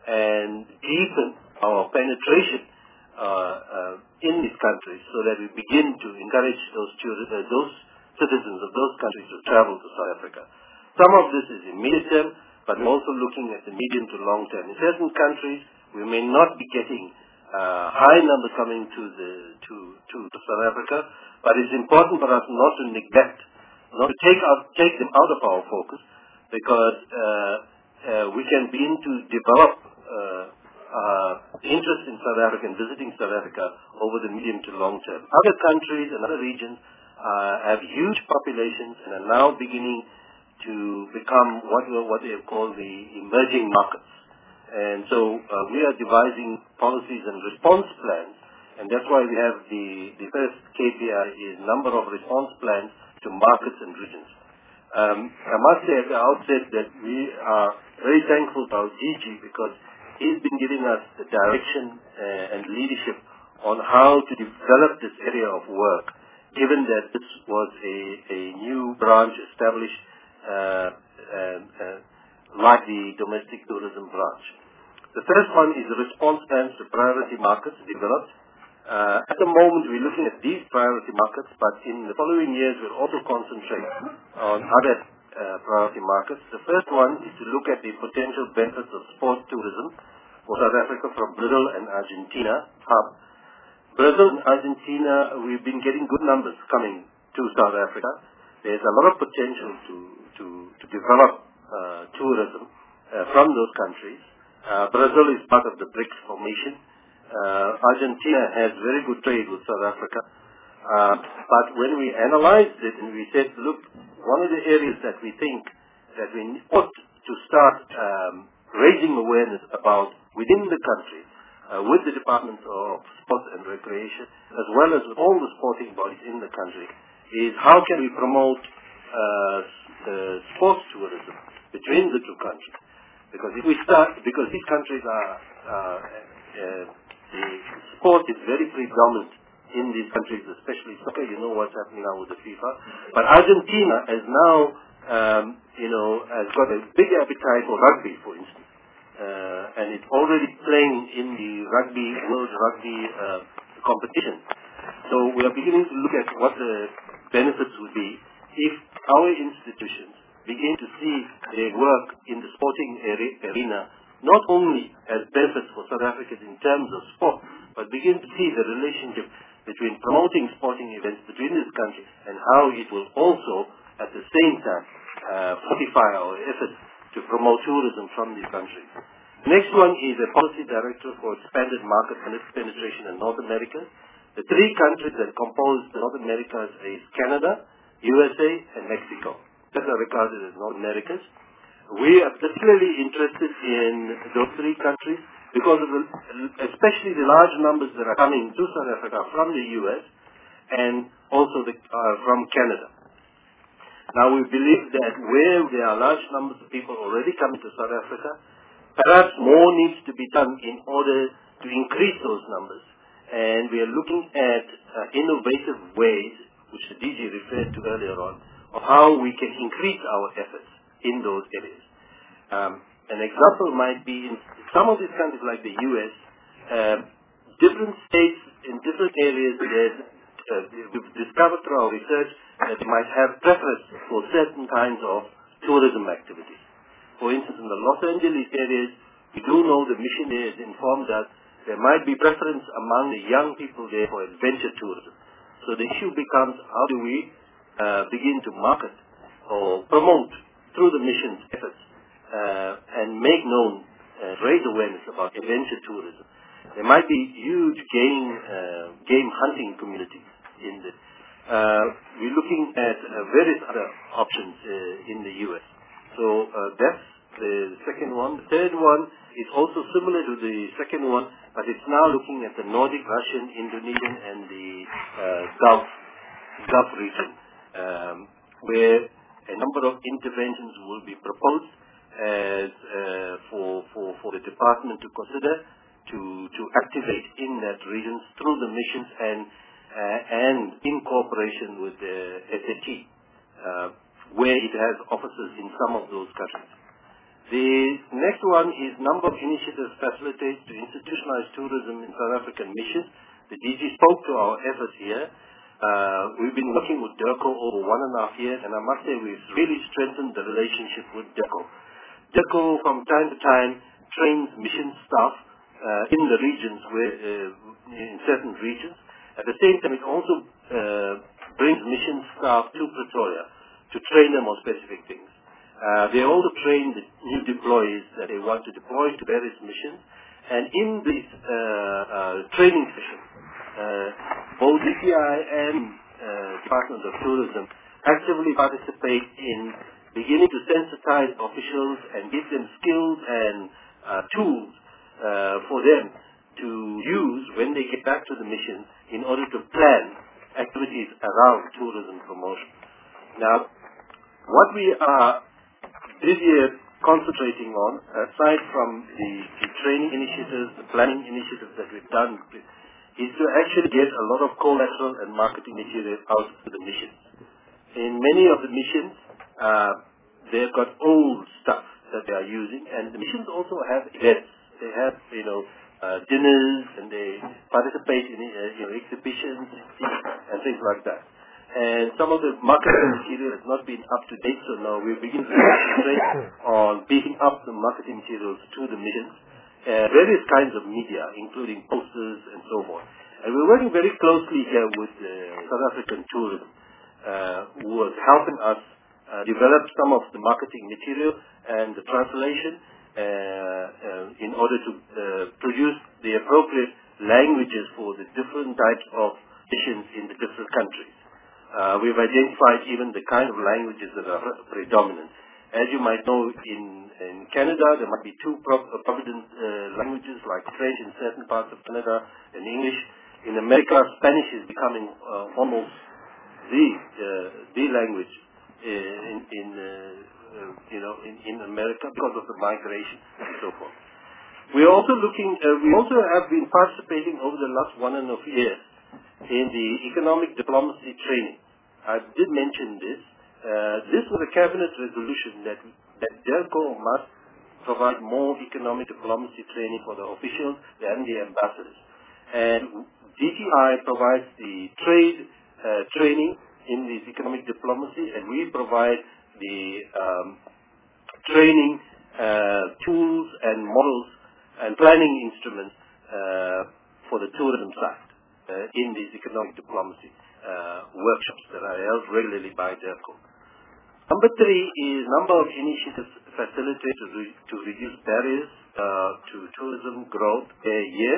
and deepen our penetration uh, uh, in these countries so that we begin to encourage those, uh, those citizens of those countries to travel to South Africa. Some of this is immediate term, but we're also looking at the medium to long term. In certain countries, we may not be getting uh, high numbers coming to the to, to to South Africa, but it's important for us not to neglect, not to take out take them out of our focus, because uh, uh, we can begin to develop uh, uh, interest in South Africa and visiting South Africa over the medium to long term. Other countries and other regions uh, have huge populations and are now beginning to become what what they have called the emerging markets. And so uh, we are devising policies and response plans, and that's why we have the, the first K P I is number of response plans to markets and regions. Um, I must say at the outset that we are very thankful to our D G because he's been giving us the direction uh, and leadership on how to develop this area of work, given that this was a, a new branch established uh, uh, uh, like the domestic tourism branch. The first one is the response plans to priority markets developed. Uh, at the moment, we're looking at these priority markets, but in the following years, we'll also concentrate on other uh, priority markets. The first one is to look at the potential benefits of sports tourism for South Africa from Brazil and Argentina. Hub. Brazil and Argentina, we've been getting good numbers coming to South Africa. There's a lot of potential to, to, to develop uh, tourism uh, from those countries. Uh, Brazil is part of the BRICS formation. Uh, Argentina has very good trade with South Africa. Uh, but when we analyzed it and we said, look, one of the areas that we think that we ought to start um, raising awareness about within the country uh, with the Department of Sport and Recreation, as well as with all the sporting bodies in the country, is how can we promote uh, uh, sports tourism between the two countries. Because if we start, because these countries are, uh, uh, the sport is very predominant in these countries, especially soccer. You know what's happening now with the FIFA. But Argentina has now, um, you know, has got a big appetite for rugby, for instance. Uh, and it's already playing in the rugby, World Rugby uh, competition. So we are beginning to look at what the benefits would be if our institutions begin to see their work in the sporting arena not only as benefits for South Africans in terms of sport, but begin to see the relationship between promoting sporting events between this country and how it will also, at the same time, uh, fortify our efforts to promote tourism from these countries. Next one is a policy director for expanded market penetration in North America. The three countries that compose North America is Canada, U S A, and Mexico. That are regarded as North Americas. We are particularly interested in those three countries because of the, especially the large numbers that are coming to South Africa from the U S and also the, uh, from Canada. Now we believe that where there are large numbers of people already coming to South Africa, perhaps more needs to be done in order to increase those numbers. And we are looking at uh, innovative ways, which the D G referred to earlier on, of how we can increase our efforts in those areas. Um, an example might be in some of these countries like the U S, uh, different states in different areas that uh, we've discovered through our research that might have preference for certain kinds of tourism activities. For instance, in the Los Angeles areas, we do know the mission there has informed us there might be preference among the young people there for adventure tourism. So the issue becomes, how do we uh, begin to market or promote through the mission's efforts uh, and make known, uh, raise awareness about adventure tourism. There might be huge game, uh, game hunting communities in this. Uh, we're looking at uh, various other options uh, in the U S. So uh, that's the second one. The third one is also similar to the second one, but it's now looking at the Nordic, Russian, Indonesian, and the uh, Gulf, Gulf region, um, where a number of interventions will be proposed as uh, for, for, for the department to consider to, to activate in that region through the missions and uh, and in cooperation with the S A T, uh, where it has offices in some of those countries. The next one is number of initiatives facilitated to institutionalize tourism in South African missions. The D G spoke to our efforts here. Uh, we've been working with DIRCO over one and a half years, and I must say we've really strengthened the relationship with DIRCO. DIRCO, from time to time, trains mission staff uh, in the regions, where uh, in certain regions. At the same time, it also uh, brings mission staff to Pretoria to train them on specific things. Uh, they also train the new deployees that they want to deploy to various missions. And in this uh, uh, training session, uh, both D P I and uh, Department of Tourism actively participate in beginning to sensitize officials and give them skills and uh, tools uh, for them to use when they get back to the mission in order to plan activities around tourism promotion. Now, what we are this year concentrating on, aside from the, the training initiatives, the planning initiatives that we've done, is to actually get a lot of collateral and marketing material out to the missions. In many of the missions, uh, they've got old stuff that they are using, and the missions also have events. They have, you know, uh, dinners, and they participate in uh, you know, exhibitions and things like that. And some of the marketing material has not been up to date, so now we're beginning to concentrate on beefing up the marketing materials to the missions, uh, various kinds of media, including posters and so forth. And we're working very closely here with uh, South African Tourism, uh, who is helping us uh, develop some of the marketing material and the translation uh, uh, in order to uh, produce the appropriate languages for the different types of missions in the different countries. Uh, we've identified even the kind of languages that are predominant. As you might know, in, in Canada, there might be two pro provident uh, languages, like French in certain parts of Canada and English. In America, Spanish is becoming uh, almost the uh, the language uh, in, in uh, uh, you know in, in America because of the migration and so forth. We're also looking. Uh, we also have been participating over the last one and a half years in the economic diplomacy training. I did mention this. Uh, this was a cabinet resolution that that DIRCO must provide more economic diplomacy training for the officials and the ambassadors. And D T I provides the trade uh, training in this economic diplomacy, and we provide the um, training uh, tools and models and planning instruments uh, for the tourism side uh, in these economic diplomacy uh, workshops that are held regularly by DIRCO. Number three is number of initiatives facilitated to, re to reduce barriers uh, to tourism growth a year.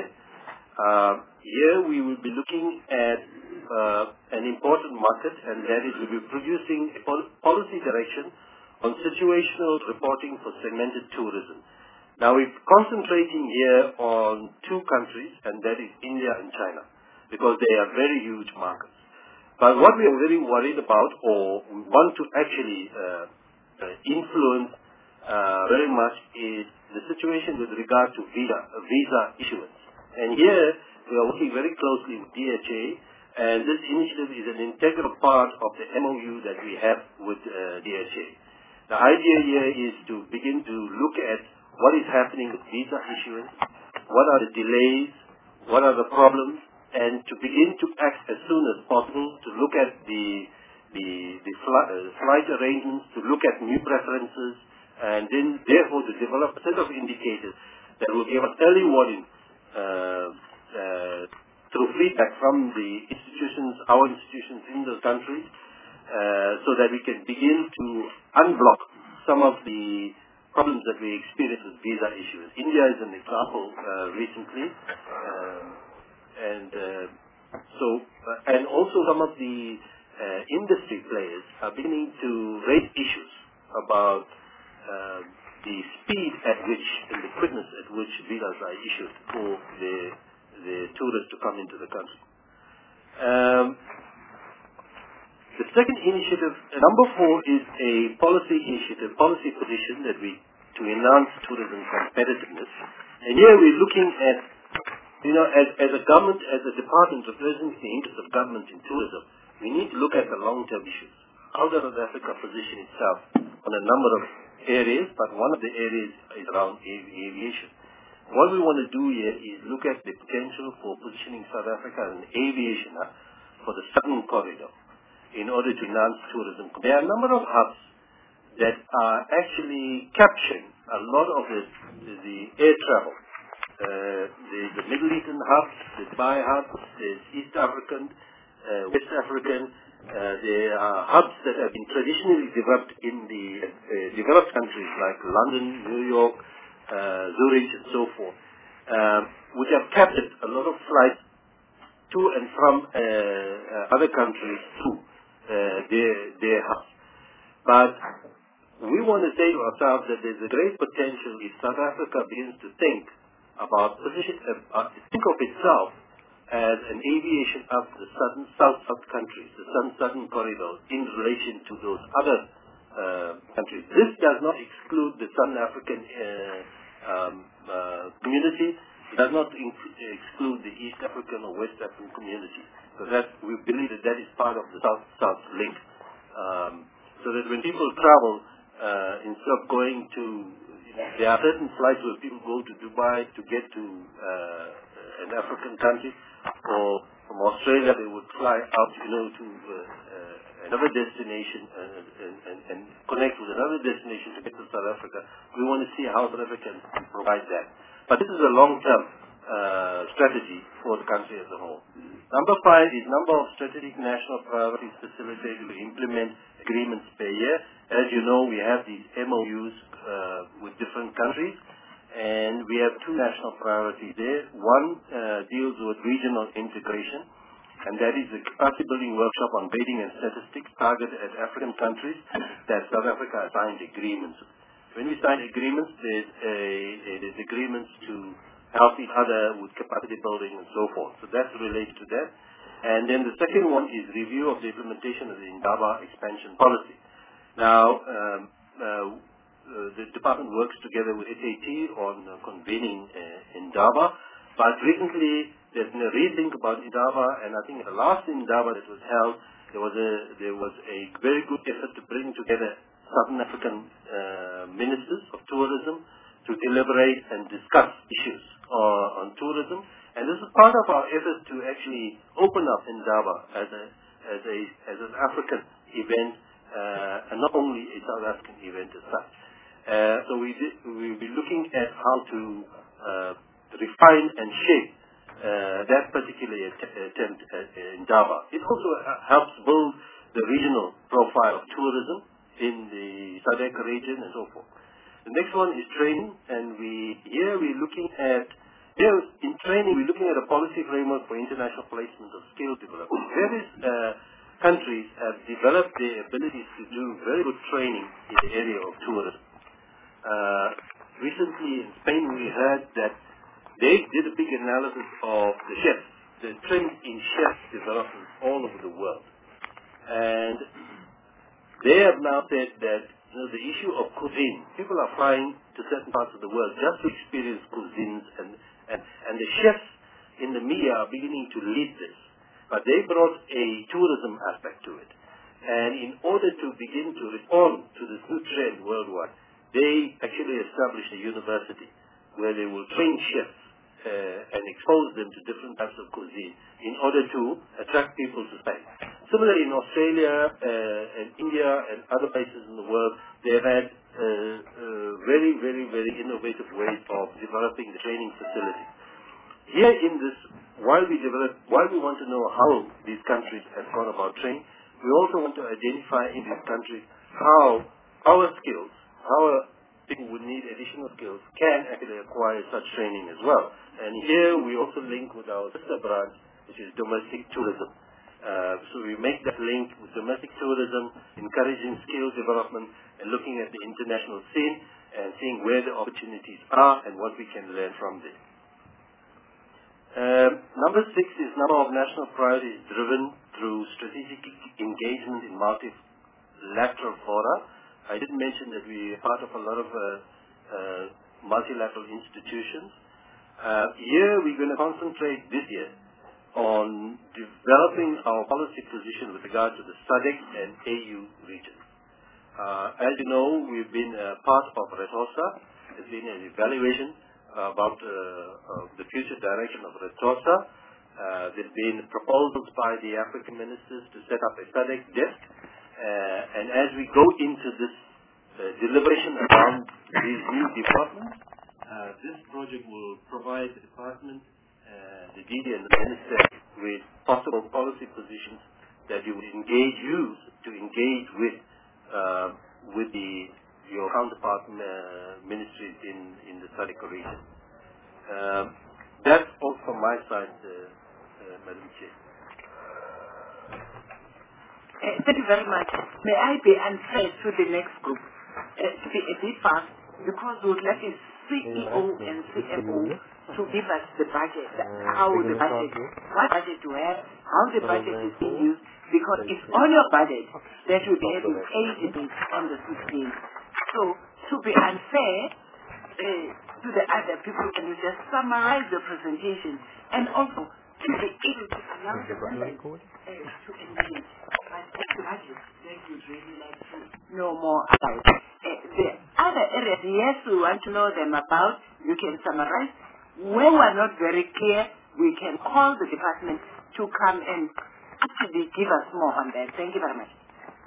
Uh, here we will be looking at uh, an important market, and that is we will be producing a pol policy direction on situational reporting for segmented tourism. Now we're concentrating here on two countries, and that is India and China, because they are very huge markets. But what we are very worried about, or we want to actually uh, uh, influence uh, very much, is the situation with regard to visa, uh, visa issuance. And here we are working very closely with D H A, and this initiative is an integral part of the M O U that we have with uh, D H A. The idea here is to begin to look at what is happening with visa issuance, what are the delays, what are the problems, and to begin to act as soon as possible to look at the the, the flight, uh, flight arrangements, to look at new preferences, and then therefore to develop a set of indicators that will give us early warning uh, uh, through feedback from the institutions, our institutions in those countries, uh, so that we can begin to unblock some of the problems that we experience with visa issues. India is an example uh, recently, um, and uh, so uh, and also some of the uh, industry players are beginning to raise issues about uh, the speed at which and the quickness at which visas are issued for the the tourists to come into the country. Um, the second initiative, uh, number four, is a policy initiative, policy position that we to enhance tourism competitiveness. And here we're looking at, you know, as, as a government, as a department representing the interests of government in tourism, we need to look at the long-term issues. How does South Africa position itself on a number of areas, but one of the areas is around av- aviation. What we want to do here is look at the potential for positioning South Africa as an aviation hub for the southern corridor in order to enhance tourism. There are a number of hubs that are actually capturing a lot of the, the air travel. Uh, there's the Middle Eastern hub, the Dubai hub, there's East African, uh, West African. Uh, there are hubs that have been traditionally developed in the uh, developed countries like London, New York, uh, Zurich, and so forth, um, which have captured a lot of flights to and from uh, uh, other countries through uh, their, their hubs. But we want to say to ourselves that there's a great potential if South Africa begins to think about position, uh, think of itself as an aviation hub for the southern south-south countries, the southern southern corridor, in relation to those other uh, countries. This does not exclude the Southern African uh, um, uh, community. It does not inc- exclude the East African or West African community. So that we believe that that is part of the south-south link. Um, so that when people travel, uh, instead of going to, there are certain flights where people go to Dubai to get to uh, an African country, or from Australia they would fly out, you know, to uh, uh, another destination and, and, and, and connect with another destination to get to South Africa. We want to see how South Africa can provide that. But this is a long-term uh, strategy for the country as a whole. Number five is number of strategic national priorities facilitated to implement agreements per year. As you know, we have these M O Us uh, with different countries, and we have two national priorities there. One uh, deals with regional integration, and that is a capacity building workshop on rating and statistics targeted at African countries that South Africa has signed agreements with. When we sign agreements, there's, a, there's agreements to help each other with capacity building and so forth. So that's related to that. And then the second one is review of the implementation of the Indaba expansion policy. Now, um, uh, uh, the department works together with S A T on uh, convening uh, Indaba, but recently there's been a rethink about Indaba, and I think at the last Indaba that was held, there was a there was a very good effort to bring together Southern African uh, ministers of tourism to deliberate and discuss issues uh, on tourism. And this is part of our effort to actually open up Indaba as a as a as an African event, uh, and not only a South African event as such. Uh, so we did, we'll be looking at how to uh, refine and shape uh, that particular attempt at Indaba. It also helps build the regional profile of tourism in the SADC region and so forth. The next one is training, and we here we're looking at here in training we're looking at a policy framework for international placement of skill development. Various uh, countries have developed their abilities to do very good training in the area of tourism. Uh, recently in Spain we heard that they did a big analysis of the chefs, the trend in chef development all over the world, and they have now said that you know, the issue of cuisine, people are flying to certain parts of the world just to experience cuisines, and, and, and the chefs in the media are beginning to lead this. But they brought a tourism aspect to it. And in order to begin to respond to this new trend worldwide, they actually established a university where they will train chefs uh, and expose them to different types of cuisine in order to attract people to Spain. Similarly, in Australia uh, and India and other places in the world, they have had uh, uh, very, very, very innovative ways of developing the training facilities. Here in this, while we develop, while we want to know how these countries have gone about training, we also want to identify in these countries how our skills, our people who need additional skills can actually acquire such training as well. And here we also link with our sister branch, which is domestic tourism. Uh, so we make that link with domestic tourism, encouraging skills development, and looking at the international scene and seeing where the opportunities are and what we can learn from this. Uh, number six is number of national priorities driven through strategic engagement in multilateral fora. I did mention that we are part of a lot of uh, uh, multilateral institutions. Uh, here we're going to concentrate this year on developing our policy position with regard to the SADC and A U regions. Uh, as you know, we've been uh, part of RETOSA. There's been an evaluation about uh, uh, the future direction of RETOSA. Uh, there's been proposals by the African ministers to set up a SADC desk. Uh, and as we go into this uh, deliberation around these new departments, uh, this project will provide the department, uh, the D D and the minister with possible policy positions that you would engage, use to engage with uh, with the your counterpart uh, ministries in, in the SADC region. Uh, that's all from my side, uh, uh, Madam Chair. Uh, thank you very much. May I be unfair to the next group uh, to be a bit fast because we would like a C E O and C M O to give us the budget, how the budget, what budget to have, how the budget is being used, because it's on your budget that you'll be able to aid it on the sixteenth. So, to be unfair uh, to the other people, can you just summarize the presentation and also to be able to allow the members uh, to engage. But the budget that you'd really like to know more about. Uh, the other areas, yes, we want to know them about, you can summarize. When we're not very clear, we can call the department to come and actually give us more on that. Thank you very much.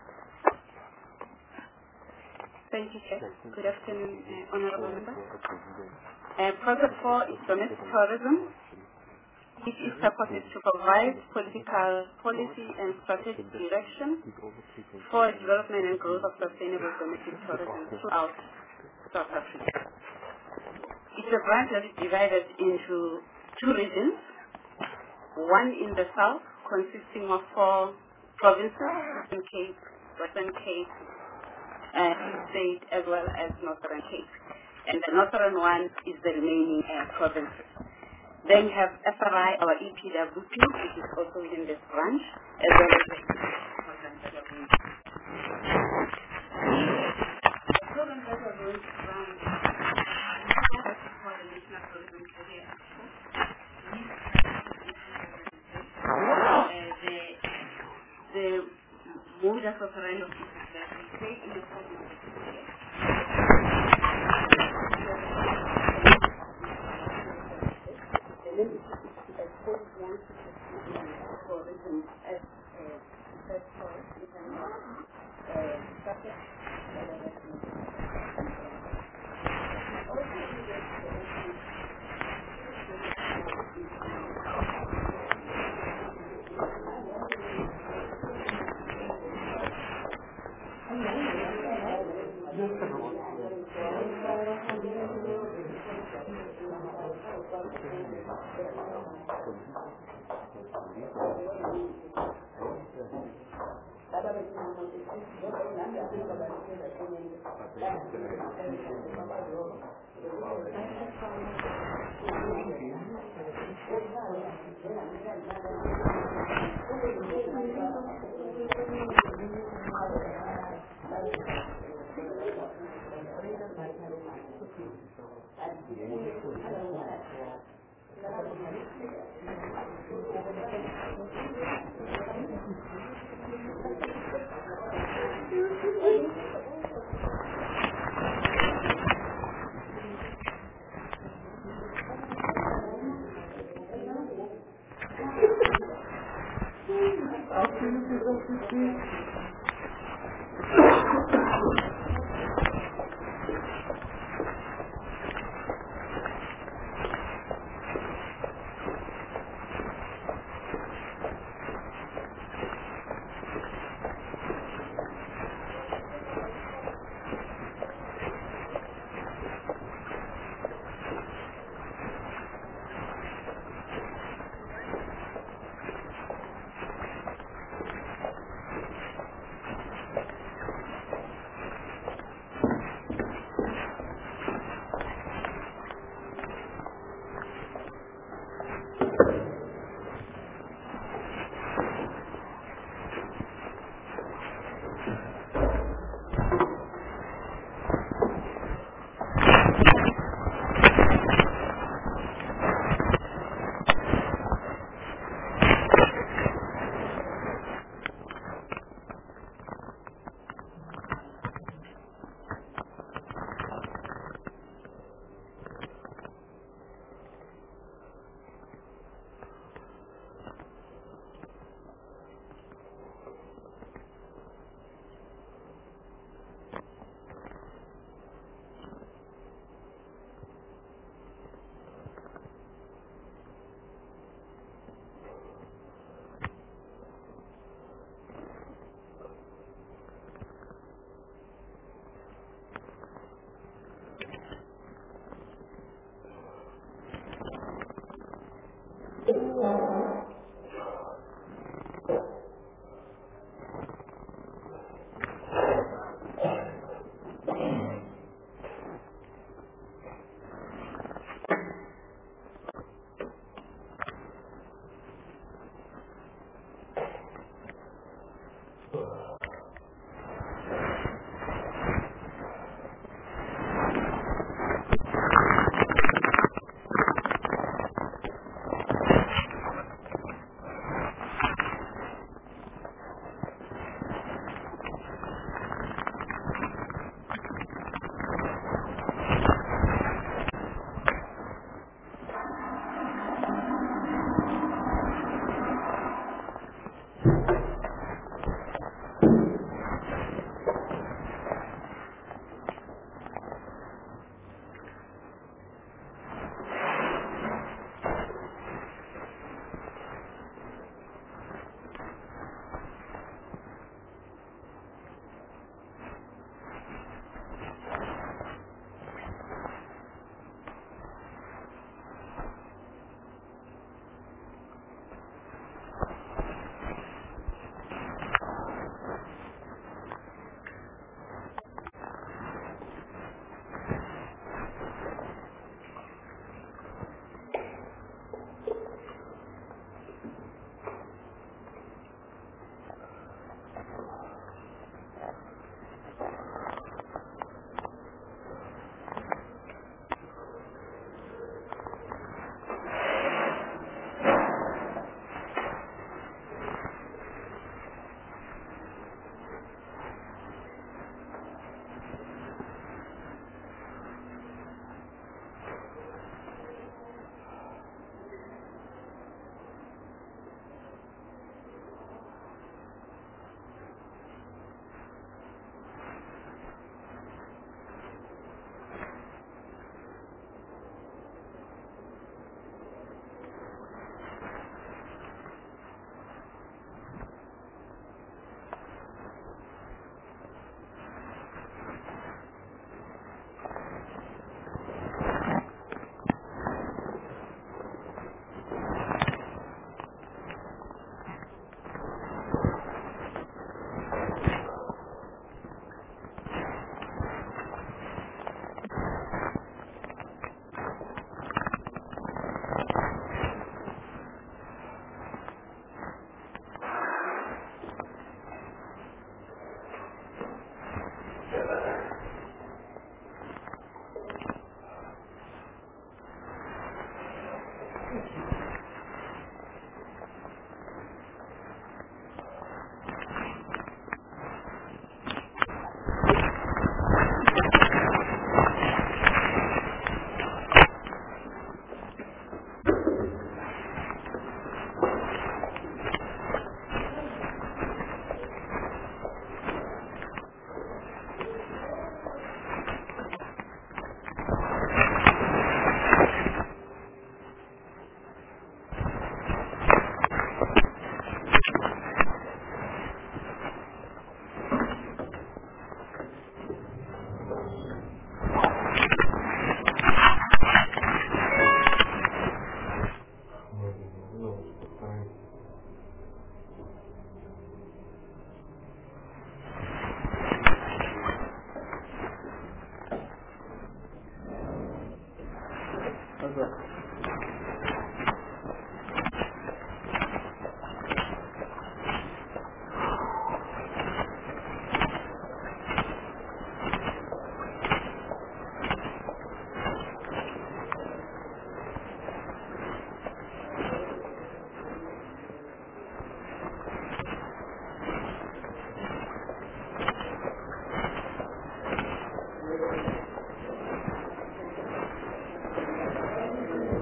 Thank you, Chair. Good afternoon, uh, Honorable Members. Uh, Project four is domestic tourism, which is supposed to provide political policy and strategic direction for development and growth of sustainable domestic tourism throughout South Africa. It's a branch that is divided into two regions, one in the south consisting of four provinces, Western Cape, Western Cape, uh, State, as well as Northern Cape. And the northern one is the remaining uh, provinces. Then you have S R I, our E P W P, which is also within this branch, as well as the programs that are going to The programs that are going to run for the National Tourism Career uh, the, the modus operandi of this is that we stay in the province Thank you.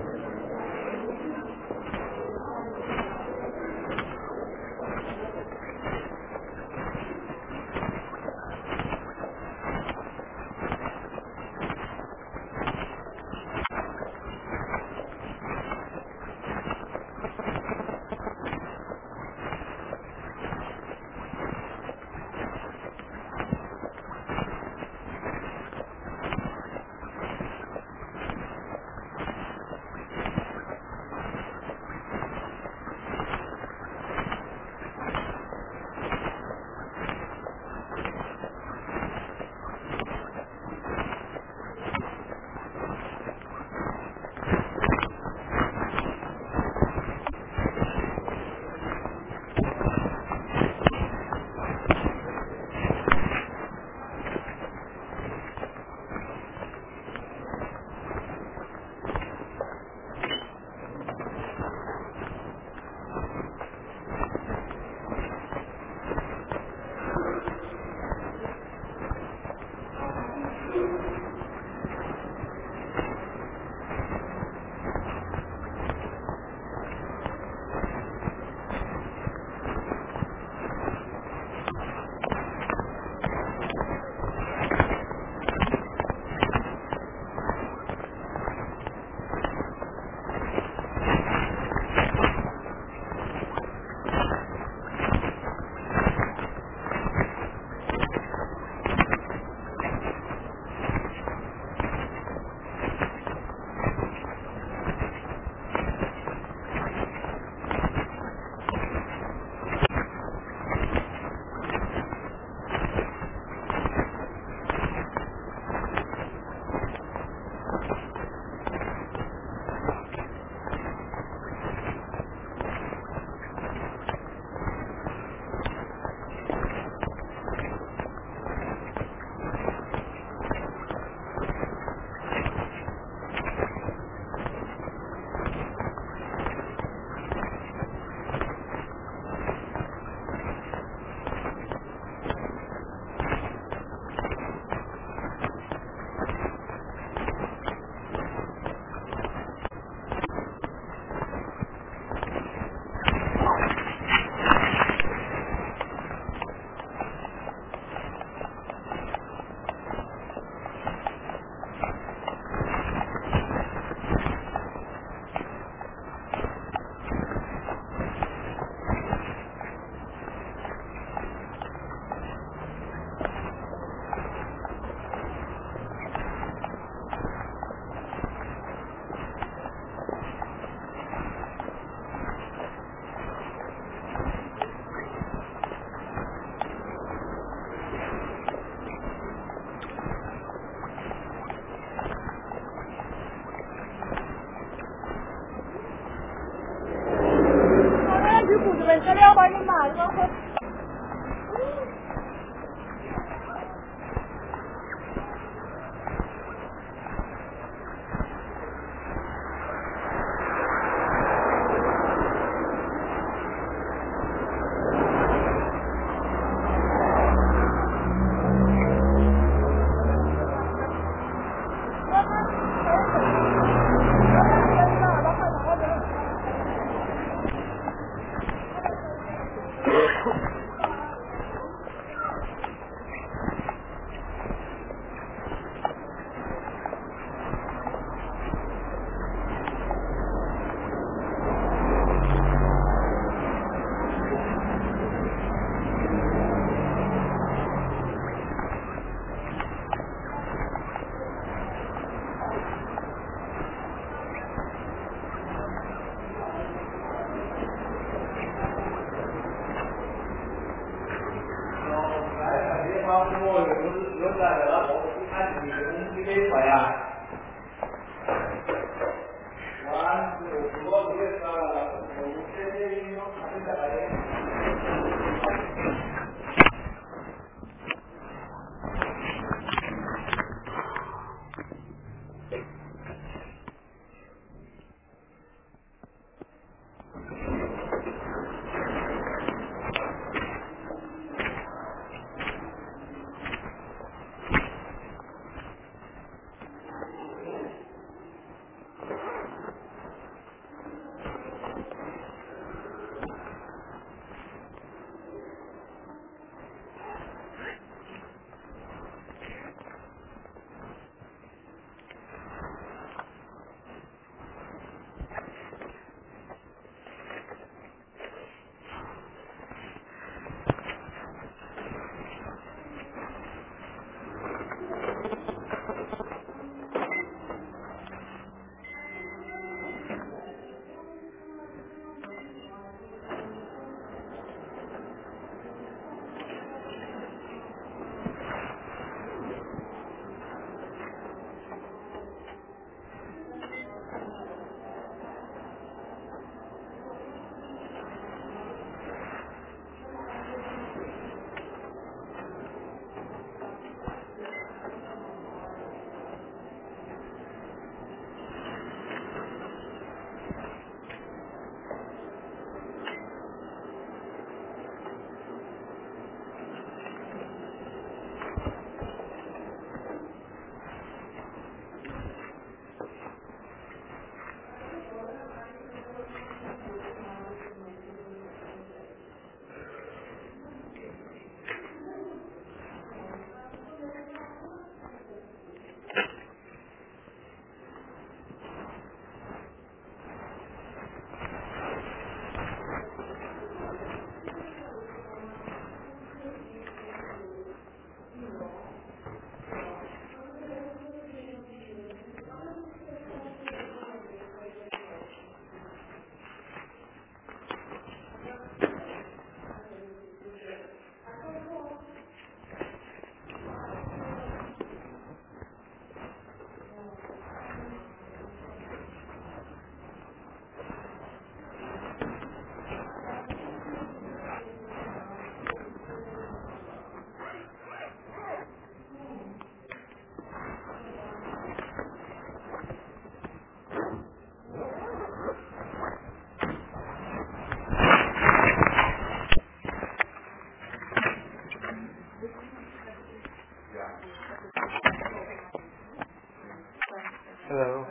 Hello.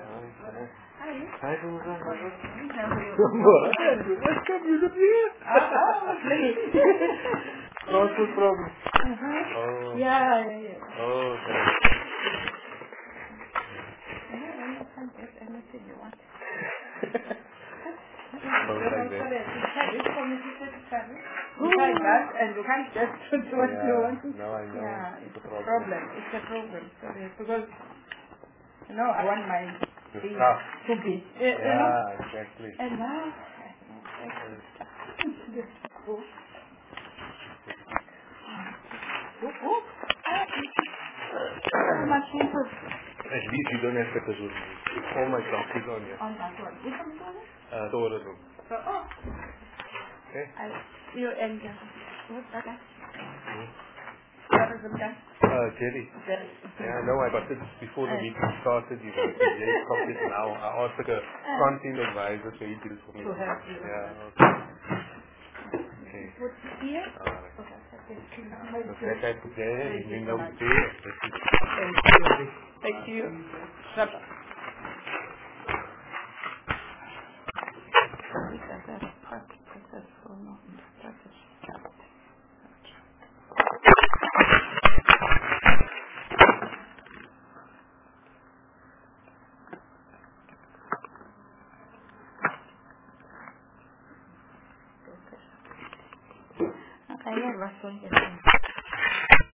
Hi. Hi, Susan. What can you do here? No food problem. Uh-huh. Oh. Yeah, yeah, yeah. Oh, okay. Yeah, you can get anything you want. Oh, like that. You like that, and you can't get to what Yeah, you want. no, I know. Yeah, It's it's a a problem. problem. It's a problem. Sorry, because you know, I want my The thing stuff. to be. Uh, Yeah, you know? exactly. And now, machine At least you don't have to do it. All my stuff is on here. on that one. Which one is on it? Uh, tourism. So, oh. Okay. I, you and uh, what's that guy? Hmm. Tourism guy? Uh, Jerry. Jerry. Yeah, I know. I got it before the Uh, meeting started. You know, Jerry copied now. I asked like a content advisor so he did it for me. To help you. Yeah. Okay. Okay. What's here? Alright. Okay, okay. So that I put there, Thank and you you so know much. there. Thank you. Thank you. Shut up. Okay, yeah, that's one.